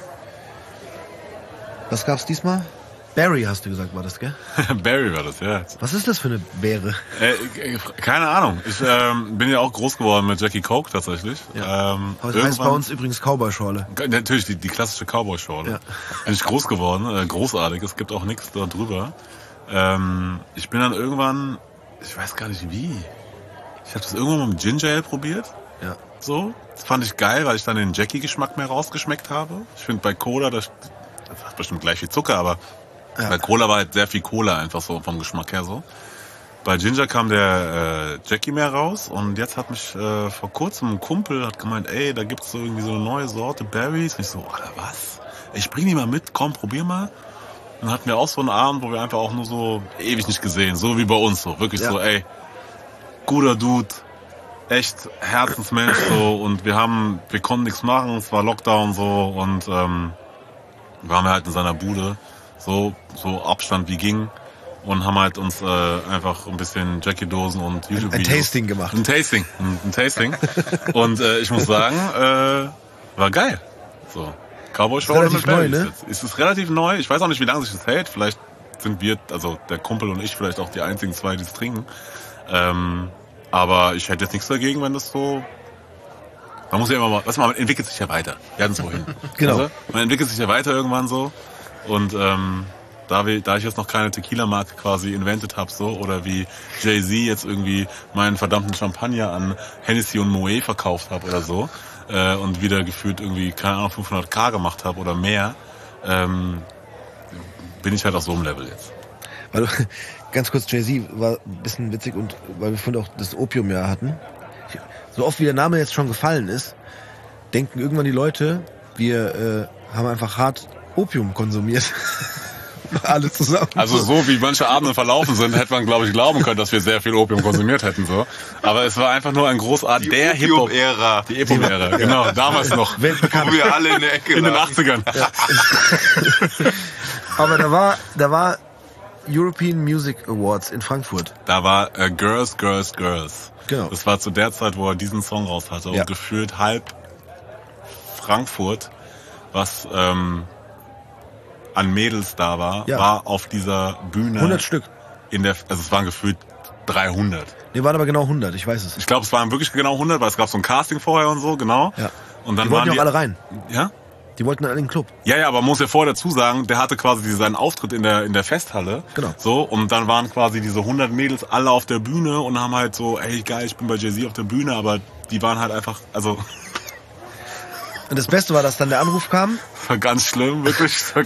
Speaker 2: Was gab's diesmal? Barry, hast du gesagt, war das, gell?
Speaker 3: Barry war das, ja.
Speaker 2: Was ist das für eine Beere?
Speaker 3: Äh, keine Ahnung. Ich ähm, bin ja auch groß geworden mit Jackie Coke tatsächlich.
Speaker 2: Ja. Ähm, das heißt bei uns übrigens Cowboy-Schorle.
Speaker 3: Natürlich, die, die klassische Cowboy-Schorle. Ja. Bin ich groß geworden, äh, großartig. Es gibt auch nichts da drüber. Ähm, ich bin dann irgendwann, ich weiß gar nicht wie. Ich habe das irgendwann mal mit Ginger Ale probiert.
Speaker 2: Ja.
Speaker 3: So, das fand ich geil, weil ich dann den Jackie-Geschmack mehr rausgeschmeckt habe. Ich finde bei Cola, das, das hat bestimmt gleich viel Zucker, aber ja. Bei Cola war halt sehr viel Cola einfach so vom Geschmack her so. Bei Ginger kam der äh, Jackie mehr raus und jetzt hat mich äh, vor kurzem ein Kumpel hat gemeint, ey, da gibt's so irgendwie so eine neue Sorte Berries. Und ich so, Alter, was? Ich bring die mal mit, komm, probier mal. Und dann hatten wir auch so einen Abend, wo wir einfach auch nur so ewig nicht gesehen, so wie bei uns so, wirklich ja. so, ey, guter Dude, echt Herzensmensch so und wir haben, wir konnten nichts machen, es war Lockdown so und ähm, waren wir halt in seiner Bude. So, so Abstand wie ging und haben halt uns äh, einfach ein bisschen Jackie-Dosen und YouTube-Videos.
Speaker 2: Ein Tasting gemacht.
Speaker 3: Ein Tasting, ein, ein Tasting. Und äh, ich muss sagen, äh, war geil. So, Cowboy-Schorle mit Berries. Ne? Ist es relativ neu. Ich weiß auch nicht, wie lange sich das hält. Vielleicht sind wir, also der Kumpel und ich, vielleicht auch die einzigen zwei, die es trinken. Ähm, aber ich hätte jetzt nichts dagegen, wenn das so... Man muss ja immer mal, was man entwickelt sich ja weiter. Wir hatten es vorhin.
Speaker 2: Genau.
Speaker 3: Also, man entwickelt sich ja weiter irgendwann so. Und ähm, da, wir, da ich jetzt noch keine Tequila-Marke quasi invented habe, so, oder wie Jay-Z jetzt irgendwie meinen verdammten Champagner an Hennessy und Moet verkauft habe oder so, äh, und wieder gefühlt irgendwie, keine Ahnung, fünfhunderttausend gemacht habe oder mehr, ähm, bin ich halt auf so einem Level jetzt.
Speaker 2: Weil, ganz kurz, Jay-Z war ein bisschen witzig und weil wir vorhin auch das Opiumjahr hatten. So oft wie der Name jetzt schon gefallen ist, denken irgendwann die Leute, wir äh, haben einfach hart Opium konsumiert. Alle zusammen.
Speaker 3: Also so wie manche Abende verlaufen sind, hätte man, glaube ich, glauben können, dass wir sehr viel Opium konsumiert hätten. So. Aber es war einfach nur ein großartig der Hip-Hop.
Speaker 1: Opium-Ära.
Speaker 3: Die Opium-Ära, genau. Damals noch.
Speaker 1: Wo wir alle in der Ecke
Speaker 3: in den achtzigern.
Speaker 2: Ja. Aber da war, da war European Music Awards in Frankfurt.
Speaker 3: Da war äh, Girls, Girls, Girls.
Speaker 2: Genau.
Speaker 3: Das war zu der Zeit, wo er diesen Song raus hatte.
Speaker 2: Ja.
Speaker 3: Und gefühlt halb Frankfurt, was ähm, an Mädels da war,
Speaker 2: ja.
Speaker 3: war auf dieser Bühne.
Speaker 2: hundert Stück.
Speaker 3: In der, also es waren gefühlt dreihundert.
Speaker 2: Nee, waren aber genau hundert, ich weiß es.
Speaker 3: Ich glaube, es waren wirklich genau hundert, weil es gab so ein Casting vorher und so, genau.
Speaker 2: Ja.
Speaker 3: Und dann
Speaker 2: Die wollten
Speaker 3: waren
Speaker 2: ja auch alle rein.
Speaker 3: Ja?
Speaker 2: Die wollten alle in den Club.
Speaker 3: Ja, ja, aber man muss ja vorher dazu sagen, der hatte quasi seinen Auftritt in der in der Festhalle.
Speaker 2: Genau.
Speaker 3: So, und dann waren quasi diese hundert Mädels alle auf der Bühne und haben halt so, ey geil, ich bin bei Jay-Z auf der Bühne, aber die waren halt einfach, also
Speaker 2: Und das Beste war, dass dann der Anruf kam.
Speaker 3: das war ganz schlimm, wirklich.
Speaker 2: Dann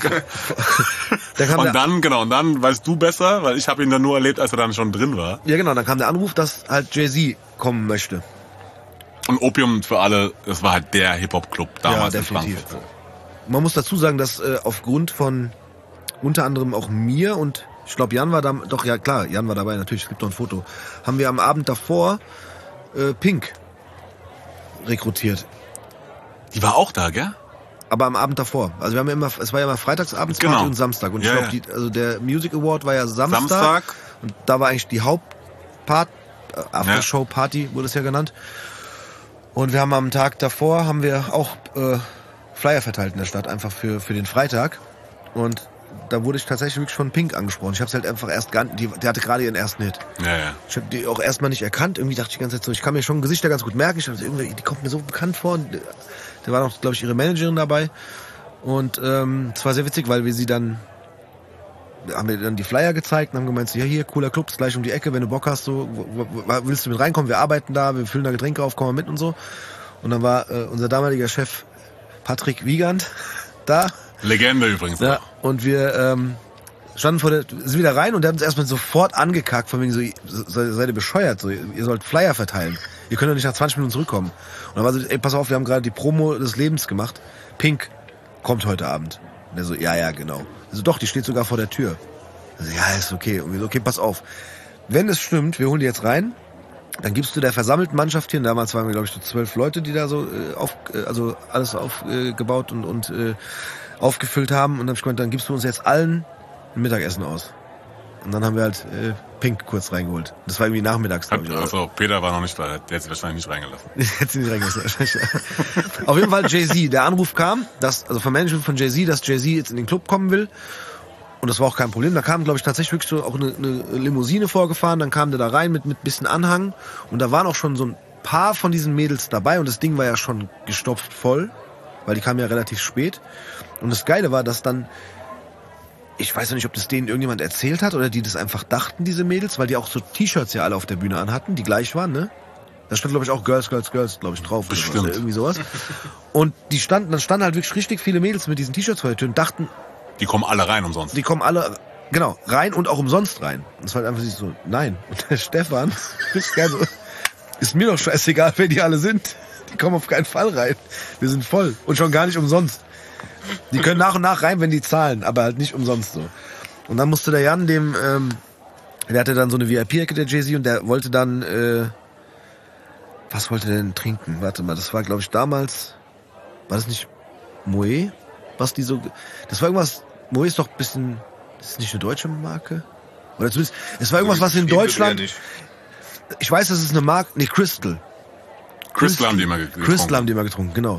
Speaker 2: kam
Speaker 3: Und
Speaker 2: der,
Speaker 3: dann, genau, und dann weißt du besser, weil ich habe ihn dann nur erlebt, als er dann schon drin war.
Speaker 2: ja genau, dann kam der Anruf, dass halt Jay-Z kommen möchte.
Speaker 3: Und Opium für alle, das war halt der Hip-Hop-Club damals
Speaker 2: Ja,
Speaker 3: in
Speaker 2: definitiv.
Speaker 3: Frankfurt.
Speaker 2: Man muss dazu sagen, dass äh, aufgrund von unter anderem auch mir und ich glaube Jan war da, doch ja klar, Jan war dabei, natürlich, es gibt noch ein Foto, haben wir am Abend davor äh, Pink rekrutiert.
Speaker 3: Die war auch da, gell?
Speaker 2: Aber am Abend davor. Also wir haben ja immer, es war ja immer freitagsabends
Speaker 3: Genau.
Speaker 2: und Samstag. Und ich
Speaker 3: Ja,
Speaker 2: glaube,
Speaker 3: ja.
Speaker 2: die, also der Music Award war ja Samstag.
Speaker 3: Samstag.
Speaker 2: Und da war eigentlich die Hauptpart, äh, Aftershow-Party wurde es ja genannt. Und wir haben am Tag davor, haben wir auch äh, Flyer verteilt in der Stadt, einfach für, für den Freitag. Und da wurde ich tatsächlich wirklich von Pink angesprochen. Ich habe es halt einfach erst gar die, die hatte gerade ihren ersten Hit.
Speaker 3: Ja, ja.
Speaker 2: Ich habe die auch erstmal nicht erkannt. Irgendwie dachte ich die ganze Zeit so, ich kann mir schon Gesichter ganz gut merken. Ich dachte, irgendwie, die kommt mir so bekannt vor. Und da war noch, glaube ich, ihre Managerin dabei. Und ähm, es war sehr witzig, weil wir sie dann, haben wir dann die Flyer gezeigt und haben gemeint, so, ja hier, cooler Club, ist gleich um die Ecke, wenn du Bock hast, so, wo, wo, willst du mit reinkommen? Wir arbeiten da, wir füllen da Getränke auf, komm mal mit und so. Und dann war äh, unser damaliger Chef Patrick Wiegand da.
Speaker 3: Legende übrigens.
Speaker 2: Ja,
Speaker 3: auch.
Speaker 2: und wir ähm, standen vor der, sind wieder rein und der hat uns erstmal sofort angekackt, von wegen so, se- seid ihr bescheuert, so, ihr sollt Flyer verteilen. Ihr könnt doch nicht nach zwanzig Minuten zurückkommen. Und dann war so, ey, pass auf, wir haben gerade die Promo des Lebens gemacht. Pink kommt heute Abend. Und er so, ja, ja, genau. Also doch, die steht sogar vor der Tür. Also, ja, ist okay. Und wir so, okay, pass auf. Wenn es stimmt, wir holen die jetzt rein, dann gibst du der versammelten Mannschaft hier, und damals waren wir, glaube ich, so zwölf Leute, die da so äh, auf, äh, also alles aufgebaut äh, und, und äh, aufgefüllt haben. Und dann hab ich gemeint, dann gibst du uns jetzt allen ein Mittagessen aus. Und dann haben wir halt äh, Pink kurz reingeholt. Das war irgendwie nachmittags, glaube ich. oder?
Speaker 3: Also Peter war noch nicht da, der hat sie wahrscheinlich nicht reingelassen.
Speaker 2: Hätte sie nicht reingelassen. Auf jeden Fall Jay-Z. Der Anruf kam, dass, also vom Management von Jay-Z, dass Jay-Z jetzt in den Club kommen will. Und das war auch kein Problem. Da kam, glaube ich, tatsächlich wirklich so auch eine, eine Limousine vorgefahren. Dann kam der da rein mit mit bisschen Anhang. Und da waren auch schon so ein paar von diesen Mädels dabei. Und das Ding war ja schon gestopft voll, weil die kamen ja relativ spät. Und das Geile war, dass dann, ich weiß noch nicht, ob das denen irgendjemand erzählt hat oder die das einfach dachten, diese Mädels, weil die auch so T-Shirts ja alle auf der Bühne anhatten, die gleich waren, ne? Da stand, glaube ich, auch Girls, Girls, Girls, glaube ich, drauf. Oder
Speaker 3: Bestimmt.
Speaker 2: was, irgendwie sowas. Und die standen, dann standen halt wirklich richtig viele Mädels mit diesen T-Shirts vor der Tür und dachten,
Speaker 3: Die kommen alle rein umsonst.
Speaker 2: die kommen alle, genau, rein und auch umsonst rein. Und es war halt einfach so, nein. Und der Stefan, ist geil so, ist mir doch scheißegal, wer die alle sind. Die kommen auf keinen Fall rein. Wir sind voll. Und schon gar nicht umsonst. Die können nach und nach rein, wenn die zahlen, aber halt nicht umsonst so. Und dann musste der Jan dem, ähm, der hatte dann so eine V I P-Ecke, der Jay-Z, und der wollte dann, äh, was wollte der denn trinken? Warte mal, das war, glaube ich, damals, war das nicht Moët? Was die so, das war irgendwas, Moët ist doch ein bisschen, das ist nicht eine deutsche Marke? Oder zumindest, es war irgendwas, was in
Speaker 1: Geschrieben wird
Speaker 2: Deutschland,
Speaker 1: eher nicht.
Speaker 2: ich weiß, das ist eine Marke, nee, Crystal.
Speaker 3: Crystal haben die immer getrunken.
Speaker 2: Crystal haben die immer getrunken, genau.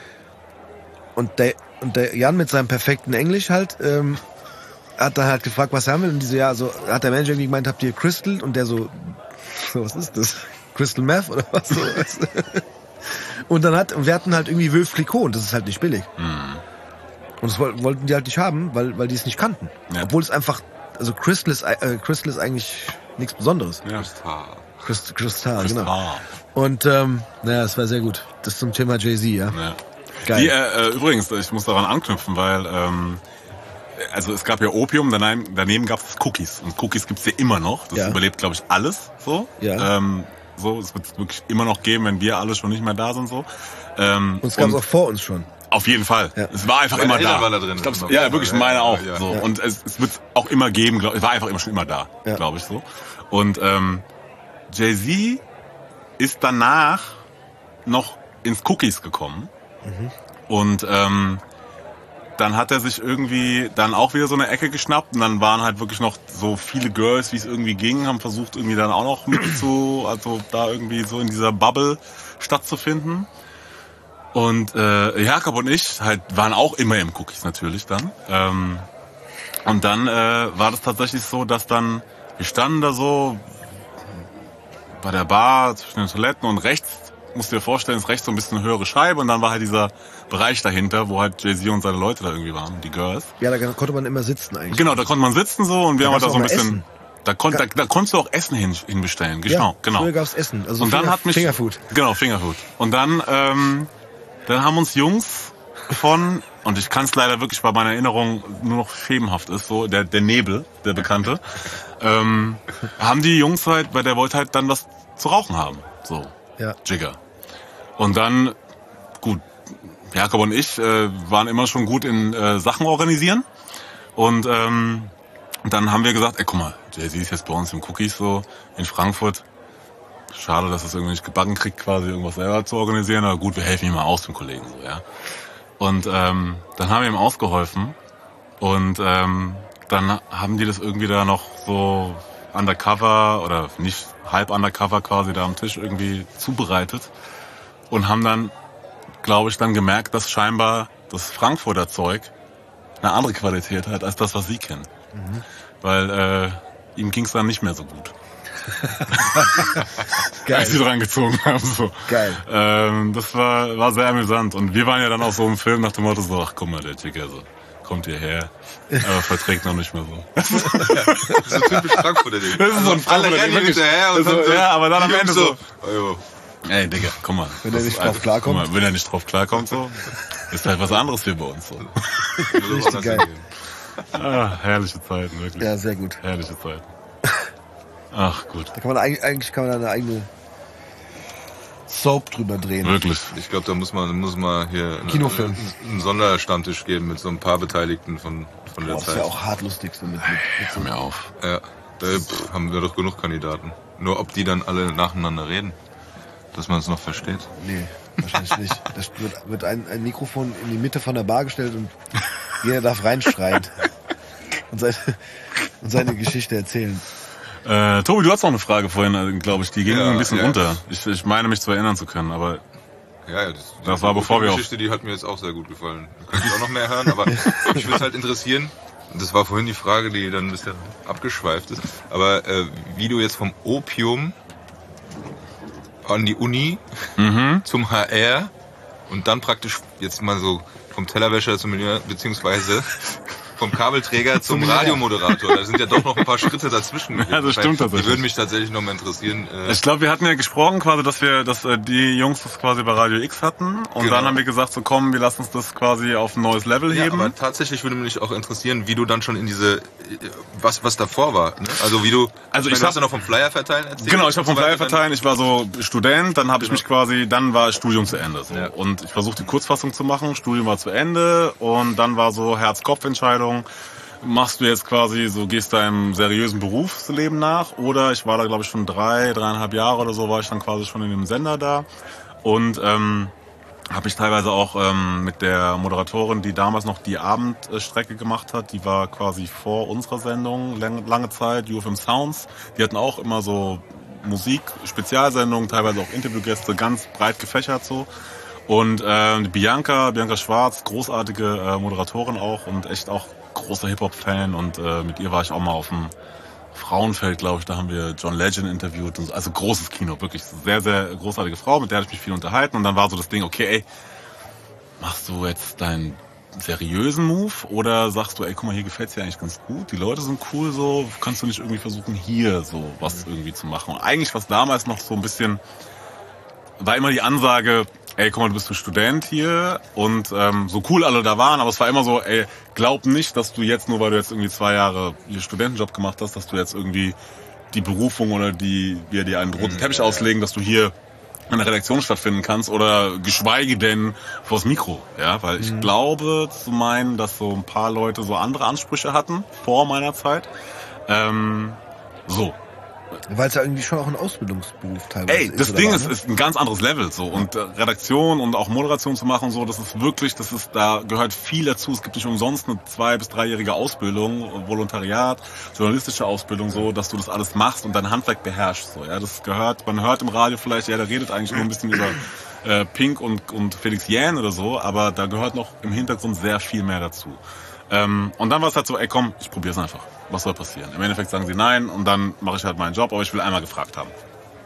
Speaker 2: Und der, und der Jan mit seinem perfekten Englisch halt, ähm, hat dann halt gefragt, was haben wir? Und diese, ja, so, hat der Manager irgendwie gemeint, habt ihr Crystal? Und der so, so, was ist das? Crystal Meth oder was? So, weißt du? Und dann hat, und wir hatten halt irgendwie Veuve Clicquot und das ist halt nicht billig.
Speaker 3: Mhm.
Speaker 2: Und das woll- wollten die halt nicht haben, weil, weil die es nicht kannten.
Speaker 3: Ja.
Speaker 2: Obwohl es einfach, also Crystal ist, äh, Crystal ist eigentlich nichts Besonderes.
Speaker 3: Ja.
Speaker 2: Crystal, Crystal,
Speaker 3: Crystal.
Speaker 2: genau. Und, ähm, naja, das war sehr gut. Das zum Thema Jay-Z, ja.
Speaker 3: Ja.
Speaker 2: Geil.
Speaker 3: Die, äh, äh, übrigens, ich muss daran anknüpfen, weil ähm, also es gab ja Opium, daneben, daneben gab es Cookies. Und Cookies gibt's ja immer noch. Das
Speaker 2: Ja.
Speaker 3: überlebt, glaube ich, alles so.
Speaker 2: Ja.
Speaker 3: Ähm, so, es wird wirklich immer noch geben, wenn wir alle schon nicht mehr da sind. So. Ähm,
Speaker 2: Und es gab es auch vor uns schon.
Speaker 3: Auf jeden Fall.
Speaker 2: Ja.
Speaker 3: Es war einfach
Speaker 1: Meine
Speaker 3: immer da.
Speaker 1: Eltern waren da drin.
Speaker 3: Ich glaub's,
Speaker 1: Immer
Speaker 3: ja,
Speaker 1: vor.
Speaker 3: wirklich,
Speaker 1: Ja,
Speaker 3: meine auch.
Speaker 1: ja.
Speaker 3: So.
Speaker 2: Ja.
Speaker 3: Und es, es wird auch immer geben, glaub, es war einfach immer schon immer da,
Speaker 2: Ja.
Speaker 3: glaube ich so. Und ähm, Jay-Z ist danach noch ins Cookies gekommen.
Speaker 2: Mhm.
Speaker 3: Und ähm, dann hat er sich irgendwie dann auch wieder so eine Ecke geschnappt und dann waren halt wirklich noch so viele Girls, wie es irgendwie ging, haben versucht irgendwie dann auch noch mit zu, also da irgendwie so in dieser Bubble stattzufinden. Und äh, Jakob und ich halt waren auch immer im Cookies natürlich dann. Ähm, und dann äh, war das tatsächlich so, dass dann, wir standen da so, bei der Bar zwischen den Toiletten und rechts, musst du dir vorstellen, ist rechts so ein bisschen eine höhere Scheibe und dann war halt dieser Bereich dahinter, wo halt Jay-Z und seine Leute da irgendwie waren, die Girls.
Speaker 2: Ja, da konnte man immer sitzen eigentlich.
Speaker 3: Genau, da konnte man sitzen so und wir
Speaker 2: Da
Speaker 3: haben halt da
Speaker 2: gab's
Speaker 3: so ein
Speaker 2: auch mal
Speaker 3: bisschen...
Speaker 2: Essen.
Speaker 3: Da, konnt, da, da konntest du auch Essen hin, hinbestellen, genau,
Speaker 2: Ja,
Speaker 3: genau.
Speaker 2: früher gab's Essen, also
Speaker 3: Und dann
Speaker 2: Finger,
Speaker 3: hat mich,
Speaker 2: Fingerfood.
Speaker 3: Genau, Fingerfood. Und dann, ähm, dann haben uns Jungs von, und ich kann es leider wirklich, bei meiner Erinnerung nur noch schemenhaft ist, so der, der Nebel, der Bekannte, ähm, haben die Jungs halt, weil der wollte halt dann was zu rauchen haben, so,
Speaker 2: Ja.
Speaker 3: Jigger. Und dann, gut, Jakob und ich äh, waren immer schon gut in äh, Sachen organisieren und ähm, dann haben wir gesagt, ey, guck mal, Jay-Z ist jetzt bei uns im Cookies so in Frankfurt. Schade, dass es irgendwie nicht gebacken kriegt, quasi irgendwas selber zu organisieren. Aber gut, wir helfen ihm mal aus, dem Kollegen so, ja. Und ähm, dann haben wir ihm ausgeholfen und ähm, dann haben die das irgendwie da noch so undercover oder nicht halb undercover quasi da am Tisch irgendwie zubereitet und haben dann, glaube ich, dann gemerkt, dass scheinbar das Frankfurter Zeug eine andere Qualität hat als das, was sie kennen. Mhm. Weil äh, ihm ging es dann nicht mehr so gut.
Speaker 2: Geil.
Speaker 3: Als sie dran gezogen haben. So.
Speaker 2: Geil.
Speaker 3: Ähm, das war, war sehr amüsant. Und wir waren ja dann auch so im Film nach dem Motto so, ach guck mal, der Ticker so, kommt hierher, aber verträgt noch nicht mehr so.
Speaker 1: So typisch Frankfurter Ding.
Speaker 3: Das ist so ein Frankfurter
Speaker 1: Alle
Speaker 3: Ding.
Speaker 1: rennen
Speaker 3: wirklich.
Speaker 1: hinterher und
Speaker 3: so,
Speaker 1: dann so,
Speaker 3: ja, aber dann am
Speaker 1: die
Speaker 3: Ende
Speaker 1: Jungs
Speaker 3: so,
Speaker 1: so,
Speaker 3: ey Digga, guck mal.
Speaker 2: Wenn er
Speaker 3: das
Speaker 2: nicht
Speaker 3: ist
Speaker 2: drauf
Speaker 3: einfach-
Speaker 2: klarkommt.
Speaker 3: Guck mal, wenn er nicht drauf klarkommt, so, ist halt was anderes hier bei uns. So.
Speaker 2: Richtig geil.
Speaker 3: Ah, herrliche Zeiten, wirklich.
Speaker 2: Ja, sehr gut.
Speaker 3: Herrliche Zeiten. Ach, gut.
Speaker 2: Da kann man eigentlich, eigentlich kann man da eine eigene Soap drüber drehen.
Speaker 3: Wirklich.
Speaker 1: Ich glaube, da muss man, muss man hier eine,
Speaker 2: Kinofilm.
Speaker 1: einen Sonderstammtisch geben mit so ein paar Beteiligten von, von der
Speaker 2: Boah, das ist
Speaker 1: Zeit.
Speaker 2: ja auch hart lustig so mit, mit, mit so
Speaker 3: Hör mir auf.
Speaker 1: Ja, da pff, haben wir doch genug Kandidaten. Nur ob die dann alle nacheinander reden, dass man es noch versteht.
Speaker 2: Nee, wahrscheinlich nicht. Da wird, wird ein, ein Mikrofon in die Mitte von der Bar gestellt und jeder darf reinschreien und seine, und seine Geschichte erzählen.
Speaker 3: Äh, Tobi, du hast noch eine Frage vorhin, glaube ich, die ging
Speaker 1: Ja,
Speaker 3: ein bisschen
Speaker 1: ja.
Speaker 3: unter. Ich, ich meine mich zu erinnern zu können, aber
Speaker 1: Ja, ja, das,
Speaker 3: Das war bevor wir
Speaker 1: die
Speaker 3: auf-
Speaker 1: Geschichte, die hat mir jetzt auch sehr gut gefallen. Da könnte ich auch noch mehr hören, aber mich würde es halt interessieren. Und das war vorhin die Frage, die dann ein bisschen abgeschweift ist. Aber äh, wie du jetzt vom Opium an die Uni
Speaker 3: mhm.
Speaker 1: zum H R und dann praktisch jetzt mal so vom Tellerwäscher zum Millionär, beziehungsweise vom Kabelträger zum Radiomoderator. Da sind ja doch noch ein paar Schritte dazwischen.
Speaker 3: Ja, das stimmt
Speaker 1: Die
Speaker 3: tatsächlich.
Speaker 1: würden mich tatsächlich noch mal interessieren. Äh,
Speaker 3: Ich glaube, wir hatten ja gesprochen quasi, dass wir, dass äh, die Jungs das quasi bei Radio X hatten und
Speaker 1: Genau.
Speaker 3: dann haben wir gesagt, so komm, wir lassen uns das quasi auf ein neues Level
Speaker 1: ja,
Speaker 3: heben.
Speaker 1: aber tatsächlich würde mich auch interessieren, wie du dann schon in diese, äh, was was davor war. Ne? Also wie du,
Speaker 3: Also
Speaker 1: ich
Speaker 3: ich
Speaker 1: meine, du
Speaker 3: hab-
Speaker 1: hast ja noch vom Flyer verteilen erzählt.
Speaker 3: Genau, ich habe vom
Speaker 1: und so
Speaker 3: Flyer
Speaker 1: weiter.
Speaker 3: verteilen, ich war so Student, dann habe ich
Speaker 1: Genau.
Speaker 3: mich quasi, dann war Studium zu Ende. So.
Speaker 1: Ja.
Speaker 3: Und ich versuchte die Kurzfassung zu machen, Studium war zu Ende und dann war so Herz-Kopf-Entscheidung. Machst du jetzt quasi so, gehst deinem seriösen Berufsleben nach oder ich war da glaube ich schon drei, dreieinhalb Jahre oder so, war ich dann quasi schon in dem Sender da und ähm, habe mich teilweise auch ähm, mit der Moderatorin, die damals noch die Abendstrecke gemacht hat, die war quasi vor unserer Sendung lang, lange Zeit, U F M Sounds, die hatten auch immer so Musik, Spezialsendungen, teilweise auch Interviewgäste, ganz breit gefächert so. Und äh, Bianca, Bianca Schwarz, großartige äh, Moderatorin auch und echt auch großer Hip-Hop-Fan und äh, mit ihr war ich auch mal auf dem Frauenfeld, glaube ich, da haben wir John Legend interviewt und so. Also großes Kino, wirklich sehr, sehr großartige Frau, mit der habe ich mich viel unterhalten und dann war so das Ding, okay, ey, machst du jetzt deinen seriösen Move oder sagst du, ey, guck mal, hier gefällt's dir eigentlich ganz gut, die Leute sind cool so, kannst du nicht irgendwie versuchen, hier so was irgendwie zu machen? Und eigentlich was damals noch so ein bisschen, war immer die Ansage, ey, guck mal, du bist ein Student hier und ähm, so cool alle da waren, aber es war immer so, ey, glaub nicht, dass du jetzt, nur weil du jetzt irgendwie zwei Jahre hier Studentenjob gemacht hast, dass du jetzt irgendwie die Berufung oder die, wir dir einen roten Teppich auslegen, dass du hier in der Redaktion stattfinden kannst oder geschweige denn vors Mikro, ja, weil ich glaube zu meinen, dass so ein paar Leute so andere Ansprüche hatten vor meiner Zeit. Ähm, so.
Speaker 2: Weil es ja irgendwie schon auch ein Ausbildungsberuf teilweise
Speaker 3: Ey,
Speaker 2: ist.
Speaker 3: das
Speaker 2: oder
Speaker 3: Ding
Speaker 2: war,
Speaker 3: ist,
Speaker 2: ne?
Speaker 3: ist ein ganz anderes Level so und äh, Redaktion und auch Moderation zu machen so, das ist wirklich, das ist, da gehört viel dazu. Es gibt nicht umsonst eine zwei- bis dreijährige Ausbildung, Volontariat, journalistische Ausbildung so, dass du das alles machst und dein Handwerk beherrschst so. Ja, das gehört. Man hört im Radio vielleicht, ja, der redet eigentlich nur ein bisschen über äh, Pink und und Felix Jähn oder so, aber da gehört noch im Hintergrund sehr viel mehr dazu. Ähm, und dann war es halt so, ey komm, ich probier's einfach. Was soll passieren? Im Endeffekt sagen sie nein und dann mache ich halt meinen Job, aber ich will einmal gefragt haben.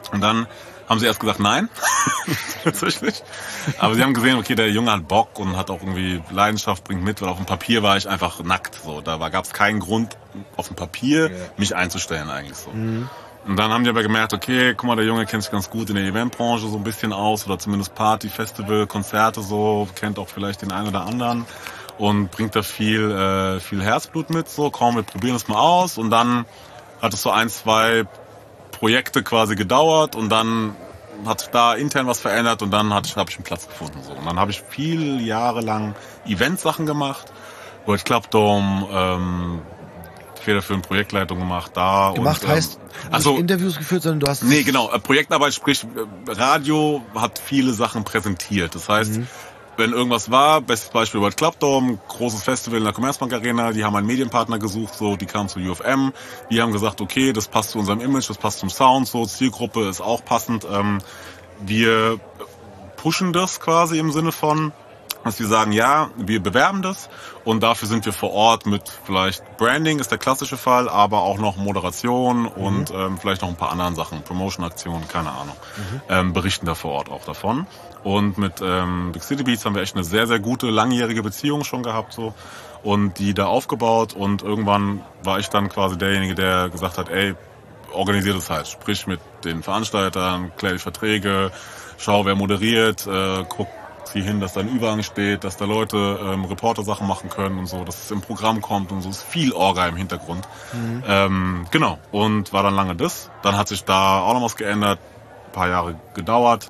Speaker 3: Und dann haben sie erst gesagt, nein, tatsächlich. Aber sie haben gesehen, okay, der Junge hat Bock und hat auch irgendwie Leidenschaft, bringt mit, weil auf dem Papier war ich einfach nackt. So, da gab es keinen Grund, auf dem Papier
Speaker 1: Ja.
Speaker 3: mich einzustellen eigentlich so. Mhm. Und dann haben die aber gemerkt, okay, guck mal, der Junge kennt sich ganz gut in der Eventbranche so ein bisschen aus oder zumindest Party, Festival, Konzerte so, kennt auch vielleicht den einen oder anderen und bringt da viel, äh, viel Herzblut mit. So, komm, wir probieren es mal aus. Und dann hat es so ein, zwei Projekte quasi gedauert und dann hat sich da intern was verändert und dann habe ich einen Platz gefunden. So. Und dann habe ich viele Jahre lang Eventsachen gemacht, World Club Dome, ähm, federführend Projektleitung gemacht da.
Speaker 2: Gemacht
Speaker 3: und,
Speaker 2: heißt,
Speaker 3: ähm, also,
Speaker 2: nicht Interviews geführt, sondern du hast...
Speaker 3: Nee, genau. äh, Projektarbeit, sprich äh, Radio hat viele Sachen präsentiert. Das heißt,
Speaker 2: Mhm.
Speaker 3: wenn irgendwas war, bestes Beispiel World Club Dome, großes Festival in der Commerzbank Arena, die haben einen Medienpartner gesucht, so, die kamen zu U F M, die haben gesagt, okay, das passt zu unserem Image, das passt zum Sound, so, Zielgruppe ist auch passend, ähm, wir pushen das quasi im Sinne von, dass wir sagen, ja, wir bewerben das und dafür sind wir vor Ort mit vielleicht Branding ist der klassische Fall, aber auch noch Moderation mhm. und ähm, vielleicht noch ein paar anderen Sachen, Promotion-Aktionen, keine Ahnung, mhm. ähm, berichten da vor Ort auch davon. Und mit ähm, Big City Beats haben wir echt eine sehr, sehr gute, langjährige Beziehung schon gehabt so und die da aufgebaut und irgendwann war ich dann quasi derjenige, der gesagt hat, ey, organisier das halt, sprich mit den Veranstaltern, klär die Verträge, schau, wer moderiert, äh, guck, zieh hin, dass da ein Überhang steht, dass da Leute ähm, Reporter-Sachen machen können und so, dass es im Programm kommt und so, ist viel Orga im Hintergrund. Mhm. Ähm, genau, und war dann lange das. Dann hat sich da auch noch was geändert, ein paar Jahre gedauert,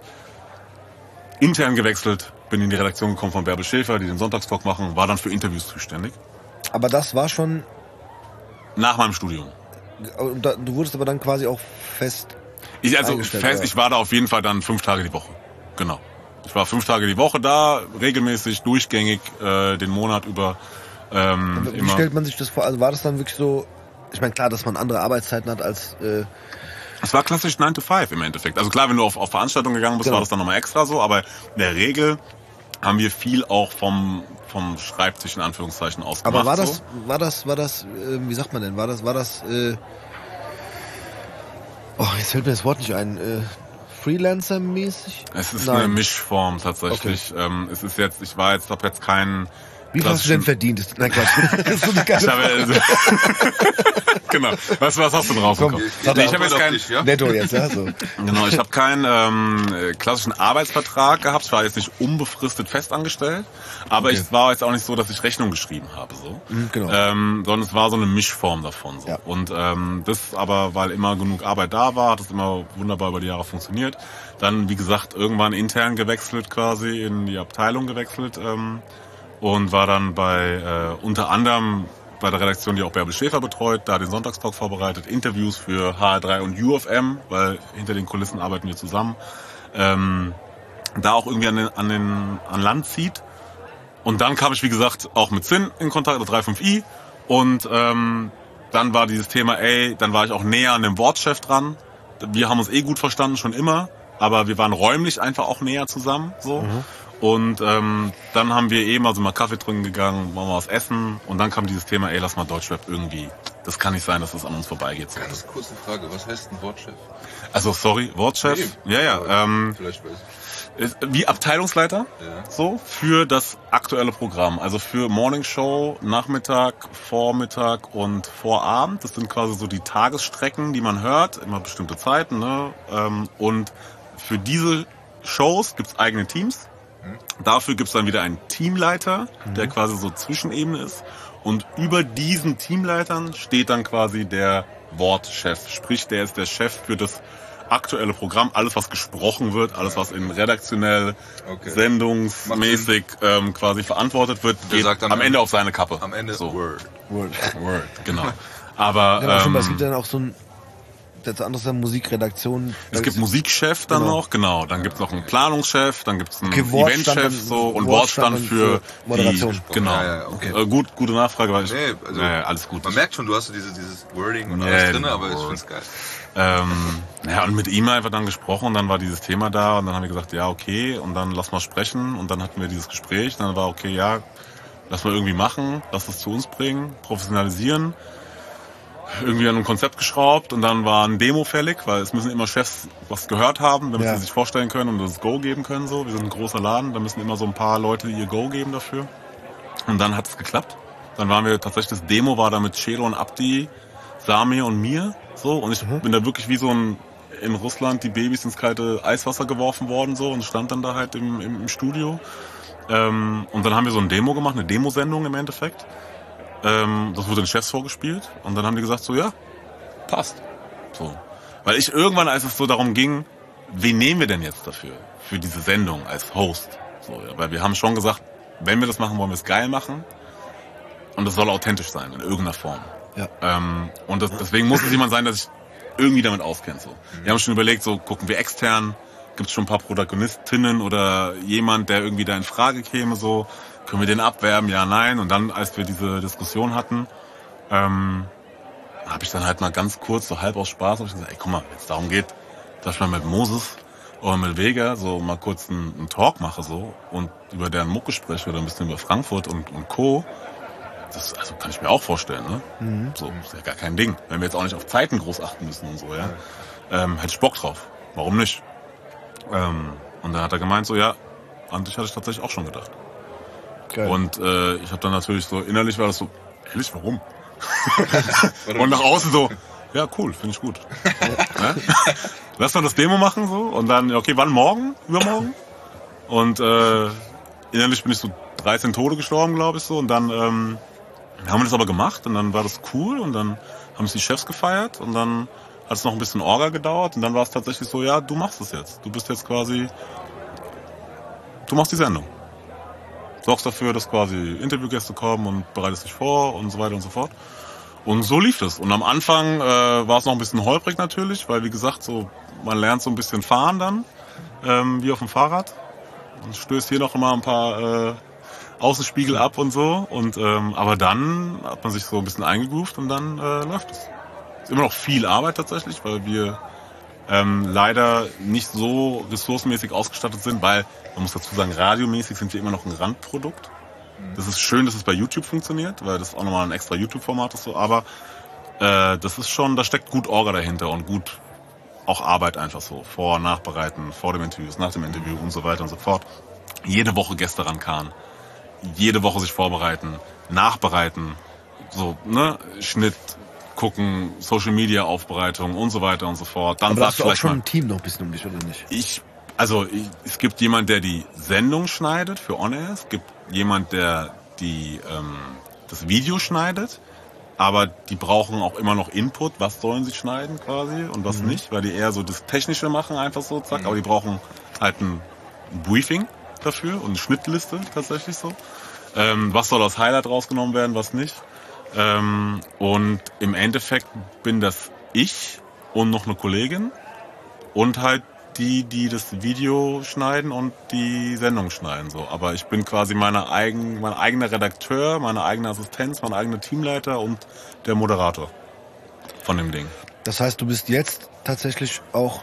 Speaker 3: intern gewechselt, bin in die Redaktion gekommen von Bärbel Schäfer, die den Sonntagstalk machen, war dann für Interviews zuständig.
Speaker 2: Aber das war schon...
Speaker 3: Nach meinem Studium.
Speaker 2: Du wurdest aber dann quasi auch fest...
Speaker 3: Ich, also fest, ja. Ich war da auf jeden Fall dann fünf Tage die Woche. Genau. Ich war fünf Tage die Woche da, regelmäßig, durchgängig, äh, den Monat über. Ähm,
Speaker 2: Wie
Speaker 3: immer.
Speaker 2: stellt man sich das vor? Also war das dann wirklich so, ich meine klar, dass man andere Arbeitszeiten hat als... Äh
Speaker 3: Es war klassisch nine to five im Endeffekt. Also klar, wenn du auf, auf Veranstaltungen gegangen bist,
Speaker 2: genau.
Speaker 3: war das dann nochmal extra so, aber in der Regel haben wir viel auch vom, vom Schreibtisch in Anführungszeichen aus gemacht.
Speaker 2: Aber war das,
Speaker 3: so.
Speaker 2: war das, war das, äh, wie sagt man denn, war das, war das, äh oh, jetzt fällt mir das Wort nicht ein, äh Freelancer-mäßig?
Speaker 3: Es ist
Speaker 2: Nein.
Speaker 3: eine Mischform tatsächlich. Okay. Ähm, es ist jetzt, ich war jetzt, habe jetzt keinen.
Speaker 2: Wie viel hast du denn verdient? Nein, Quatsch. Das ist so eine geile
Speaker 3: ich habe, also, genau. Was, was hast du denn rausbekommen?
Speaker 1: Ich,
Speaker 3: ich, ich habe jetzt keinen
Speaker 1: dich, ja?
Speaker 2: Netto jetzt, ja so.
Speaker 3: Genau, ich habe keinen ähm, klassischen Arbeitsvertrag gehabt. Ich war jetzt nicht unbefristet festangestellt, aber
Speaker 2: Okay.
Speaker 3: ich war jetzt auch nicht so, dass ich Rechnung geschrieben habe, so.
Speaker 2: Mhm, genau.
Speaker 3: Ähm, sondern es war so eine Mischform davon. So.
Speaker 2: Ja.
Speaker 3: Und ähm, das aber, weil immer genug Arbeit da war, hat es immer wunderbar über die Jahre funktioniert. Dann, wie gesagt, irgendwann intern gewechselt quasi, in die Abteilung gewechselt. Ähm, und war dann bei äh, unter anderem bei der Redaktion, die auch Bärbel Schäfer betreut, da den Sonntagstalk vorbereitet, Interviews für H R drei und U F M, weil hinter den Kulissen arbeiten wir zusammen, ähm, da auch irgendwie an, den, an, den, an Land zieht. Und dann kam ich, wie gesagt, auch mit Zinn in Kontakt, der drei fünf i und ähm, dann war dieses Thema, ey, dann war ich auch näher an dem Wortchef dran. Wir haben uns eh gut verstanden, schon immer, aber wir waren räumlich einfach auch näher zusammen, so. Mhm. Und ähm, dann haben wir eben also mal Kaffee trinken gegangen, wollen wir was essen und dann kam dieses Thema, ey, lass mal Deutschrap irgendwie. Das kann nicht sein, dass das an uns vorbeigeht. So.
Speaker 1: Ganz kurze Frage, was heißt ein Wortchef?
Speaker 3: Also sorry, Wortchef? Nee, ja, ja. Ähm,
Speaker 1: vielleicht weiß ich.
Speaker 3: ist wie Abteilungsleiter,
Speaker 1: Ja.
Speaker 3: so, für das aktuelle Programm. Also für Morning Show, Nachmittag, Vormittag und Vorabend. Das sind quasi so die Tagesstrecken, die man hört, immer bestimmte Zeiten. Ne? Ähm, und für diese Shows gibt's eigene Teams. Dafür gibt's dann wieder einen Teamleiter, der quasi so Zwischenebene ist. Und über diesen Teamleitern steht dann quasi der Wortchef. Sprich, der ist der Chef für das aktuelle Programm. Alles, was gesprochen wird, alles, was in redaktionell,
Speaker 1: Okay.
Speaker 3: sendungsmäßig ähm, quasi verantwortet wird,
Speaker 1: Der
Speaker 3: geht
Speaker 1: sagt dann
Speaker 3: am
Speaker 1: am-
Speaker 3: Ende auf seine Kappe.
Speaker 1: Am Ende
Speaker 3: So.
Speaker 1: Word.
Speaker 2: Word.
Speaker 3: Word, genau. Aber
Speaker 2: Genau, stimmt,
Speaker 3: ähm,
Speaker 2: es gibt dann auch so ein, das andere ist dann Musikredaktion.
Speaker 3: es gibt Musikchef dann
Speaker 2: Genau.
Speaker 3: noch, genau. Dann gibt's noch einen Planungschef, dann gibt's einen
Speaker 2: Okay, Wortstand
Speaker 3: Eventchef
Speaker 2: dann-
Speaker 3: so und
Speaker 2: Wortstand
Speaker 3: Wortstand
Speaker 2: dann
Speaker 3: für,
Speaker 2: für Moderation.
Speaker 3: Die, genau.
Speaker 1: Ja, ja, okay.
Speaker 3: Äh, gut, gute Nachfrage, weil ich,
Speaker 1: Nee, also,
Speaker 3: nee, alles gut.
Speaker 1: Man merkt schon, du hast so dieses, dieses Wording und
Speaker 3: Ja,
Speaker 1: alles drin,
Speaker 3: genau.
Speaker 1: aber ich find's geil.
Speaker 3: Ähm, ja, und mit ihm einfach dann gesprochen und dann war dieses Thema da und dann haben wir gesagt, ja, okay, und dann lass mal sprechen und dann hatten wir dieses Gespräch, dann war okay, ja, lass mal irgendwie machen, lass es zu uns bringen, professionalisieren. irgendwie an einem Konzept geschraubt und dann war ein Demo fällig, weil es müssen immer Chefs was gehört haben, damit
Speaker 2: Ja.
Speaker 3: sie sich vorstellen können und das Go geben können. So, wir sind ein großer Laden, da müssen immer so ein paar Leute ihr Go geben dafür. Und dann hat es geklappt. Dann waren wir tatsächlich, das Demo war da mit Chelo und Abdi, Sami und mir. So, und ich
Speaker 2: Mhm.
Speaker 3: bin da wirklich wie so ein, in Russland die Babys ins kalte Eiswasser geworfen worden so und stand dann da halt im, im, im Studio. Ähm, und dann haben wir so ein Demo gemacht, eine Demosendung im Endeffekt. Ähm, das wurde den Chefs vorgespielt und dann haben die gesagt so, ja, passt. So. Weil ich irgendwann, als es so darum ging, wen nehmen wir denn jetzt dafür? Für diese Sendung als Host. So, ja, weil wir haben schon gesagt, wenn wir das machen, wollen wir es geil machen. Und es soll authentisch sein, in irgendeiner Form.
Speaker 2: Ja.
Speaker 3: Ähm, und das, deswegen muss es jemand sein, der sich irgendwie damit auskennt. So. Wir haben schon überlegt, so gucken wir extern, gibt es schon ein paar Protagonistinnen oder jemand, der irgendwie da in Frage käme, so, können wir den abwerben, ja, nein. Und dann, als wir diese Diskussion hatten, ähm, habe ich dann halt mal ganz kurz, so halb aus Spaß, hab ich gesagt, ey, guck mal, wenn es darum geht, dass ich mal mit Moses oder mit Vega so mal kurz einen, einen Talk mache so und über deren Mucke spreche oder ein bisschen über Frankfurt und, und Co., das also kann ich mir auch vorstellen, ne?
Speaker 2: Mhm.
Speaker 3: So, ist ja gar kein Ding. Wenn wir jetzt auch nicht auf Zeiten groß achten müssen und so, ja. Ähm, hätte ich Bock drauf. Warum nicht? Ähm, und dann hat er gemeint, so, ja, an dich hatte ich tatsächlich auch schon gedacht.
Speaker 2: Geil.
Speaker 3: Und äh, ich habe dann natürlich so, innerlich war das so, ehrlich, warum? Und nach außen so, ja, cool, finde ich gut. Ja? Lass mal das Demo machen so und dann, okay, wann? Morgen? Übermorgen? Und äh, innerlich bin ich so dreizehn Tode gestorben, glaube ich so. Und dann ähm, haben wir das aber gemacht und dann war das cool und dann haben es die Chefs gefeiert und dann hat es noch ein bisschen Orga gedauert und dann war es tatsächlich so, ja, du machst es jetzt. Du bist jetzt quasi, du machst die Sendung. Sorgst dafür, dass quasi Interviewgäste kommen und bereitest dich vor und so weiter und so fort. Und so lief es. Und am Anfang äh, war es noch ein bisschen holprig natürlich, weil wie gesagt, so man lernt so ein bisschen fahren dann, ähm, wie auf dem Fahrrad. Und stößt hier noch mal ein paar äh, Außenspiegel ab und so. Und ähm, aber dann hat man sich so ein bisschen eingegroovt und dann äh, läuft es. Ist immer noch viel Arbeit tatsächlich, weil wir ähm, leider nicht so ressourcenmäßig ausgestattet sind, weil man muss dazu sagen, radiomäßig sind wir immer noch ein Randprodukt. Das ist schön, dass es bei YouTube funktioniert, weil das auch nochmal ein extra YouTube-Format ist so, aber äh, das ist schon, da steckt gut Orga dahinter und gut auch Arbeit einfach so, vor, nachbereiten, vor dem Interview, nach dem Interview und so weiter und so fort. Jede Woche Gäste rankarren, jede Woche sich vorbereiten, nachbereiten, so, ne, Schnitt, gucken, Social Media Aufbereitung und so weiter und so fort. Dann
Speaker 2: Aber da
Speaker 3: sagt
Speaker 2: hast du auch
Speaker 3: vielleicht
Speaker 2: schon
Speaker 3: mal,
Speaker 2: ein Team noch ein bisschen um dich, oder nicht?
Speaker 3: ich, also ich, es gibt jemand, der die Sendung schneidet für On Air. Es gibt jemand, der die ähm, das Video schneidet. Aber die brauchen auch immer noch Input. Was sollen sie schneiden quasi und was
Speaker 2: Mhm.
Speaker 3: nicht, weil die eher so das Technische machen einfach so zack. Aber die brauchen halt ein Briefing dafür und eine Schnittliste tatsächlich so. Ähm, was soll als Highlight rausgenommen werden, was nicht. Ähm, und im Endeffekt bin das ich und noch eine Kollegin und halt die, die das Video schneiden und die Sendung schneiden. So. Aber ich bin quasi meine eigen, mein eigener Redakteur, meine eigene Assistenz, mein eigener Teamleiter und der Moderator von dem Ding.
Speaker 2: Das heißt, du bist jetzt tatsächlich auch,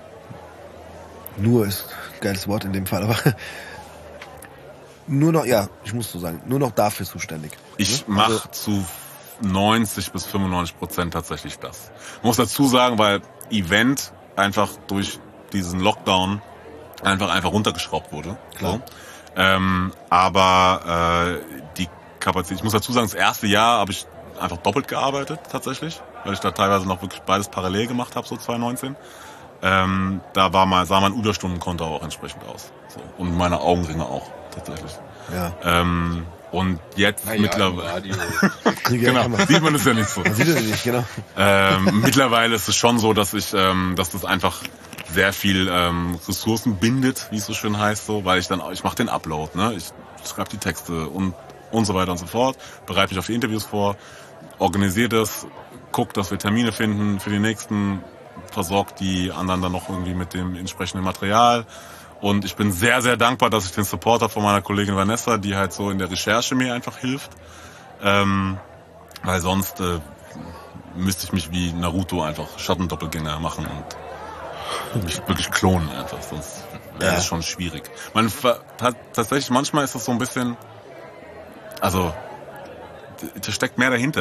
Speaker 2: nur ist ein geiles Wort in dem Fall, aber nur noch, ja, ich muss so sagen, nur noch dafür zuständig.
Speaker 3: Ich
Speaker 2: Ne?
Speaker 3: mache
Speaker 2: Also,
Speaker 3: zu neunzig bis fünfundneunzig Prozent tatsächlich das. Ich muss dazu sagen, weil Event einfach durch diesen Lockdown einfach einfach runtergeschraubt wurde.
Speaker 2: Klar.
Speaker 3: So. Ähm, aber äh, die Kapazität, ich muss dazu sagen, das erste Jahr habe ich einfach doppelt gearbeitet tatsächlich, weil ich da teilweise noch wirklich beides parallel gemacht habe, so zwanzig neunzehn. Ähm, da war mal, sah mein Überstundenkonto auch entsprechend aus. So. Und meine Augenringe auch tatsächlich.
Speaker 2: ja.
Speaker 3: Ähm, und jetzt
Speaker 1: Naja,
Speaker 3: mittlerweile.
Speaker 1: Radio.
Speaker 3: Genau, sieht man es ja nicht so.
Speaker 2: Man sieht es nicht, genau.
Speaker 3: Ähm, mittlerweile ist es schon so, dass ich, ähm, dass das einfach sehr viel ähm, Ressourcen bindet, wie es so schön heißt, so, weil ich dann, ich mache den Upload, ne, ich schreibe die Texte und und so weiter und so fort, bereite mich auf die Interviews vor, organisiere das, guck, dass wir Termine finden für die nächsten, versorgt die anderen dann noch irgendwie mit dem entsprechenden Material. Und ich bin sehr, sehr dankbar, dass ich den Support habe von meiner Kollegin Vanessa, die halt so in der Recherche mir einfach hilft. Ähm, weil sonst äh, müsste ich mich wie Naruto einfach Schattendoppelgänger machen und mich wirklich klonen einfach, sonst wäre
Speaker 2: Ja.
Speaker 3: das schon schwierig. Man ver- hat, tatsächlich manchmal ist das so ein bisschen, also da steckt mehr dahinter,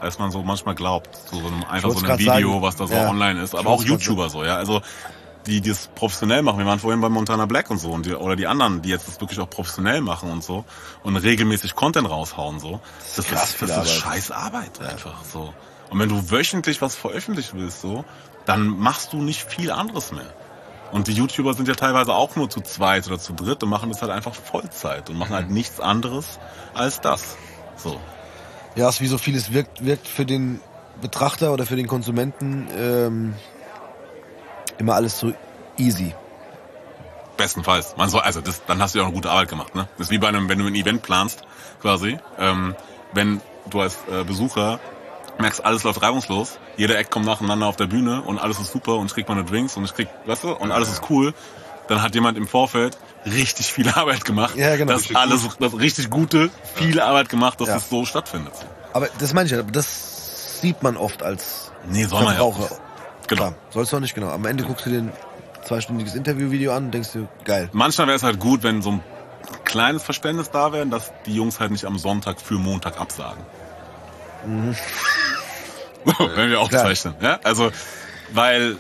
Speaker 3: als man so manchmal glaubt. So, so einem, einfach so
Speaker 2: wollt's
Speaker 3: einem
Speaker 2: grad
Speaker 3: Video,
Speaker 2: sagen,
Speaker 3: was da so
Speaker 2: ja.
Speaker 3: online ist.
Speaker 2: Ich
Speaker 3: Aber auch
Speaker 2: wollt's grad
Speaker 3: YouTuber so, ja. Also die, die es professionell machen. Wir waren vorhin bei Montana Black und so und die, oder die anderen, die jetzt das wirklich auch professionell machen und so und regelmäßig Content raushauen so. Das
Speaker 2: krass
Speaker 3: ist,
Speaker 2: viel
Speaker 3: das ist
Speaker 2: Arbeit.
Speaker 3: scheiß Arbeit einfach so. Und wenn du wöchentlich was veröffentlichen willst so, dann machst du nicht viel anderes mehr. Und die YouTuber sind ja teilweise auch nur zu zweit oder zu dritt und machen das halt einfach Vollzeit und machen halt nichts anderes als das. So.
Speaker 2: Ja, es ist wie so vieles wirkt, wirkt für den Betrachter oder für den Konsumenten ähm, immer alles so easy.
Speaker 3: Bestenfalls. Man soll, also das, dann hast du ja auch eine gute Arbeit gemacht, ne? Das ist wie bei einem, wenn du ein Event planst, quasi. Ähm, wenn du als äh, Besucher merkst, alles läuft reibungslos, jeder Act kommt nacheinander auf der Bühne und alles ist super und ich krieg meine Drinks und ich krieg, weißt du, und alles ist cool, dann hat jemand im Vorfeld richtig viel Arbeit gemacht.
Speaker 2: Ja, genau.
Speaker 3: Das
Speaker 2: Richtig
Speaker 3: alles, das richtig Gute, viel Arbeit gemacht, dass
Speaker 2: Ja.
Speaker 3: es so stattfindet.
Speaker 2: Aber das meine ich ja, das sieht man oft als
Speaker 3: Nee, soll man ja auch
Speaker 2: Verbraucher.
Speaker 3: nicht. Genau.
Speaker 2: Klar, sollst du auch nicht, genau. Am Ende guckst du dir ein zweistündiges Interviewvideo an und denkst du, geil.
Speaker 3: Manchmal wäre es halt gut, wenn so ein kleines Verständnis da wäre, dass die Jungs halt nicht am Sonntag für Montag absagen.
Speaker 2: Mhm.
Speaker 3: Wenn wir aufzeichnen. Ja? Also, weil,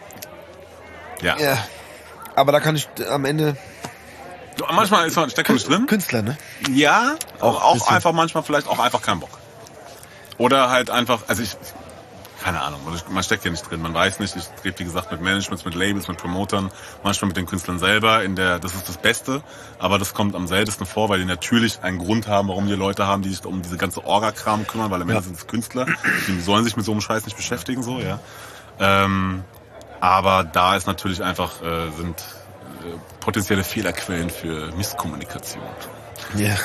Speaker 3: ja.
Speaker 2: Ja. Aber da kann ich am Ende
Speaker 3: Du, manchmal ist man, steckt man nicht drin.
Speaker 2: Künstler, ne?
Speaker 3: Ja, auch,
Speaker 2: Auch
Speaker 3: auch
Speaker 2: bisschen.
Speaker 3: einfach manchmal vielleicht auch einfach keinen Bock. Oder halt einfach, also ich, keine Ahnung, man steckt hier nicht drin, man weiß nicht, ich rede wie gesagt mit Managements, mit Labels, mit Promotern, manchmal mit den Künstlern selber, in der, das ist das Beste, aber das kommt am seltensten vor, weil die natürlich einen Grund haben, warum die Leute haben, die sich um diese ganze Orga-Kram kümmern, weil am Ende
Speaker 2: Ja.
Speaker 3: sind es Künstler, die sollen sich mit so einem Scheiß nicht beschäftigen, so, ja. Ähm, aber da ist natürlich einfach, äh, sind äh, potenzielle Fehlerquellen für Misskommunikation.
Speaker 2: Ja.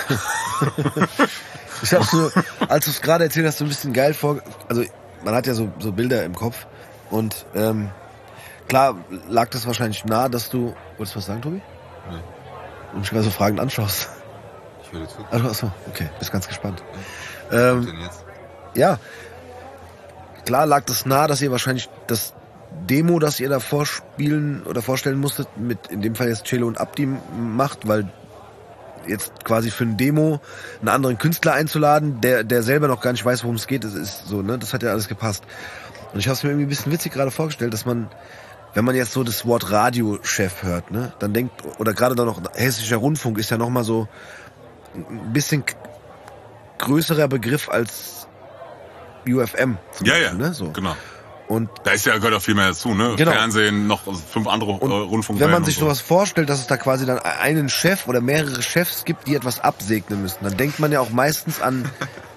Speaker 2: Ich hab's nur, als du es gerade erzählt hast, so ein bisschen geil vor. Also man hat ja so, so Bilder im Kopf und ähm, klar lag das wahrscheinlich nah, dass du. Wolltest du was sagen, Tobi?
Speaker 1: Nee.
Speaker 2: Und mich gerade so fragend anschaust.
Speaker 1: Ich höre dir zu.
Speaker 2: Ach, achso, okay, bist ganz gespannt.
Speaker 1: Was
Speaker 2: Ähm,
Speaker 1: denn jetzt?
Speaker 2: ja, klar lag das nah, dass ihr wahrscheinlich das Demo, das ihr da vorspielen oder vorstellen musstet, mit in dem Fall jetzt Cello und Abdi macht, weil jetzt quasi für ein Demo einen anderen Künstler einzuladen, der der selber noch gar nicht weiß, worum es geht, das ist so, ne, das hat ja alles gepasst. Und ich habe es mir irgendwie ein bisschen witzig gerade vorgestellt, dass man, wenn man jetzt so das Wort Radiochef hört, ne, dann denkt, oder gerade dann noch Hessischer Rundfunk ist ja noch mal so ein bisschen k- größerer Begriff als U F M. Zum
Speaker 3: Ja, ja,
Speaker 2: Beispiel, ne, so.
Speaker 3: genau.
Speaker 2: Und
Speaker 3: Da ist ja, gehört auch viel mehr dazu, ne?
Speaker 2: Genau.
Speaker 3: Fernsehen, noch fünf andere
Speaker 2: Und
Speaker 3: äh, Rundfunk.
Speaker 2: wenn man sich sowas vorstellt, dass es da quasi dann einen Chef oder mehrere Chefs gibt, die etwas absegnen müssen, dann denkt man ja auch meistens an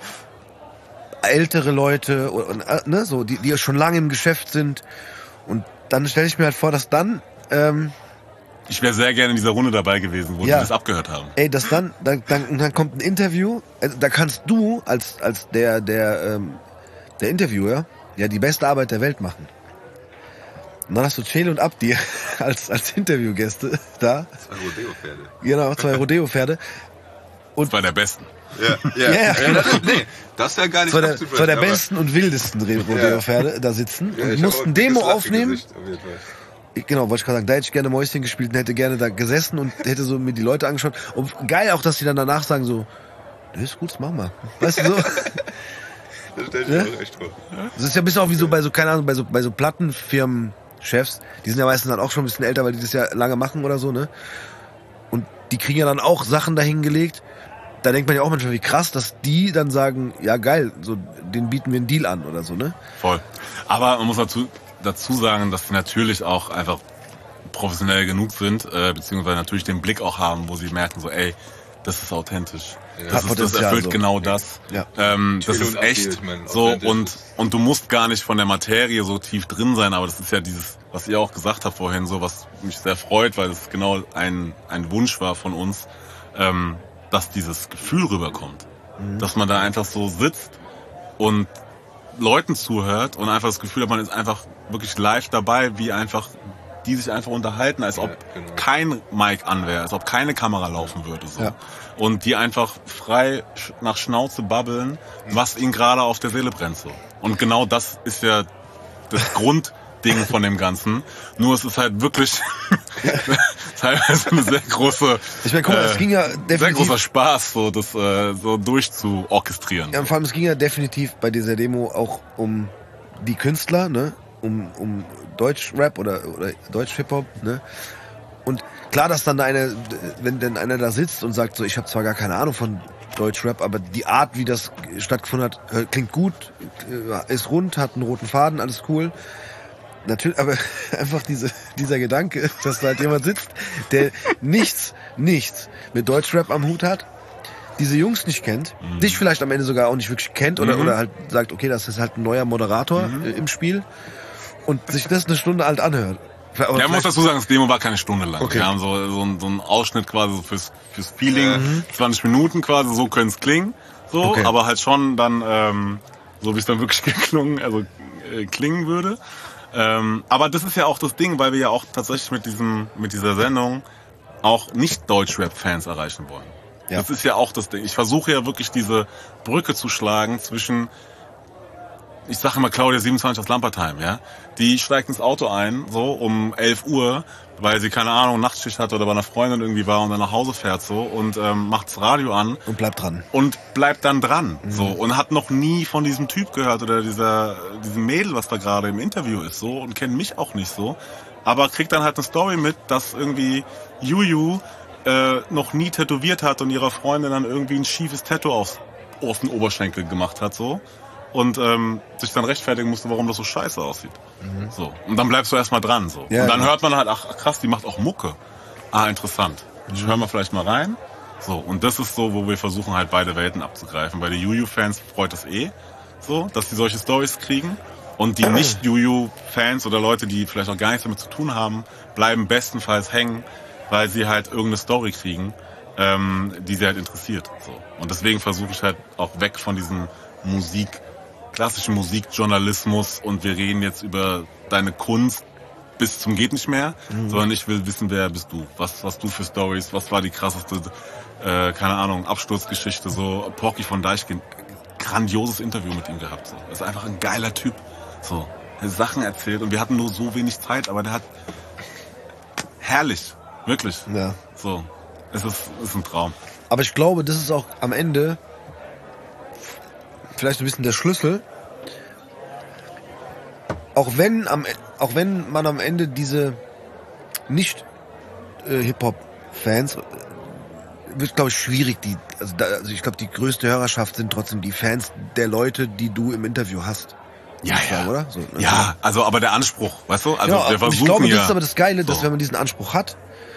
Speaker 2: ältere Leute, und, äh, ne, so, die, die schon lange im Geschäft sind. Und dann stelle ich mir halt vor, dass dann, ähm,
Speaker 3: Ich wäre sehr gerne in dieser Runde dabei gewesen, wo
Speaker 2: Ja.
Speaker 3: die das abgehört haben.
Speaker 2: ey, dass dann, dann, dann, dann kommt ein Interview, also da kannst du als, als der, der, ähm, der Interviewer ja die beste Arbeit der Welt machen. Und dann hast du Cello und Abdi als, als Interviewgäste da.
Speaker 1: Zwei Rodeo-Pferde.
Speaker 2: Genau, zwei Rodeo-Pferde.
Speaker 3: Das war der Besten.
Speaker 1: Ja, ja.
Speaker 2: Ja, ja.
Speaker 1: ja das, nee, das wäre gar nicht
Speaker 2: Zwei der,
Speaker 1: abzusprechen,
Speaker 2: zwei der
Speaker 1: aber-
Speaker 2: besten und wildesten Rodeo-Pferde da sitzen
Speaker 1: Ja,
Speaker 2: und
Speaker 1: ich hab auch
Speaker 2: mussten
Speaker 1: ein
Speaker 2: Demo
Speaker 1: dickes Lachen
Speaker 2: aufnehmen.
Speaker 1: Gesicht, auf jeden Fall.
Speaker 2: Ich- Genau, wollte ich gerade sagen, da hätte ich gerne Mäuschen gespielt und hätte gerne da gesessen und hätte so mir die Leute angeschaut. Und geil auch, dass die dann danach sagen so, das ist gut, das machen wir. Weißt du so?
Speaker 1: Das stell ich
Speaker 2: Ja?
Speaker 1: mir auch echt vor.
Speaker 2: Das ist ja ein bisschen auch wie so bei so, keine Ahnung, bei so, bei so Plattenfirmen-Chefs. Die sind ja meistens dann auch schon ein bisschen älter, weil die das ja lange machen oder so, ne? Und die kriegen ja dann auch Sachen dahingelegt. Da denkt man ja auch manchmal, wie krass, dass die dann sagen, ja geil, so, den bieten wir einen Deal an oder so, ne?
Speaker 3: Voll. Aber man muss dazu, dazu sagen, dass sie natürlich auch einfach professionell genug sind, äh, beziehungsweise natürlich den Blick auch haben, wo sie merken so, ey, das ist authentisch.
Speaker 1: Ja.
Speaker 3: Das,
Speaker 2: Hat
Speaker 3: ist, das
Speaker 2: Potenzial,
Speaker 3: erfüllt
Speaker 2: so.
Speaker 3: genau das.
Speaker 2: Ja.
Speaker 3: Ähm, das
Speaker 1: Cello
Speaker 3: ist
Speaker 1: und Abdi,
Speaker 3: echt
Speaker 1: ich meine,
Speaker 3: so
Speaker 1: authentisch
Speaker 3: und
Speaker 1: ist-
Speaker 3: und du musst gar nicht von der Materie so tief drin sein, aber das ist ja dieses, was ihr auch gesagt habt vorhin, so was mich sehr freut, weil es genau ein ein Wunsch war von uns, ähm, dass dieses Gefühl rüberkommt,
Speaker 2: Mhm.
Speaker 3: dass man da einfach so sitzt und Leuten zuhört und einfach das Gefühl hat, man ist einfach wirklich live dabei, wie einfach die sich einfach unterhalten, als ob
Speaker 1: Ja, genau.
Speaker 3: kein Mic an wäre, als ob keine Kamera laufen würde. So.
Speaker 2: Ja.
Speaker 3: Und die einfach frei sch- nach Schnauze babbeln, was ihnen gerade auf der Seele brennt. So. Und genau das ist ja das Grundding von dem Ganzen. Nur es ist halt wirklich, es teilweise eine sehr große,
Speaker 2: Ich meine, guck mal,
Speaker 3: äh,
Speaker 2: es ging ja
Speaker 3: sehr
Speaker 2: definitiv...
Speaker 3: großer Spaß, so das äh, so durchzuorchestrieren.
Speaker 2: Ja, und vor allem, es ging ja definitiv bei dieser Demo auch um die Künstler, ne? Um, um Deutsch-Rap oder, oder Deutsch-Hip-Hop, ne? Und klar, dass dann da einer, wenn denn einer da sitzt und sagt so, ich habe zwar gar keine Ahnung von Deutsch-Rap, aber die Art, wie das stattgefunden hat, äh, klingt gut, äh, ist rund, hat einen roten Faden, alles cool. Natürlich, aber einfach diese, dieser Gedanke, dass da halt jemand sitzt, der nichts, nichts mit Deutschrap am Hut hat, diese Jungs nicht kennt, mhm. dich vielleicht am Ende sogar auch nicht wirklich kennt oder,
Speaker 3: Mhm.
Speaker 2: oder halt sagt, okay, das ist halt ein neuer Moderator
Speaker 3: Mhm.
Speaker 2: äh, im Spiel und sich das eine Stunde alt anhört. Aber
Speaker 3: Ja, man muss
Speaker 2: vielleicht-
Speaker 3: dazu sagen, das Demo war keine Stunde lang.
Speaker 2: Okay.
Speaker 3: Wir haben so, so, ein, so einen Ausschnitt quasi so fürs, fürs Feeling,
Speaker 2: Mhm.
Speaker 3: zwanzig Minuten quasi, so könnte es klingen. So,
Speaker 2: Okay.
Speaker 3: aber halt schon dann, ähm, so wie es dann wirklich geklungen, also äh, klingen würde. Ähm, aber das ist ja auch das Ding, weil wir ja auch tatsächlich mit diesem, mit dieser Sendung auch nicht Deutschrap-Fans erreichen wollen.
Speaker 2: Ja.
Speaker 3: Das ist ja auch das Ding. Ich versuche ja wirklich diese Brücke zu schlagen zwischen, ich sage immer Claudia siebenundzwanzig aus Lampertheim, ja. Die steigt ins Auto ein, so um elf Uhr, weil sie, keine Ahnung, Nachtschicht hatte oder bei einer Freundin irgendwie war und dann nach Hause fährt so und ähm, macht das Radio an
Speaker 2: Und bleibt dran.
Speaker 3: und bleibt dann dran, so, und hat noch nie von diesem Typ gehört oder dieser, diesem Mädel, was da gerade im Interview ist, so, und kennt mich auch nicht so, aber kriegt dann halt eine Story mit, dass irgendwie Juju äh, noch nie tätowiert hat und ihrer Freundin dann irgendwie ein schiefes Tattoo aufs, auf den Oberschenkel gemacht hat, so. Und ähm, sich dann rechtfertigen musste, warum das so scheiße aussieht.
Speaker 2: Mhm.
Speaker 3: So. Und dann bleibst du erstmal dran. So.
Speaker 2: Ja,
Speaker 3: und dann
Speaker 2: ja.
Speaker 3: hört man halt, ach krass, die macht auch Mucke. Ah, interessant. Ich höre mal vielleicht mal rein. So, und das ist so, wo wir versuchen halt beide Welten abzugreifen. Bei den Juju-Fans freut das eh, so, dass die solche Stories kriegen. Und die Nicht-Juju-Fans oder Leute, die vielleicht auch gar nichts damit zu tun haben, bleiben bestenfalls hängen, weil sie halt irgendeine Story kriegen, ähm, die sie halt interessiert. So. Und deswegen versuche ich halt auch weg von diesem Musik, klassischen Musikjournalismus und wir reden jetzt über deine Kunst bis zum geht nicht mehr, mhm. sondern ich will wissen, wer bist du? Was hast du für Stories? Was war die krasseste, äh, keine Ahnung, Absturzgeschichte? So Porky von Deichkind, grandioses Interview mit ihm gehabt. So. Das ist einfach ein geiler Typ. So, er hat Sachen erzählt und wir hatten nur so wenig Zeit, aber der hat herrlich, wirklich.
Speaker 2: Ja.
Speaker 3: So, es ist, es ist ein Traum.
Speaker 2: Aber ich glaube, das ist auch am Ende vielleicht ein bisschen der Schlüssel. Auch wenn am, auch wenn man am Ende diese nicht äh, Hip-Hop-Fans, äh, wird glaube ich schwierig. Die, also, da, also ich glaube, die größte Hörerschaft sind trotzdem die Fans der Leute, die du im Interview hast.
Speaker 3: Ja,
Speaker 2: Ich
Speaker 3: ja.
Speaker 2: sagen, oder? So, ne?
Speaker 3: Ja, also aber der Anspruch, weißt du? Also
Speaker 2: ja,
Speaker 3: wir
Speaker 2: und
Speaker 3: versuchen
Speaker 2: ich glaube,
Speaker 3: ja.
Speaker 2: das ist aber das Geile, dass
Speaker 3: So.
Speaker 2: wenn man diesen Anspruch hat,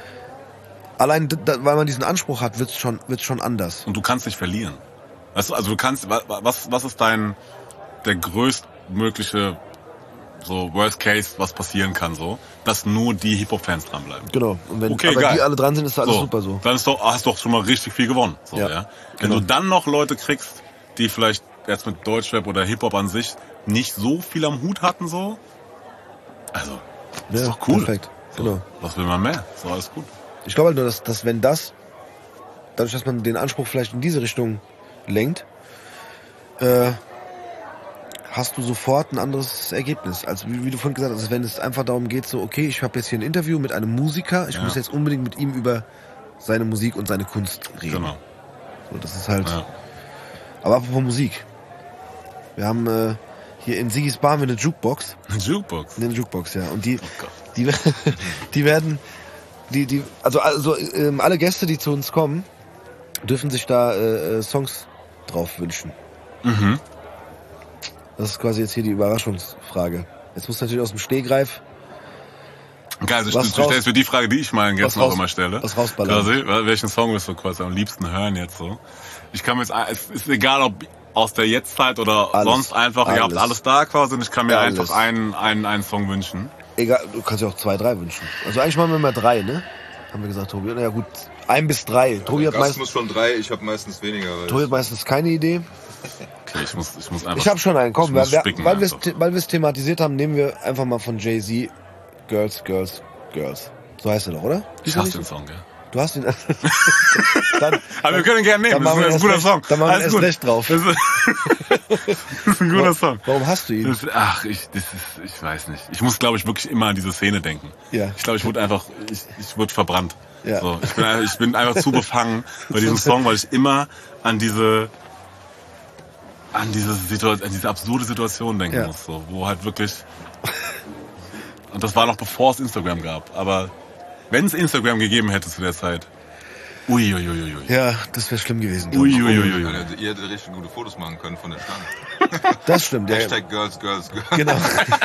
Speaker 2: allein da, weil man diesen Anspruch hat, wird's schon, wird's schon anders.
Speaker 3: Und du kannst nicht verlieren. Weißt du, also du kannst, wa- wa- was, was ist dein, der größtmögliche, so Worst Case, was passieren kann, so, dass nur die Hip-Hop-Fans dranbleiben.
Speaker 2: Genau. Und wenn
Speaker 3: Okay,
Speaker 2: aber
Speaker 3: geil.
Speaker 2: die alle dran sind, ist alles
Speaker 3: So,
Speaker 2: super so.
Speaker 3: dann ist doch, hast du doch schon mal richtig viel gewonnen. So, ja.
Speaker 2: Ja,
Speaker 3: Wenn
Speaker 2: genau.
Speaker 3: du dann noch Leute kriegst, die vielleicht jetzt mit Deutschrap oder Hip-Hop an sich nicht so viel am Hut hatten, so, also, das ist
Speaker 2: Ja,
Speaker 3: doch cool.
Speaker 2: perfekt.
Speaker 3: So,
Speaker 2: Genau.
Speaker 3: was will man mehr? So, alles gut.
Speaker 2: Ich glaube halt nur, dass, dass wenn das, dadurch, dass man den Anspruch vielleicht in diese Richtung lenkt, äh, hast du sofort ein anderes Ergebnis. Also wie, wie du vorhin gesagt hast, wenn es einfach darum geht, so, okay, ich habe jetzt hier ein Interview mit einem Musiker, ich
Speaker 3: Ja.
Speaker 2: muss jetzt unbedingt mit ihm über seine Musik und seine Kunst reden.
Speaker 3: Genau.
Speaker 2: So, das ist halt.
Speaker 3: Ja.
Speaker 2: Aber apropos Musik. Wir haben äh, hier in Sigis Bar haben wir eine Jukebox.
Speaker 3: Eine Jukebox.
Speaker 2: Eine Jukebox, ja. Und die,
Speaker 3: Oh Gott.
Speaker 2: die, die werden, die, die, also, also ähm, alle Gäste, die zu uns kommen, dürfen sich da äh, äh, Songs drauf wünschen.
Speaker 3: Mhm.
Speaker 2: Das ist quasi jetzt hier die Überraschungsfrage. Jetzt muss natürlich aus dem Stegreif
Speaker 3: Geil, also
Speaker 2: Was
Speaker 3: du, du
Speaker 2: raus-
Speaker 3: stellst mir die Frage, die ich meinen Gästen
Speaker 2: was
Speaker 3: auch
Speaker 2: raus-
Speaker 3: immer stelle.
Speaker 2: was rausballern.
Speaker 3: Quasi, welchen Song wirst du quasi am liebsten hören jetzt so? Ich kann mir jetzt, es ist egal, ob aus der Jetztzeit oder
Speaker 2: Alles.
Speaker 3: sonst einfach, ihr habt
Speaker 2: Alles.
Speaker 3: alles da quasi und ich kann mir
Speaker 2: Alles.
Speaker 3: einfach einen, einen, einen Song wünschen.
Speaker 2: Egal, du kannst ja auch zwei, drei wünschen. Also eigentlich machen wir mal drei, ne? Haben wir gesagt, Tobi. Na ja gut, ein bis drei. Tobi hat,
Speaker 1: Gast
Speaker 2: meist,
Speaker 1: muss schon drei, ich habe meistens weniger. Weil
Speaker 2: Tobi hat meistens keine Idee.
Speaker 3: Okay, ich muss, ich muss einfach.
Speaker 2: Ich habe schon einen. Komm,
Speaker 3: ich muss
Speaker 2: weil,
Speaker 3: spicken
Speaker 2: weil wir es
Speaker 3: einfach.
Speaker 2: weil wir es thematisiert haben, nehmen wir einfach mal von Jay-Z Girls, Girls, Girls. So heißt er doch, oder?
Speaker 3: Ich
Speaker 2: Ist er
Speaker 3: hasse
Speaker 2: nicht?
Speaker 3: den Song, gell?
Speaker 2: Du hast ihn. dann,
Speaker 3: Aber wir können ihn gerne nehmen, das ist ein guter
Speaker 2: recht,
Speaker 3: Song.
Speaker 2: Dann machen wir
Speaker 3: Alles
Speaker 2: erst
Speaker 3: gut.
Speaker 2: recht drauf.
Speaker 3: Das ist, das ist ein guter Song.
Speaker 2: Warum hast du ihn?
Speaker 3: Das, ach, ich, das ist, ich weiß nicht. Ich muss, glaube ich, wirklich immer an diese Szene denken.
Speaker 2: Ja.
Speaker 3: Ich glaube, ich wurde einfach, ich, ich wurde verbrannt.
Speaker 2: Ja.
Speaker 3: So, ich, bin, einfach- ich bin einfach zu befangen bei diesem Song, weil ich immer an diese, an diese Situation, an diese absurde Situation denken
Speaker 2: Ja.
Speaker 3: muss, so, wo halt wirklich, und das war noch bevor es Instagram gab, aber wenn es Instagram gegeben hätte zu der Zeit, uiuiuiui.
Speaker 2: Ja, das wäre schlimm gewesen. glaub ich.
Speaker 3: Uiuiuiui.
Speaker 1: Alter, ihr hättet richtig gute Fotos machen können von der Stange.
Speaker 2: Das stimmt. Ja,
Speaker 1: Hashtag Girls, Girls, Girls.
Speaker 2: genau.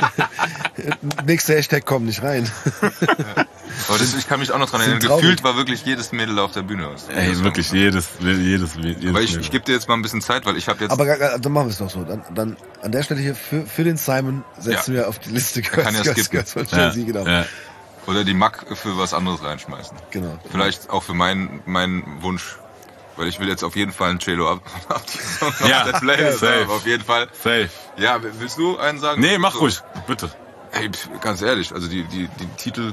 Speaker 2: Nächster Hashtag kommt nicht rein.
Speaker 1: Aber das, ich kann mich auch noch dran erinnern.
Speaker 2: Sind traurig.
Speaker 1: Gefühlt war wirklich jedes Mädel auf der Bühne.
Speaker 3: Ey, wirklich jedes, jedes, jedes.
Speaker 1: Aber ich,
Speaker 3: Mädel.
Speaker 1: ich gebe dir jetzt mal ein bisschen Zeit, weil ich habe jetzt...
Speaker 2: Aber ga- ga- dann machen wir es doch so. Dann, dann an der Stelle hier für, für den Simon setzen
Speaker 1: Ja.
Speaker 2: wir auf die Liste
Speaker 1: kann ja skippen.
Speaker 2: Girls von
Speaker 3: ja,
Speaker 2: Jay-Z, genau.
Speaker 3: ja.
Speaker 1: Oder die Mack für was anderes reinschmeißen.
Speaker 2: genau.
Speaker 1: Vielleicht auch für meinen meinen Wunsch. Weil ich will jetzt auf jeden Fall einen J-Lo ab, ab auf
Speaker 3: Ja,
Speaker 1: der Playlist
Speaker 3: safe.
Speaker 1: haben, auf jeden Fall.
Speaker 3: Safe.
Speaker 1: Ja, willst du einen sagen?
Speaker 3: Nee, mach
Speaker 1: So.
Speaker 3: ruhig, bitte.
Speaker 1: Ey, pf, ganz ehrlich, also die, die, die Titel...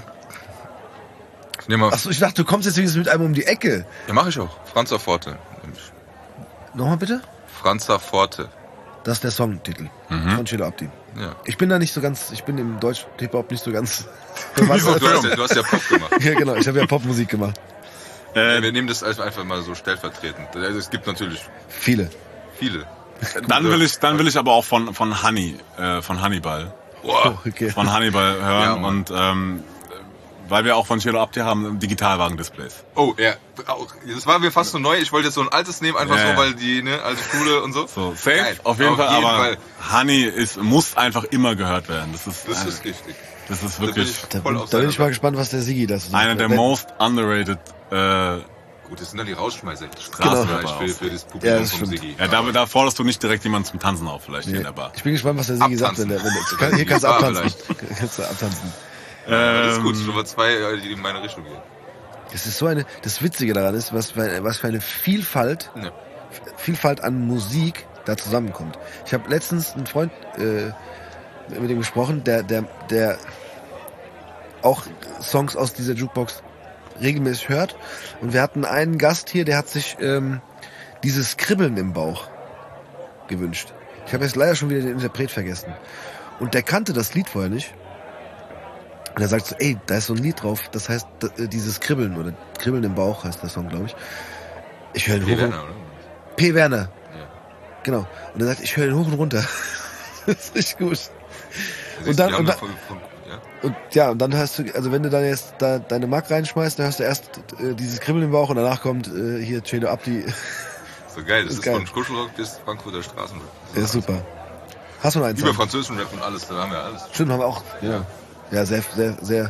Speaker 1: Ich nehme mal...
Speaker 2: Achso, ich dachte, du kommst jetzt wenigstens mit einem um die Ecke.
Speaker 1: Ja, mache ich auch. Franza Forte. Nämlich.
Speaker 2: Nochmal bitte?
Speaker 1: Franza Forte.
Speaker 2: Das ist der Songtitel von Chilo Abdi.
Speaker 1: Ja.
Speaker 2: Ich bin da nicht so ganz, ich bin im deutschen Hip-Hop nicht so ganz...
Speaker 1: Wieso? Du hast, ja, du hast ja Pop gemacht.
Speaker 2: Ja, genau, ich habe ja Popmusik gemacht.
Speaker 3: Äh,
Speaker 1: Wir nehmen das einfach mal so stellvertretend. Also es gibt natürlich
Speaker 2: Viele.
Speaker 1: viele.
Speaker 3: dann will ich, dann will ich aber auch von, von Honey, äh, von Hannibal,
Speaker 1: Boah.
Speaker 2: Oh, okay.
Speaker 3: von Hannibal
Speaker 1: Ja,
Speaker 3: hören
Speaker 1: Mann.
Speaker 3: und, ähm, weil wir auch von Chilo Abdi haben, Digitalwagen-Displays.
Speaker 1: Oh, ja. Auch- Das war mir fast so neu. Ich wollte jetzt so ein altes nehmen, einfach
Speaker 3: Ja,
Speaker 1: so,
Speaker 3: ja.
Speaker 1: weil die ne, alte Schule und so.
Speaker 3: So, safe,
Speaker 1: Geil.
Speaker 3: auf jeden Fall, aber
Speaker 1: Fall.
Speaker 3: Honey ist, muss einfach immer gehört werden. Das ist,
Speaker 1: Das
Speaker 3: äh,
Speaker 1: ist richtig.
Speaker 3: das ist
Speaker 1: Da bin
Speaker 3: wirklich
Speaker 1: ich
Speaker 2: Da
Speaker 1: voll
Speaker 2: bin,
Speaker 1: auf
Speaker 2: da bin
Speaker 1: seiner
Speaker 2: ich mal
Speaker 1: Seite.
Speaker 2: gespannt, was der Sigi das
Speaker 3: einer der
Speaker 2: Wenn-
Speaker 3: most underrated, äh,
Speaker 1: Gut, das sind dann die Rausschmeißer.
Speaker 3: Straßenrapper
Speaker 1: Straßenreich für, für das
Speaker 2: Ja,
Speaker 1: Publikum
Speaker 2: das
Speaker 1: vom
Speaker 2: stimmt.
Speaker 1: Sigi.
Speaker 3: ja, da, da forderst du nicht direkt jemanden zum Tanzen auf, vielleicht hier
Speaker 2: Nee.
Speaker 3: in der Bar.
Speaker 2: Ich bin gespannt, was der Sigi sagt, wenn der, wenn der, kann, hier kannst du
Speaker 1: Ah,
Speaker 2: abtanzen. Kannst du abtanzen.
Speaker 1: Ja, das ist
Speaker 3: Ähm,
Speaker 1: gut. Schon mal zwei, äh, die in meine Richtung gehen.
Speaker 2: Das ist so eine, das Witzige daran ist, was für, eine- was für eine Vielfalt,
Speaker 1: Ja.
Speaker 2: Vielfalt an Musik da zusammenkommt. Ich habe letztens einen Freund äh, mit dem gesprochen, der, der, der auch Songs aus dieser Jukebox regelmäßig hört. Und wir hatten einen Gast hier, der hat sich ähm, dieses Kribbeln im Bauch gewünscht. Ich habe jetzt leider schon wieder den Interpret vergessen. Und der kannte das Lied vorher nicht. Und er sagt so, ey, da ist so ein Lied drauf, das heißt d- äh, dieses Kribbeln oder Kribbeln im Bauch heißt der Song, glaube ich. Ich höre ihn
Speaker 1: P.
Speaker 2: hoch und
Speaker 1: Werner, oder?
Speaker 2: P. Werner,
Speaker 1: Ja.
Speaker 2: genau. Und er sagt, ich höre ihn hoch und runter. Das ist richtig gut.
Speaker 1: Siehst
Speaker 2: Und
Speaker 1: du,
Speaker 2: dann-
Speaker 1: die haben
Speaker 2: und
Speaker 1: da
Speaker 2: dann-
Speaker 1: von, von, ja?
Speaker 2: Und ja, und dann hast du, also wenn du dann jetzt da deine Mark reinschmeißt, dann hast du erst äh, dieses Kribbeln im Bauch und danach kommt äh, hier Chelo Abdi.
Speaker 1: So geil. Das
Speaker 2: Ist
Speaker 1: ist,
Speaker 2: geil.
Speaker 1: von Kuschelrock bis Frankfurter Straßenrock.
Speaker 2: Der ist super. Hast du noch einen
Speaker 1: Über
Speaker 2: Song?
Speaker 1: französischen Rap und alles, da haben wir alles.
Speaker 2: Stimmt, haben wir auch. Ja, ja sehr, sehr, sehr.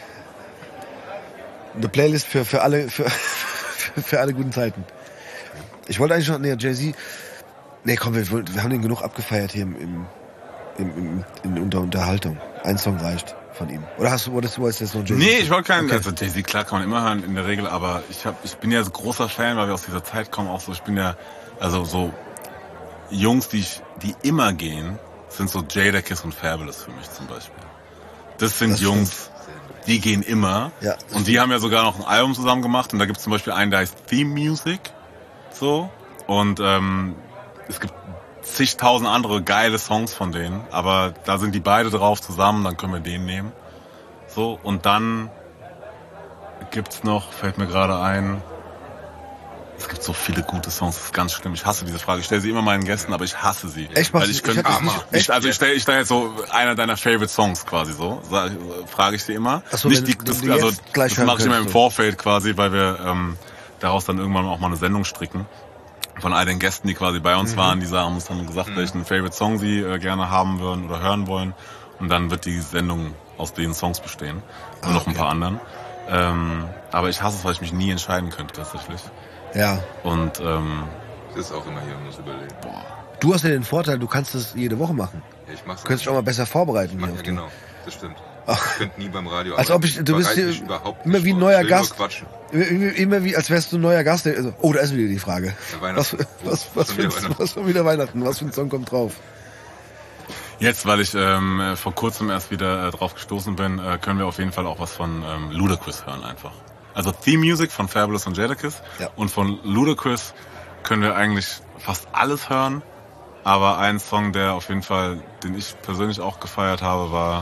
Speaker 2: Eine Playlist für, für alle, für, für, für alle guten Zeiten. Ich wollte eigentlich noch, nee, Jay-Z, nee, komm, wir, wollen- wir haben den genug abgefeiert hier im, im, im, im in unter Unterhaltung. Ein Song reicht von ihm. Oder hast du, wolltest du jetzt noch Jay-Z?
Speaker 3: Nee, ich wollte keinen,
Speaker 2: Okay.
Speaker 3: also Jay-Z, klar kann man immer hören in der Regel, aber ich hab, ich bin ja so großer Fan, weil wir aus dieser Zeit kommen, auch so, ich bin ja, also so Jungs, die ich, die immer gehen, sind so Jadakiss und Fabulous für mich zum Beispiel. Das sind
Speaker 2: Das
Speaker 3: Jungs, die gehen immer.
Speaker 2: Ja.
Speaker 3: Und die haben ja sogar noch ein Album zusammen gemacht und da gibt's zum Beispiel einen, der heißt Theme Music, so, und ähm, es gibt zigtausend andere geile Songs von denen, aber da sind die beide drauf zusammen, dann können wir den nehmen. So, und dann gibt's noch, fällt mir gerade ein, es gibt so viele gute Songs, das ist ganz schlimm. Ich hasse diese Frage. Ich stelle sie immer meinen Gästen, aber ich hasse sie.
Speaker 2: Echt? Machst
Speaker 3: Weil
Speaker 2: du-
Speaker 3: ich könnte,
Speaker 2: ich hab das
Speaker 3: nicht,
Speaker 2: nicht-
Speaker 3: nicht,
Speaker 2: echt?
Speaker 3: also ich stelle ich stell jetzt so einer deiner Favorite Songs quasi so, sag- frage ich sie immer.
Speaker 2: Ach so,
Speaker 3: nicht
Speaker 2: wenn-
Speaker 3: die,
Speaker 2: wenn
Speaker 3: das,
Speaker 2: du
Speaker 3: also,
Speaker 2: jetzt gleich
Speaker 3: das
Speaker 2: hören
Speaker 3: mache ich immer im
Speaker 2: könntest,
Speaker 3: Vorfeld quasi, weil wir ähm, daraus dann irgendwann auch mal eine Sendung stricken. Von all den Gästen, die quasi bei uns
Speaker 2: Mhm.
Speaker 3: waren, die haben uns dann gesagt, welchen Favorite Song sie äh, gerne haben würden oder hören wollen. Und dann wird die Sendung aus den Songs bestehen. Und
Speaker 2: Ah,
Speaker 3: noch ein
Speaker 2: okay.
Speaker 3: paar anderen. Ähm, aber ich hasse es, weil ich mich nie entscheiden könnte tatsächlich.
Speaker 2: Ja.
Speaker 3: Und ähm,
Speaker 1: Das ist auch immer hier, muss überlegen.
Speaker 3: boah.
Speaker 2: Du hast ja den Vorteil, du kannst das jede Woche machen.
Speaker 1: Ja, ich mach's
Speaker 2: Du könntest dich auch mal besser vorbereiten.
Speaker 1: Mach,
Speaker 2: hier
Speaker 1: ja,
Speaker 2: auf die-
Speaker 1: genau. Das stimmt.
Speaker 2: Ach.
Speaker 1: Ich könnte nie beim Radio
Speaker 2: Als
Speaker 1: arbeiten.
Speaker 2: ob ich- du bist
Speaker 1: bereite
Speaker 2: hier
Speaker 1: mich überhaupt
Speaker 2: immer
Speaker 1: nicht
Speaker 2: wie ein
Speaker 1: vor.
Speaker 2: neuer
Speaker 1: Ich will nur
Speaker 2: Gast.
Speaker 1: quatschen.
Speaker 2: Immer, immer, immer wie, als wärst du ein neuer Gast. Der, also, oh, da ist wieder die Frage.
Speaker 1: Ja,
Speaker 2: Was,
Speaker 1: Weihnachten.
Speaker 2: was, was,
Speaker 1: Schon
Speaker 2: für,
Speaker 1: wieder Weihnachten.
Speaker 2: was für wieder Weihnachten? Was für ein Song kommt drauf?
Speaker 3: Jetzt, weil ich ähm, äh, vor kurzem erst wieder äh, drauf gestoßen bin, äh, können wir auf jeden Fall auch was von ähm, Ludacris hören einfach. Also Theme Music von Fabulous und Jadakiss.
Speaker 2: Ja.
Speaker 3: Und von Ludacris können wir eigentlich fast alles hören. Aber ein Song, der auf jeden Fall, den ich persönlich auch gefeiert habe, war,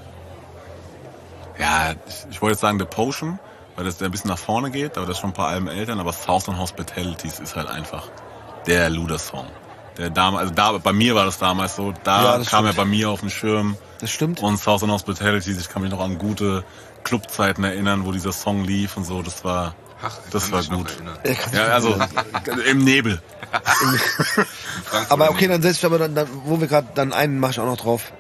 Speaker 3: ja, ich, ich wollte jetzt sagen The Potion, weil das der ein bisschen nach vorne geht, aber das ist schon ein paar Alben älter, aber Southern Hospitalities ist halt einfach der Luda-Song. Der damals, also da, bei mir war das damals so, da
Speaker 2: Ja,
Speaker 3: kam
Speaker 2: das stimmt.
Speaker 3: er bei mir auf den Schirm.
Speaker 2: Das stimmt.
Speaker 3: Und Southern Hospitalities, ich kann mich noch an gute Clubzeiten erinnern, wo dieser Song lief und so, das war,
Speaker 1: Ach, ich
Speaker 3: das
Speaker 1: kann
Speaker 3: war
Speaker 1: mich noch
Speaker 3: gut.
Speaker 1: erinnern.
Speaker 2: Er kann
Speaker 3: Ja,
Speaker 2: sich
Speaker 3: also
Speaker 2: erinnern.
Speaker 3: im Nebel.
Speaker 1: Frankfurt
Speaker 2: Aber
Speaker 1: am
Speaker 2: okay,
Speaker 1: Main.
Speaker 2: dann setz ich aber dann, dann wo wir gerade, dann einen mache ich auch noch drauf.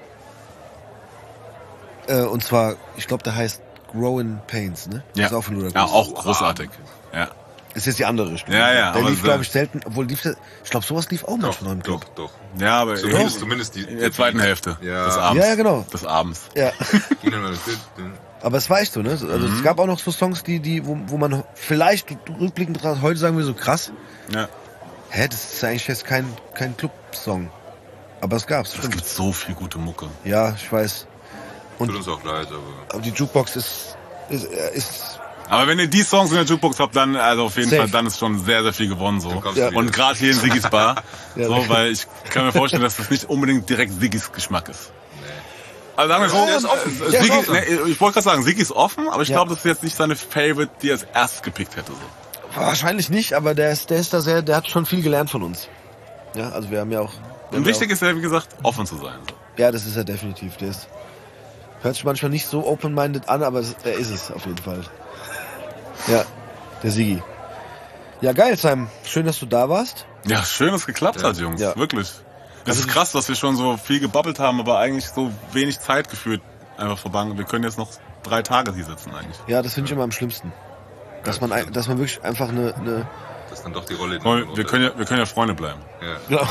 Speaker 2: Äh, und zwar, ich glaube, der heißt Growing Pains, ne?
Speaker 3: Ja,
Speaker 2: Ist auch von Ludacris.
Speaker 3: ja auch großartig. Ja.
Speaker 2: Ist jetzt die andere Richtung.
Speaker 3: Ja, ja,
Speaker 2: Der
Speaker 3: aber
Speaker 2: lief,
Speaker 3: sehr-
Speaker 2: glaube ich, selten, obwohl lief der, ich glaube, sowas lief auch
Speaker 1: Doch,
Speaker 2: manchmal im Club.
Speaker 1: doch, doch.
Speaker 3: Ja, aber
Speaker 1: Zumindest,
Speaker 3: in,
Speaker 1: zumindest die,
Speaker 3: in der zweiten Hälfte
Speaker 1: Ja.
Speaker 3: des Abends.
Speaker 2: Ja, ja, genau.
Speaker 3: Des Abends.
Speaker 2: Ja.
Speaker 1: Ging dann mal das-
Speaker 2: Aber es war echt so, ne? Also
Speaker 3: Mhm.
Speaker 2: es gab auch noch so Songs, die, die, wo, wo man vielleicht rückblickend betrachtet, heute sagen wir so krass,
Speaker 3: Ja.
Speaker 2: hä, das ist eigentlich jetzt kein, kein Club-Song. Aber es gab's,
Speaker 3: Es
Speaker 2: stimmt.
Speaker 3: gibt so viel gute Mucke.
Speaker 2: Ja, ich weiß.
Speaker 1: Tut uns auch leid, aber
Speaker 2: Aber die Jukebox ist, ist, äh, ist
Speaker 3: Aber wenn ihr die Songs in der Jukebox habt, dann also auf jeden
Speaker 2: Safe.
Speaker 3: Fall, dann ist schon sehr, sehr viel gewonnen so.
Speaker 1: Dann kommst
Speaker 2: Ja.
Speaker 1: du wieder.
Speaker 3: Und gerade hier in Siggis Bar,
Speaker 2: Ja.
Speaker 3: so, weil ich kann mir vorstellen, dass das nicht unbedingt direkt Siggis Geschmack ist. Also sagen wir so,
Speaker 1: Der ist offen.
Speaker 3: äh,
Speaker 2: Der ist
Speaker 3: Siggi,
Speaker 2: offen.
Speaker 3: ne, ich wollte gerade sagen, Siggi ist offen, aber ich
Speaker 2: Ja.
Speaker 3: glaube, das ist jetzt nicht seine Favorite, die er als erstes gepickt hätte. So.
Speaker 2: wahrscheinlich nicht, aber der ist, der ist da sehr, der hat schon viel gelernt von uns. Ja, also wir haben ja auch. wir haben
Speaker 3: Und
Speaker 2: ja
Speaker 3: wichtig ist ja, wie gesagt, offen zu sein. So.
Speaker 2: auch, ja, das ist er definitiv. Der ist, hört sich manchmal nicht so open-minded an, aber das, er ist es auf jeden Fall. Ja, der Sigi. Ja, geil, Simon. Schön, dass du da warst.
Speaker 3: Ja, schön, dass es geklappt hat, Jungs.
Speaker 2: Ja.
Speaker 3: Wirklich. Es
Speaker 2: Also
Speaker 3: ist krass, dass wir schon so viel gebabbelt haben, aber eigentlich so wenig Zeit gefühlt einfach verbangen. Wir können jetzt noch drei Tage hier sitzen eigentlich.
Speaker 2: Ja, das finde ich immer am schlimmsten. Dass man, ein- dass man wirklich einfach eine, eine
Speaker 1: das ist dann doch die Rolle. die
Speaker 3: Komm,
Speaker 1: man
Speaker 3: wir können ja, wir können ja Freunde bleiben.
Speaker 1: Ja.
Speaker 2: genau.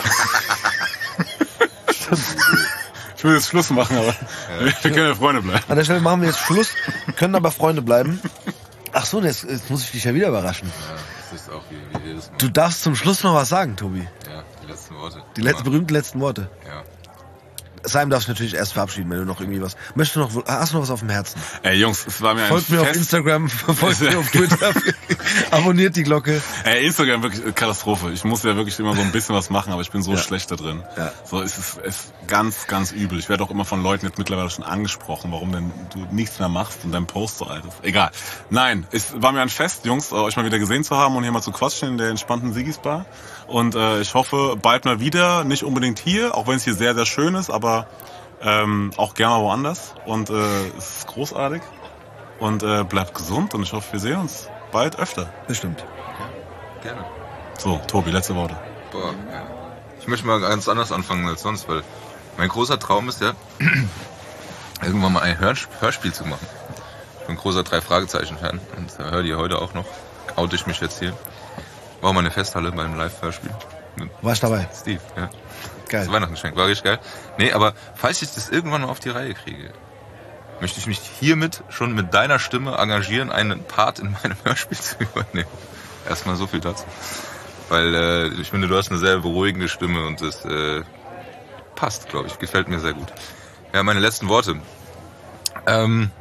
Speaker 3: Ich will jetzt Schluss machen, aber wir, wir können ja Freunde bleiben.
Speaker 2: An der Stelle machen wir jetzt Schluss, können aber Freunde bleiben. Ach so, jetzt, jetzt muss ich dich ja wieder überraschen.
Speaker 1: Ja, das ist auch wie, wie jedes Mal.
Speaker 2: Du darfst zum Schluss noch was sagen, Tobi.
Speaker 1: Ja, die letzten Worte.
Speaker 2: Die letzten, berühmten letzten Worte.
Speaker 1: Ja.
Speaker 2: Simon darfst du natürlich erst verabschieden, wenn du noch irgendwie was. Möchtest du noch, hast du noch was auf dem Herzen?
Speaker 3: Ey Jungs, es war mir ein
Speaker 2: Folgt mir auf
Speaker 3: Fest.
Speaker 2: Instagram, folgt mir auf Twitter, abonniert die Glocke.
Speaker 3: Ey, Instagram wirklich eine Katastrophe. Ich muss ja wirklich immer so ein bisschen was machen, aber ich bin so
Speaker 2: Ja.
Speaker 3: schlecht da drin.
Speaker 2: Ja.
Speaker 3: So, es ist, es ist ganz, ganz übel. Ich werde auch immer von Leuten jetzt mittlerweile schon angesprochen, warum denn du nichts mehr machst und dein Post so alt ist. Egal. Nein, es war mir ein Fest, Jungs, euch mal wieder gesehen zu haben und hier mal zu quatschen in der entspannten Siggis Bar. Und äh, ich hoffe, bald mal wieder. Nicht unbedingt hier, auch wenn es hier sehr, sehr schön ist, aber ähm, auch gerne mal woanders. Und äh, es ist großartig. Und äh, bleibt gesund und ich hoffe, wir sehen uns bald öfter.
Speaker 2: Bestimmt.
Speaker 1: Gerne.
Speaker 3: So, Tobi, letzte Worte.
Speaker 1: Boah, ja. Ich möchte mal ganz anders anfangen als sonst, weil mein großer Traum ist ja, irgendwann mal ein Hörs Hörspiel zu machen. Ich bin ein großer Drei-Fragezeichen-Fan und äh, höre die heute auch noch. Oute ich mich jetzt hier. War mal eine Festhalle beim Live-Hörspiel. Mit
Speaker 2: War ich dabei.
Speaker 1: Steve, ja.
Speaker 2: Geil.
Speaker 1: Das Weihnachtsgeschenk, war richtig geil. Nee, aber falls ich das irgendwann mal auf die Reihe kriege, möchte ich mich hiermit schon mit deiner Stimme engagieren, einen Part in meinem Hörspiel zu übernehmen. Erstmal so viel dazu. Weil äh, ich finde, du hast eine sehr beruhigende Stimme und das äh, passt, glaube ich. Gefällt mir sehr gut. Ja, meine letzten Worte. Ähm,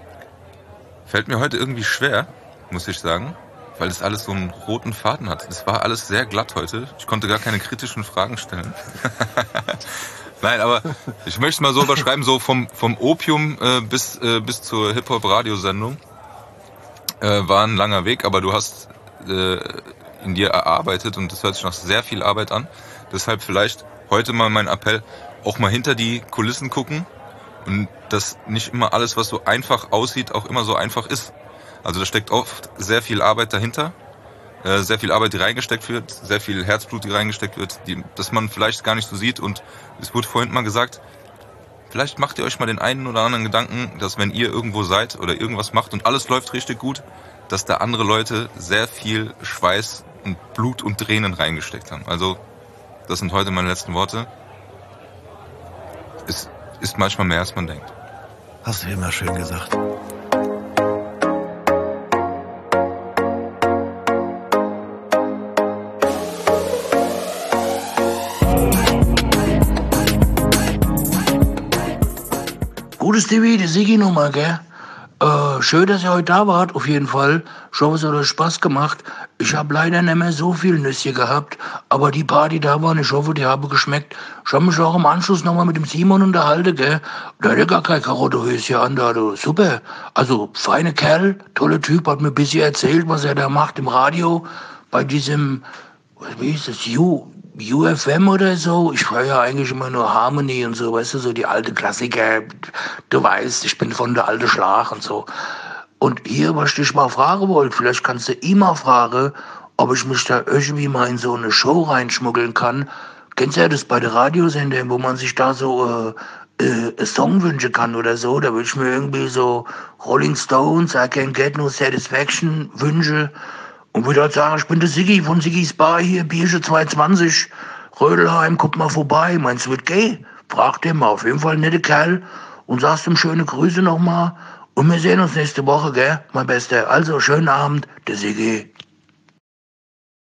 Speaker 1: fällt mir heute irgendwie schwer, muss ich sagen, weil das alles so einen roten Faden hat. Es war alles sehr glatt heute. Ich konnte gar keine kritischen Fragen stellen. Nein, aber ich möchte es mal so überschreiben, so vom, vom Opium äh, bis, äh, bis zur Hip-Hop-Radiosendung äh, war ein langer Weg, aber du hast äh, in dir erarbeitet und das hört sich nach sehr viel Arbeit an. Deshalb vielleicht heute mal mein Appell, auch mal hinter die Kulissen gucken und dass nicht immer alles, was so einfach aussieht, auch immer so einfach ist. Also da steckt oft sehr viel Arbeit dahinter, äh, sehr viel Arbeit, die reingesteckt wird, sehr viel Herzblut, die reingesteckt wird, die, dass man vielleicht gar nicht so sieht. Und es wurde vorhin mal gesagt, vielleicht macht ihr euch mal den einen oder anderen Gedanken, dass wenn ihr irgendwo seid oder irgendwas macht und alles läuft richtig gut, dass da andere Leute sehr viel Schweiß und Blut und Tränen reingesteckt haben. Also das sind heute meine letzten Worte. Es ist manchmal mehr, als man denkt.
Speaker 2: Hast du immer schön gesagt.
Speaker 4: Gutes T V, die Sigi-Nummer, gell? Äh, schön, dass ihr heute da wart, auf jeden Fall. Ich hoffe, es hat euch Spaß gemacht. Ich habe leider nicht mehr so viel Nüsse gehabt, aber die paar, die da waren, ich hoffe, die haben geschmeckt. Ich habe mich auch im Anschluss nochmal mit dem Simon unterhalten, gell. Der hat ja gar kein Karottehöschen an, da, du. Super. Also, feine Kerl, toller Typ, hat mir ein bisschen erzählt, was er da macht im Radio, bei diesem, wie hieß das, U, U F M oder so. Ich höre ja eigentlich immer nur Harmony und so, weißt du, so die alte Klassiker. Du weißt, ich bin von der alte Schlag und so. Und hier, was ich dich mal fragen wollte, vielleicht kannst du ihn mal fragen, ob ich mich da irgendwie mal in so eine Show reinschmuggeln kann. Kennst du ja das bei den Radiosendern, wo man sich da so äh, äh, einen Song wünschen kann oder so? Da würde ich mir irgendwie so Rolling Stones, I Can't Get No Satisfaction wünschen. Und würde halt sagen, ich bin der Siggi von Siggis Bar hier, Biersche zweihundertzwanzig, Rödelheim, guck mal vorbei. Meinst du, wird gay? Frag den mal, auf jeden Fall ein netter Kerl. Und sagst ihm schöne Grüße nochmal. Und wir sehen uns nächste Woche, gell, mein Bester. Also, schönen Abend, der Siggi.